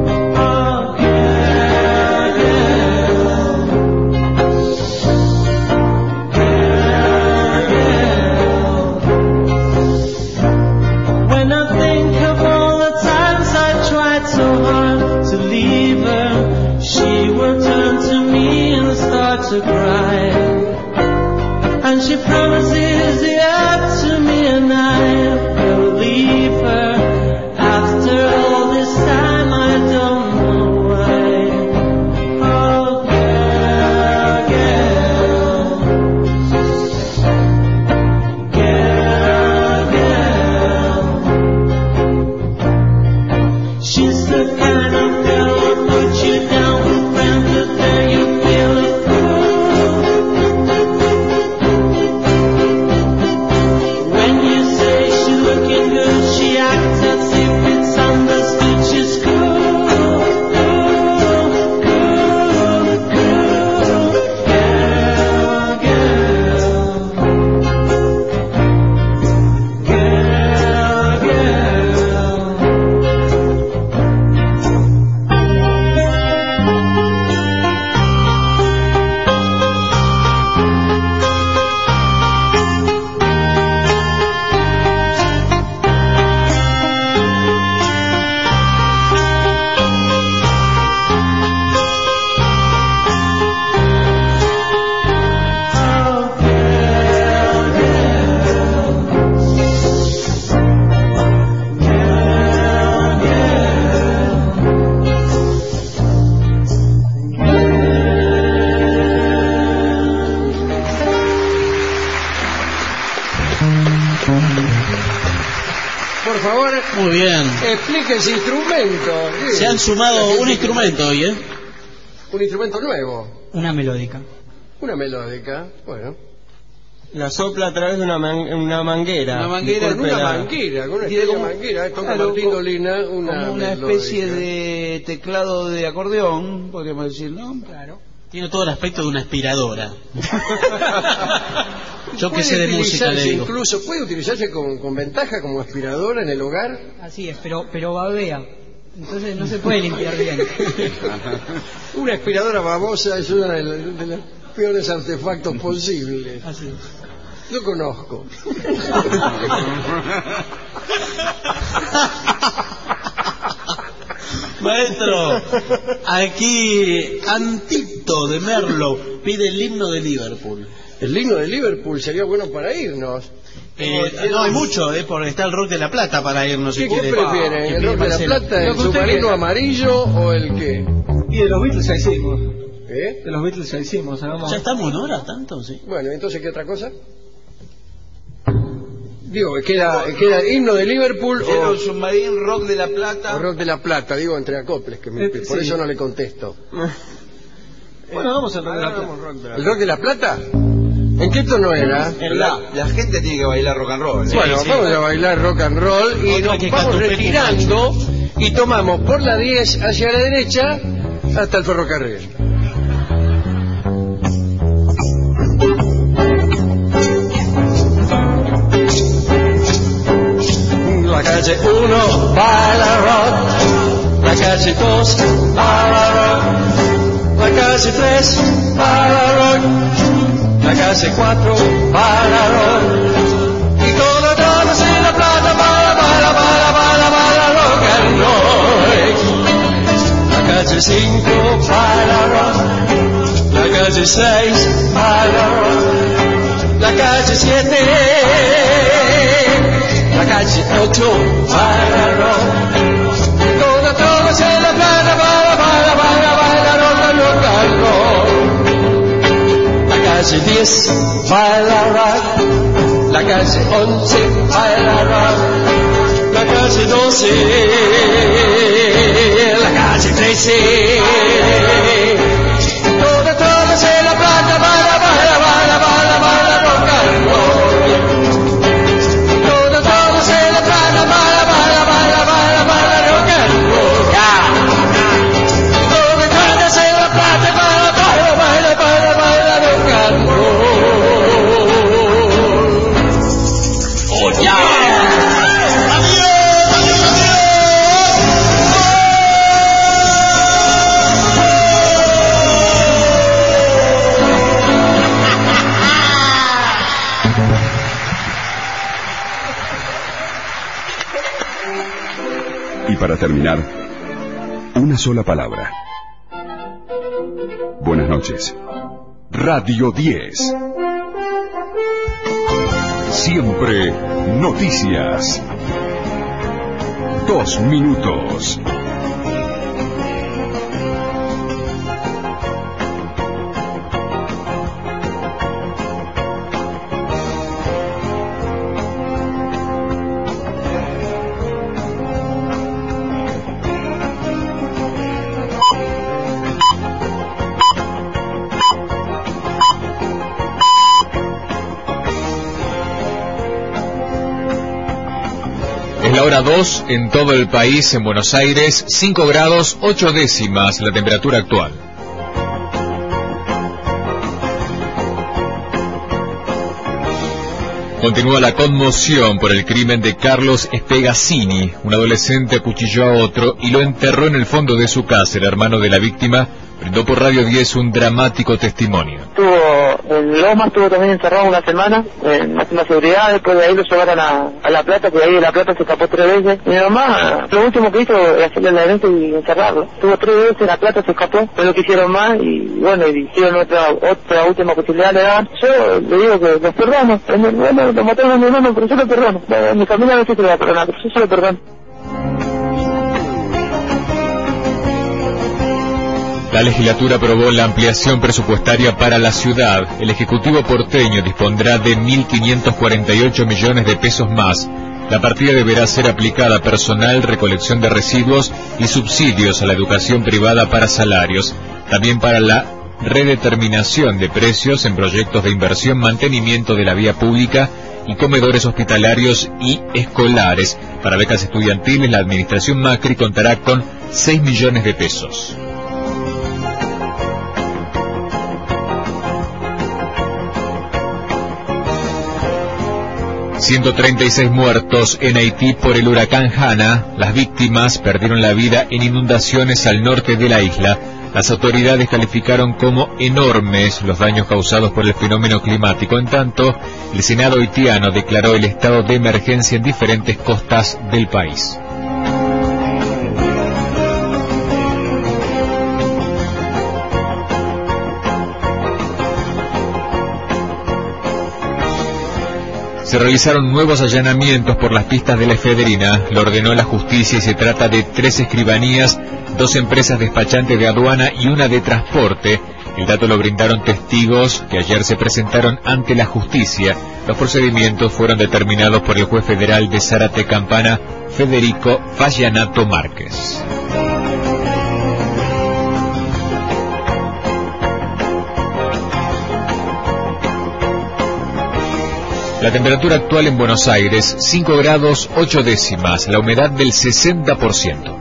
Por favor, muy bien. Explique ese instrumento. ¿Qué? Se han sumado un instrumento hoy, ¿eh? Un instrumento nuevo. Una melódica. Una melódica, bueno. La sopla a través de una, man una manguera. Una manguera Con una manguera, con una Tiene extraña como- manguera. Toca claro, Martín como- Dolina una como una melódica. especie de teclado de acordeón, podríamos decir, ¿no? Claro. Tiene todo el aspecto de una aspiradora. Yo que Puede sé de música le utilizarse digo. incluso, puede utilizarse con, con ventaja como aspiradora en el hogar. Así es, pero, pero babea. Entonces no se puede limpiar bien. Una aspiradora babosa es uno de, los- de los peores artefactos posibles. Así es. Yo conozco. Maestro, aquí Antito de Merlo pide el himno de Liverpool. El himno de Liverpool sería bueno para irnos. Eh, no hay mucho, eh, porque está el Rock de la Plata para irnos. Si ¿Qué, ¿Qué quiere. prefieren? ¿Qué ¿El pide rock de la Marcelo? plata, el Lo que usted submarino quiera. amarillo o el qué? Y de los Beatles ya hicimos. ¿Eh? De los Beatles ya hicimos. Hagamos... ¿Ya estamos en hora tanto? Sí. Bueno, entonces, ¿qué otra cosa? Digo, queda, queda himno de Liverpool Era o, un submarino rock de la Plata. o rock de la plata, digo, entre acoples, que me- Eh, por sí. eso no le contesto. Bueno, vamos a rock de la plata. ¿El rock de la plata? ¿En qué tono era? La, la gente tiene que bailar rock and roll. ¿eh? Bueno, sí. vamos a bailar rock and roll y Otra nos que vamos canta un retirando y tomamos por la diez hacia la derecha hasta el ferrocarril. La calle uno baila rock, la calle dos baila rock, la calle tres baila rock, la calle cuatro baila rock, y todo, todos en la plata baila, baila, baila, baila, baila rock and roll. La calle cinco baila rock, la calle seis baila rock, la calle siete, la calle ocho baila rock, todo, todos en la plata baila, baila, baila, baila rock, rock and roll. La calle diez baila rock, la calle once baila rock, la calle doce, la calle trece, todo, todos en la plata baila, baila, baila, baila, baila rock and roll. Todo, todos en la plata baila, baila, baila, baila, baila rock and roll. Todo, todos en la plata baila, baila, baila, baila, baila rock and roll. ¡Oh, ya! Y para terminar, una sola palabra. Buenas noches. Radio diez. Siempre noticias. Dos minutos. Es la hora dos en todo el país, en Buenos Aires, cinco grados ocho décimas la temperatura actual. Continúa la conmoción por el crimen de Carlos Espegazzini. Un adolescente acuchilló a otro y lo enterró en el fondo de su casa. El hermano de la víctima brindó por Radio diez un dramático testimonio. Estuvo en Loma, estuvo también encerrado una semana en máxima seguridad. Después de ahí lo llevaron a, a La Plata, que ahí de La Plata se escapó tres veces. Mi mamá, lo último que hizo es hacerle la herencia y encerrarlo. Estuvo tres veces en La Plata, se escapó, fue lo que hicieron más y bueno, y hicieron otra, otra última posibilidad, le dan. Yo le digo que los perdono. Bueno, lo mataron a mi hermano, pero yo lo perdono. Mi familia no sé si lo va a perdonar, pero yo se lo perdono. La legislatura aprobó la ampliación presupuestaria para la ciudad. El Ejecutivo porteño dispondrá de mil quinientos cuarenta y ocho millones de pesos más. La partida deberá ser aplicada a personal, recolección de residuos y subsidios a la educación privada para salarios. También para la redeterminación de precios en proyectos de inversión, mantenimiento de la vía pública y comedores hospitalarios y escolares. Para becas estudiantiles, la administración Macri contará con seis millones de pesos. ciento treinta y seis muertos en Haití por el huracán Hanna. Las víctimas perdieron la vida en inundaciones al norte de la isla. Las autoridades calificaron como enormes los daños causados por el fenómeno climático. En tanto, el Senado haitiano declaró el estado de emergencia en diferentes costas del país. Se realizaron nuevos allanamientos por las pistas de la efedrina. Lo ordenó la justicia y se trata de tres escribanías, dos empresas despachantes de aduana y una de transporte. El dato lo brindaron testigos que ayer se presentaron ante la justicia. Los procedimientos fueron determinados por el juez federal de Zárate Campana, Federico Fallanato Márquez. La temperatura actual en Buenos Aires, cinco grados ocho décimas, la humedad del sesenta por ciento.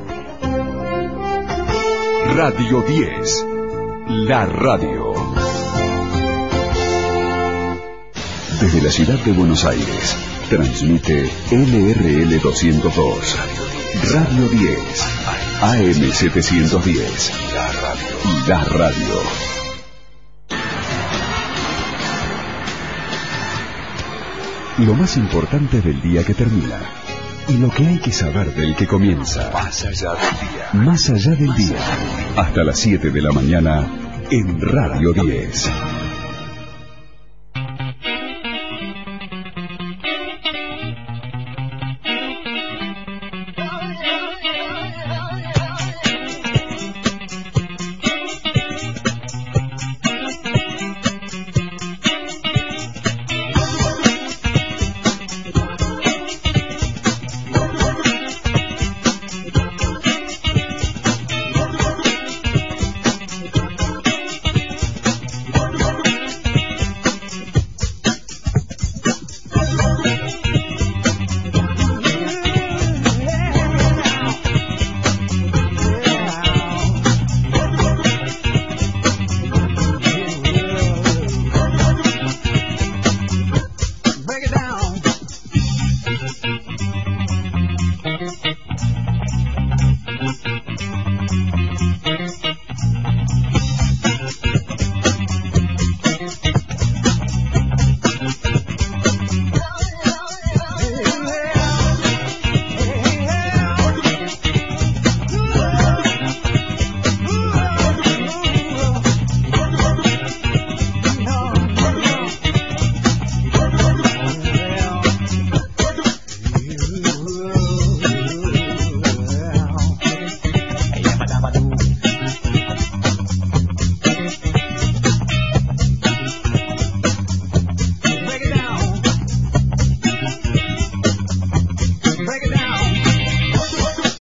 Radio diez, la radio. Desde la ciudad de Buenos Aires, transmite L R L doscientos dos, Radio diez, A M setecientos diez, La Radio. Lo más importante del día que termina y lo que hay que saber del que comienza. Más allá del día. Más allá del día. Hasta las siete de la mañana en Radio diez.